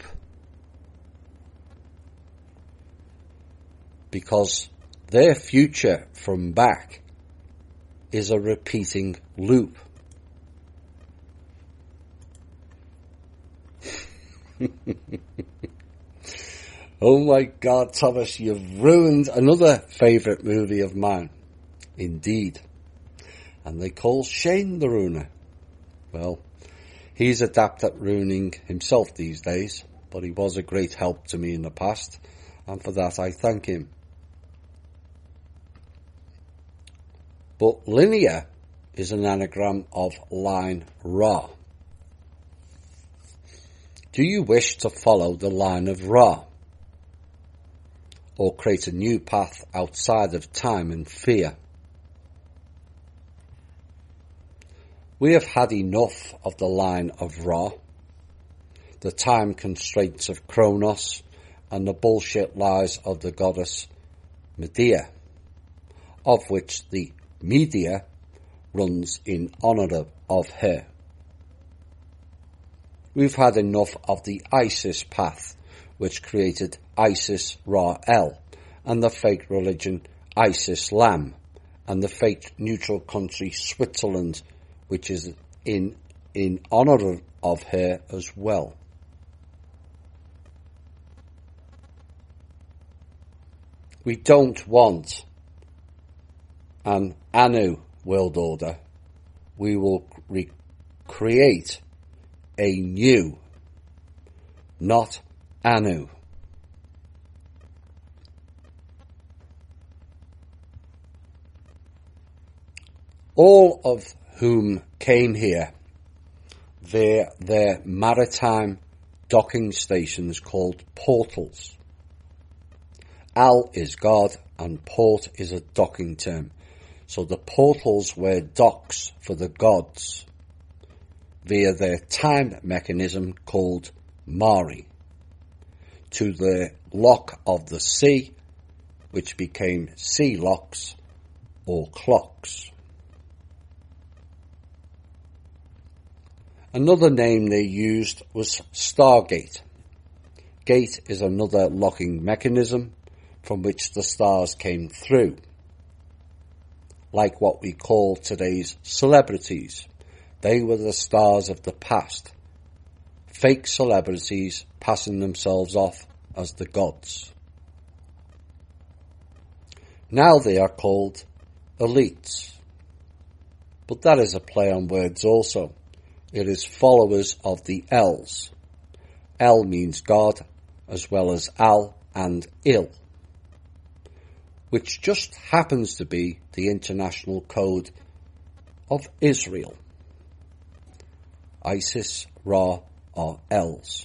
[SPEAKER 1] Because their future from back is a repeating loop. Oh my God, Thomas, you've ruined another favourite movie of mine. Indeed. And they call Shane the Ruiner. Well, he's adept at ruining himself these days, but he was a great help to me in the past, and for that I thank him. But linear is an anagram of line Ra. Do you wish to follow the line of Ra, or create a new path outside of time and fear? We have had enough of the line of Ra, the time constraints of Kronos, and the bullshit lies of the goddess Medea, of which the media runs in honour of her. We've had enough of the Isis path, which created Isis Ra-El, and the fake religion Isis-Lam, and the fake neutral country Switzerland, which is in in honour of her as well. We don't want an Anu world order. We will re- create a new, not Anu. All of whom came here via their maritime docking stations called portals. Al is God and port is a docking term. So the portals were docks for the gods via their time mechanism called Mari to the lock of the sea, which became sea locks or clocks. Another name they used was Stargate. Gate is another locking mechanism from which the stars came through, like what we call today's celebrities. They were the stars of the past, fake celebrities passing themselves off as the gods. Now they are called elites, but that is a play on words also. It is followers of the Els. El means God, as well as Al and Il, which just happens to be the international code of Israel. Isis, Ra, are Els.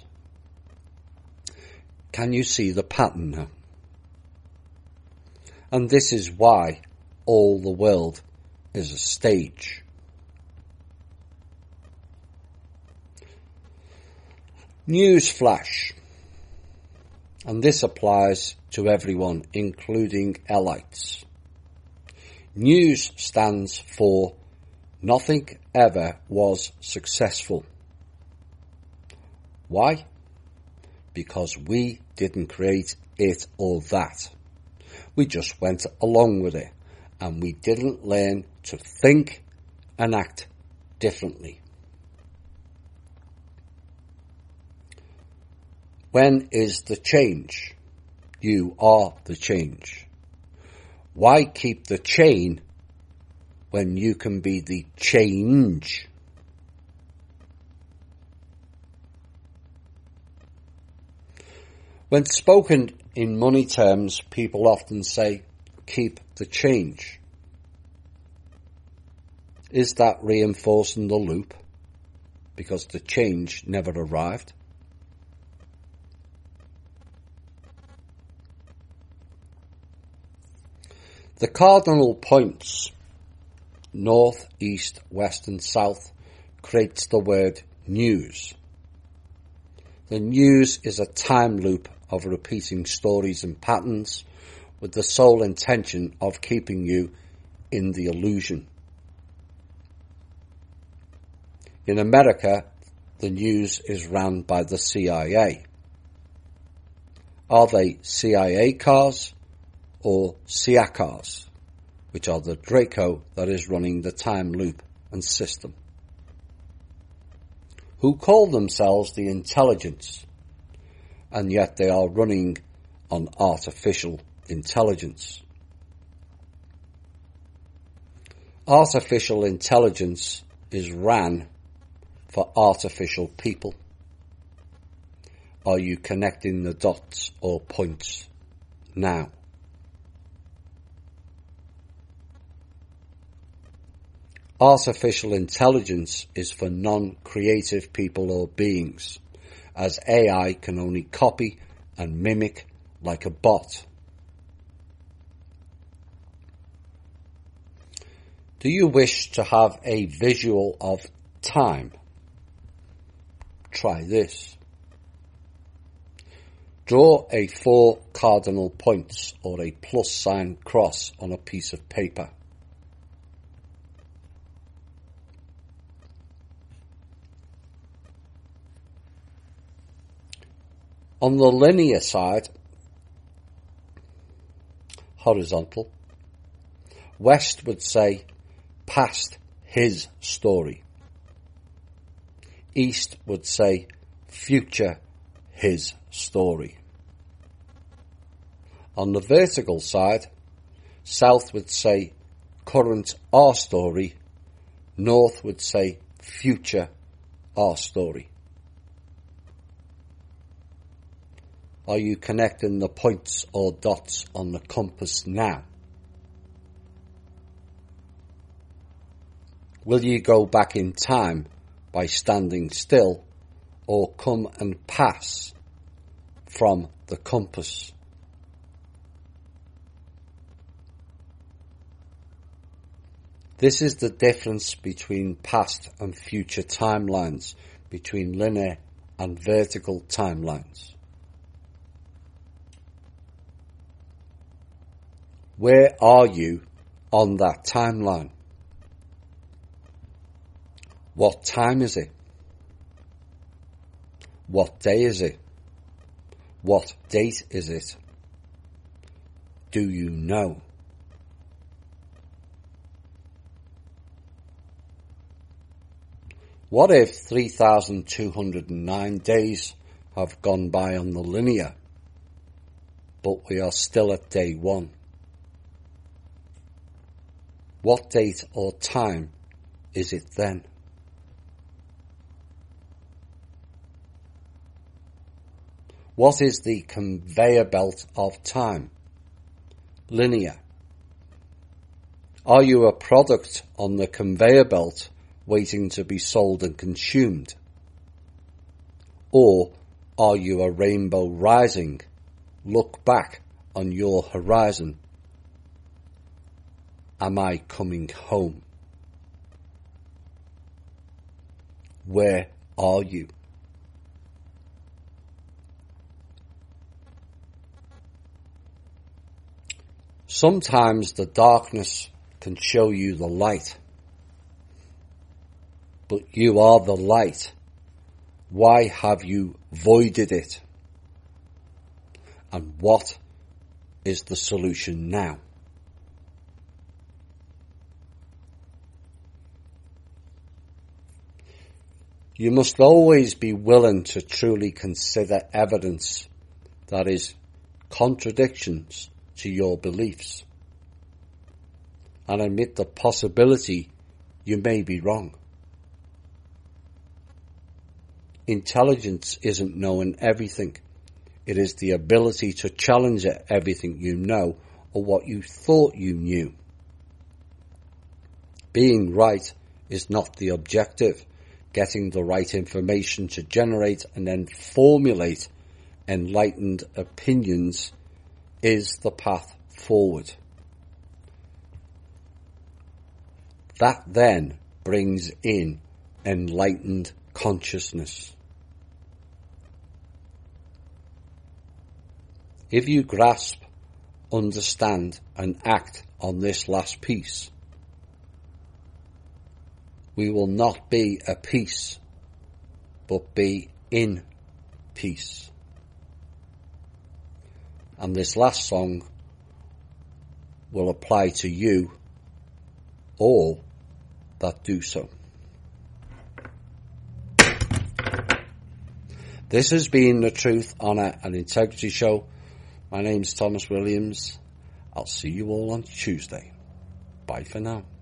[SPEAKER 1] Can you see the pattern now? And this is why all the world is a stage. Newsflash, and this applies to everyone, including Elites. News stands for nothing ever was successful. Why? Because we didn't create it or that. We just went along with it, and we didn't learn to think and act differently. When is the change? You are the change. Why keep the chain when you can be the change? When spoken in money terms, people often say, keep the change. Is that reinforcing the loop? Because the change never arrived. The cardinal points, north, east, west and south, creates the word news. The news is a time loop of repeating stories and patterns with the sole intention of keeping you in the illusion. In America, the news is run by the C I A. Are they C I A cars or C I A cars, which are the Draco that is running the time loop and system? Who call themselves the intelligence, and yet they are running on artificial intelligence. Artificial intelligence is ran for artificial people. Are you connecting the dots or points now? Artificial intelligence is for non-creative people or beings, as A I can only copy and mimic like a bot. Do you wish to have a visual of time? Try this. Draw a four cardinal points or a plus sign cross on a piece of paper. On the linear side, horizontal, west would say past his story. East would say future his story. On the vertical side, south would say current our story. North would say future our story. Are you connecting the points or dots on the compass now? Will you go back in time by standing still, or come and pass from the compass? This is the difference between past and future timelines, between linear and vertical timelines. Where are you on that timeline? What time is it? What day is it? What date is it? Do you know? What if three thousand two hundred nine days have gone by on the linear, but we are still at day one? What date or time is it then? What is the conveyor belt of time? Linear. Are you a product on the conveyor belt waiting to be sold and consumed? Or are you a rainbow rising? Look back on your horizon. Am I coming home? Where are you? Sometimes the darkness can show you the light, but you are the light. Why have you voided it? And what is the solution now? You must always be willing to truly consider evidence that is contradictions to your beliefs, and admit the possibility you may be wrong. Intelligence isn't knowing everything. It is the ability to challenge everything you know or what you thought you knew. Being right is not the objective. Getting the right information to generate and then formulate enlightened opinions is the path forward. That then brings in enlightened consciousness. If you grasp, understand, and act on this last piece, we will not be at peace, but be in peace. And this last song will apply to you, all that do so. This has been the Truth, Honour and Integrity Show. My name's Thomas Williams. I'll see you all on Tuesday. Bye for now.